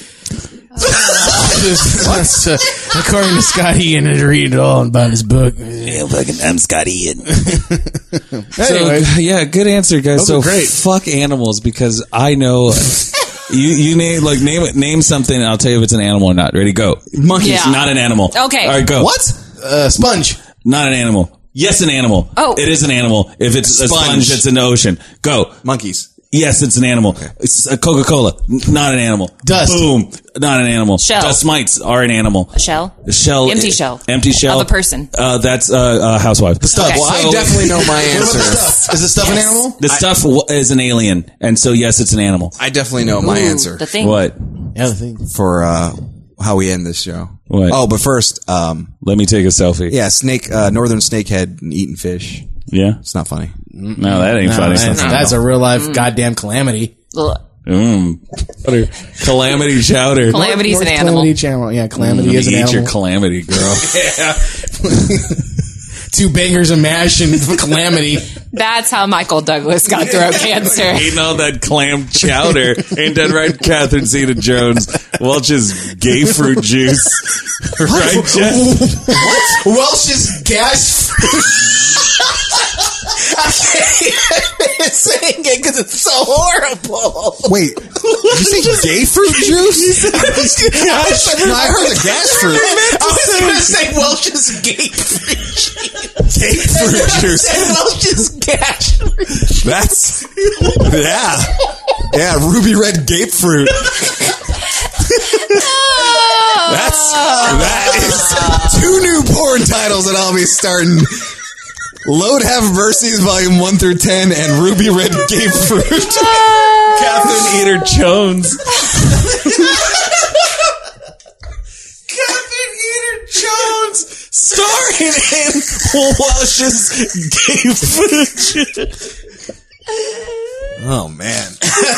According to Scott Ian, I read it all about his book. Yeah, fucking, I'm Scott Ian. Anyway. So, yeah, good answer, guys. Those are So great. fuck animals, because I know you name something and I'll tell you if it's an animal or not. Ready, go. Monkey's Yeah. not an animal. Okay. All right, go. What? Sponge. Not an animal. Yes, an animal. Oh. It is an animal. If it's a Sponge. sponge, it's in the ocean. Go. Monkeys. Yes, it's an animal. It's a Coca-Cola. Not an animal. Dust. Boom. Not an animal. Shell. Dust mites are an animal. A shell? A shell. Empty shell. Empty shell. Of a person. That's a housewife. The stuff. Okay. Well, I definitely know my answer. Is the stuff an animal? The stuff is an alien. And so, yes, it's an animal. I definitely know my answer The thing. What? Yeah, the thing. for how we end this show. What? Oh, but first, Let me take a selfie. yeah, northern snakehead and eating fish. Yeah? It's not funny. No, that ain't No, funny. that's a real life goddamn calamity. Ugh. Calamity chowder. Calamity's an North animal. Calamity channel. Yeah, Calamity Let is me an eat your animal. calamity, girl. 2 bangers of mash and Calamity. That's how Michael Douglas got throat cancer. Eating all that clam chowder. Ain't that right, Catherine Zeta-Jones? Welch's gay fruit juice. Right, Jeff? What? Welch's gas fruit. I can't saying it because it's so horrible. Wait, did you say gay fruit juice? No, I heard the gas fruit. I was going to say Welch's gay fruit juice. Gay fruit juice. And Welch's gas fruit. That's yeah, ruby red grapefruit. That is 2 new porn titles that I'll be starting. Load Have Mercies Volume 1 through 10 and Ruby Red Grapefruit. Catherine Eater Jones. Catherine Eater Starring in Welsh's gay footage. Oh, man.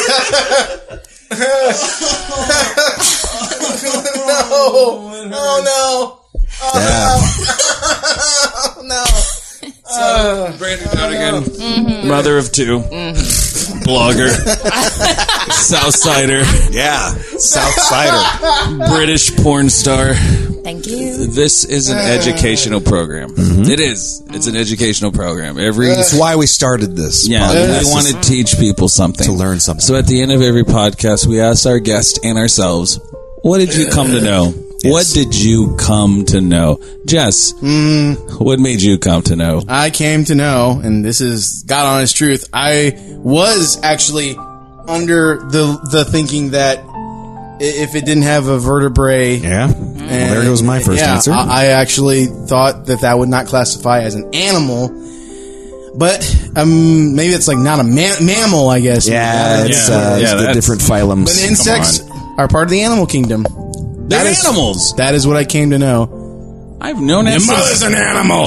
Oh no! So, Brandy Donegan, mother of two, blogger, Southsider, Southsider, British porn star. Thank you. This is an educational program. It is. It's an educational program. That's why we started this. We want to teach people something, to learn something. So at the end of every podcast, we ask our guest and ourselves, "What did you come to know?" Yes. What did you come to know? Jess, what made you come to know? I came to know, and this is God honest truth, I was actually under the thinking that if it didn't have a vertebrae... Yeah, well, there goes my first answer. I actually thought that would not classify as an animal, but maybe it's like not a mammal, I guess. Yeah, it's the different phylums. But insects are part of the animal kingdom. They're animals. That is what I came to know. I've known it. Your mother's an animal.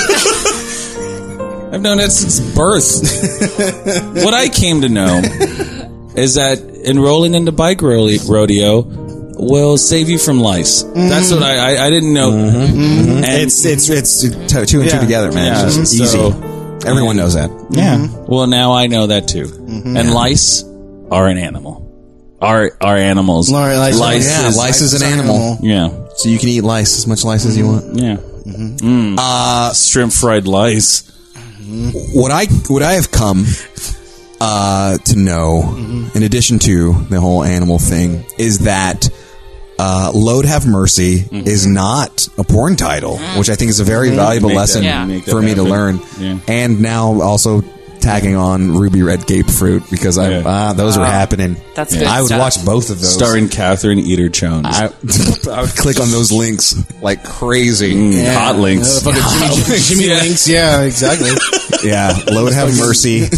I've known it since birth. What I came to know is that enrolling in the bike rodeo will save you from lice. That's what I didn't know. And it's two and two together, man. Yeah, it's just easy. Everyone knows that. Yeah. Well, now I know that too. And lice are an animal. Are animals. Lice is an animal. Yeah. So you can eat lice, as much lice as you want. Yeah. Shrimp fried lice. What I have come to know, in addition to the whole animal thing, is that Lord Have Mercy is not a porn title, which I think is a very valuable lesson for me to learn. Yeah. And now also tagging on Ruby Red Grapefruit, because those were happening. That's good. I would watch both of those. Starring Catherine Eater-Jones. I would click on those links like crazy. Hot links. Jimmy links. Yeah, exactly. Yeah, Lord Have Mercy.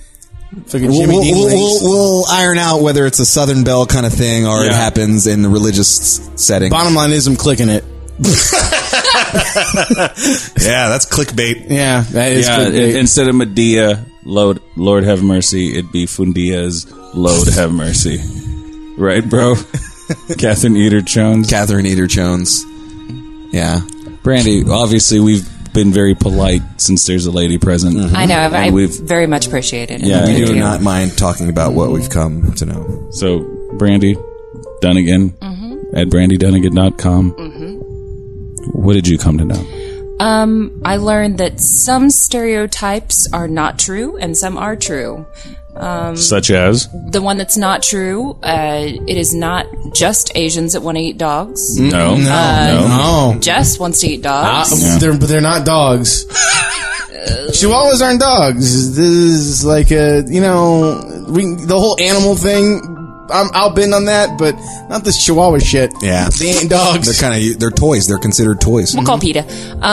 We'll iron out whether it's a Southern Belle kind of thing or it happens in the religious setting. Bottom line is I'm clicking it. Yeah, that's clickbait. Yeah, that is clickbait. Instead of Medea, Lord Have Mercy, it'd be Fundia's Lord Have Mercy. Right, bro? Catherine Eater-Jones. Yeah. Brandy, obviously we've been very polite since there's a lady present. I know. I very much appreciate it. Yeah, we do not mind talking about what we've come to know. So, Brandy Donegan at brandydonegan.com. What did you come to know? I learned that some stereotypes are not true and some are true. Such as? The one that's not true, it is not just Asians that want to eat dogs. No. Jess wants to eat dogs. They're not dogs. Chihuahuas aren't dogs. This is like the whole animal thing. I'll bend on that, but not this Chihuahua shit. Yeah, they ain't dogs. They're toys. They're considered toys. We'll call PETA.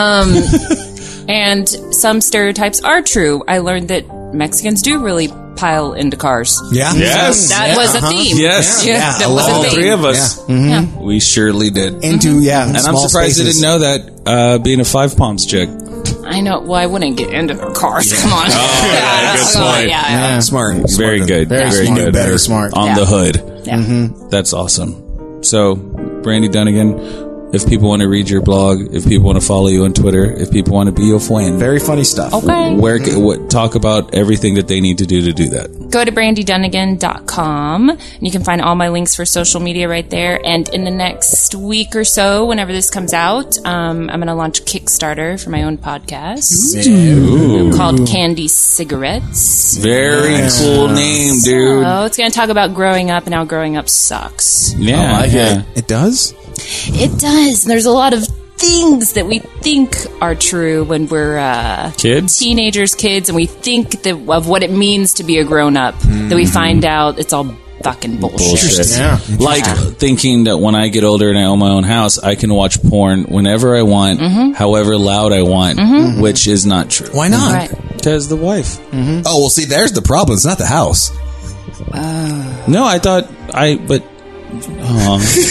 And some stereotypes are true. I learned that Mexicans do really pile into cars. Yeah. Yes. That was a theme. Yes. That was a all theme. three of us. Yeah. We surely did. And I'm surprised I didn't know that being a Five Palms chick. I know. Well, I wouldn't get into their cars. Come on. Good point. Yeah. Smart. Very good. Very good. Very smart. On the hood. Yeah. That's awesome. So, Brandy Donegan, if people want to read your blog, if people want to follow you on Twitter, if people want to be your friend, very funny stuff. Okay. Talk about everything that they need to do that. Go to brandydonegan.com and you can find all my links for social media right there. And in the next week or so, whenever this comes out, I'm going to launch a Kickstarter for my own podcast called Candy Cigarettes. Very cool name, dude. So it's going to talk about growing up and how growing up sucks. Yeah. It does? It does. There's a lot of things that we think are true when we're teenagers, kids, and we think of what it means to be a grown-up, that we find out it's all fucking bullshit. Yeah. Like thinking that when I get older and I own my own house, I can watch porn whenever I want, however loud I want, which is not true. Why not? Right. Because the wife. Oh, well, see, there's the problem. It's not the house. No, I thought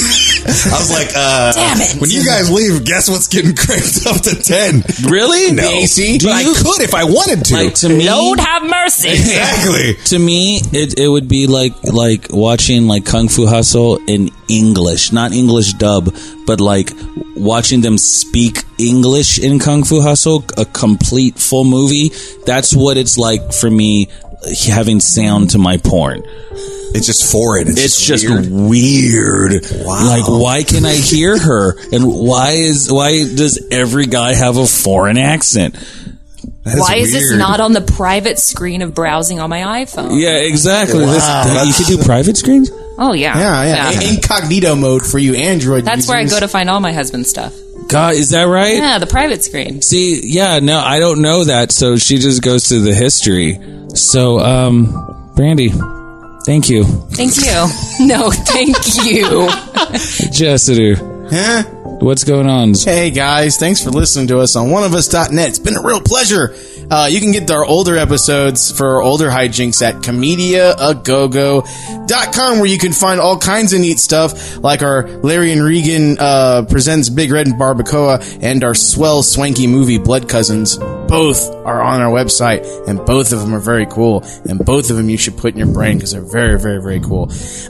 I was like, damn it. When you guys leave, guess what's getting cranked up to 10? Really? No. The AC? But I could if I wanted to. Like, to me, Lord have mercy. Exactly. To me, it would be like watching like Kung Fu Hustle in English, not English dub, but like watching them speak English in Kung Fu Hustle, a complete full movie. That's what it's like for me, having sound to my porn. It's just foreign. It's just weird. Wow. Like, why can I hear her? And why does every guy have a foreign accent? Why is this not on the private screen of browsing on my iPhone? Yeah, exactly. Wow. You could do private screens? Oh, yeah. Yeah. Incognito mode for you Android That's users. where I go to find all my husband's stuff. God, is that right? Yeah, the private screen. See, yeah, no, I don't know that, so she just goes to the history. So, Brandy, thank you. Thank you. No, thank you. Jessica. Huh? What's going on? Hey guys, thanks for listening to us on oneofus.net. It's been a real pleasure. You can get our older episodes for our older hijinks at comediaagogo.com, where you can find all kinds of neat stuff like our Larry and Regan presents Big Red and Barbacoa and our swell swanky movie Blood Cousins. Both are on our website, and both of them are very cool, and both of them you should put in your brain because they're very, very, very cool.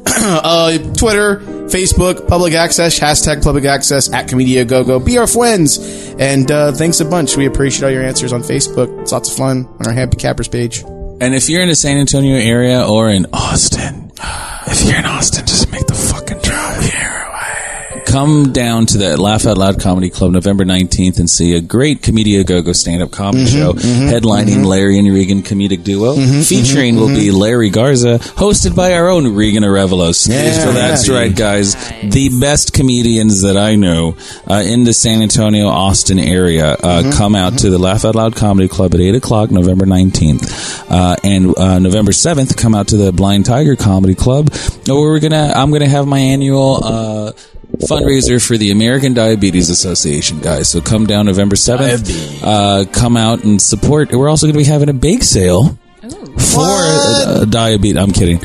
Twitter, Facebook, public access, hashtag public access, at comediaagogo. Be our friends, and thanks a bunch. We appreciate all your answers on Facebook. It's lots of fun on our Happy Cappers page. And if you're in the San Antonio area or in Austin, if you're in Austin, just make the fucking drive here. Come down to the Laugh Out Loud Comedy Club November 19th and see a great Comedia Go-Go stand-up comedy show headlining Larry and Regan comedic duo. Featuring will be Larry Garza, hosted by our own Regan Arevalos. Yeah, so that's right, guys. The best comedians that I know in the San Antonio, Austin area come out to the Laugh Out Loud Comedy Club at 8 o'clock November 19th. And November 7th, come out to the Blind Tiger Comedy Club, where I'm gonna have my annual fundraiser for the American Diabetes Association, guys. So come down November 7th. Come out and support. We're also going to be having a bake sale for diabetes. I'm kidding.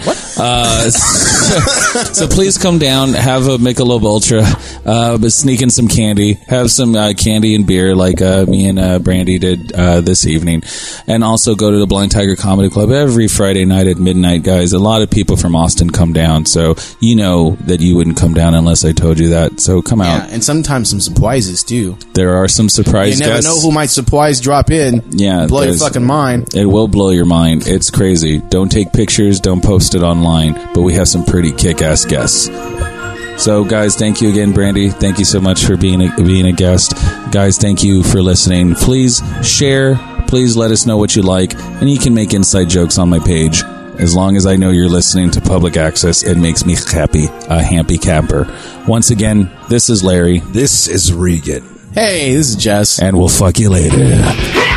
So please come down, have a Michelob Ultra, but sneak in some candy, have some candy and beer like me and Brandy did this evening, and also go to the Blind Tiger Comedy Club every Friday night at midnight, guys. A lot of people from Austin come down, so you know that you wouldn't come down unless I told you that. So come out. And sometimes some surprises too. There are some surprise You never guests. know who might surprise drop in. Yeah, blow your fucking mind. It will blow your mind. It's crazy. Don't take pictures. Don't post it online. But we have some pretty kick-ass guests. So, guys, thank you again, Brandy. Thank you so much for being a guest. Guys, thank you for listening. Please share. Please let us know what you like. And you can make inside jokes on my page. As long as I know you're listening to public access, it makes me happy. A happy camper. Once again, this is Larry. This is Regan. Hey, this is Jess. And we'll fuck you later.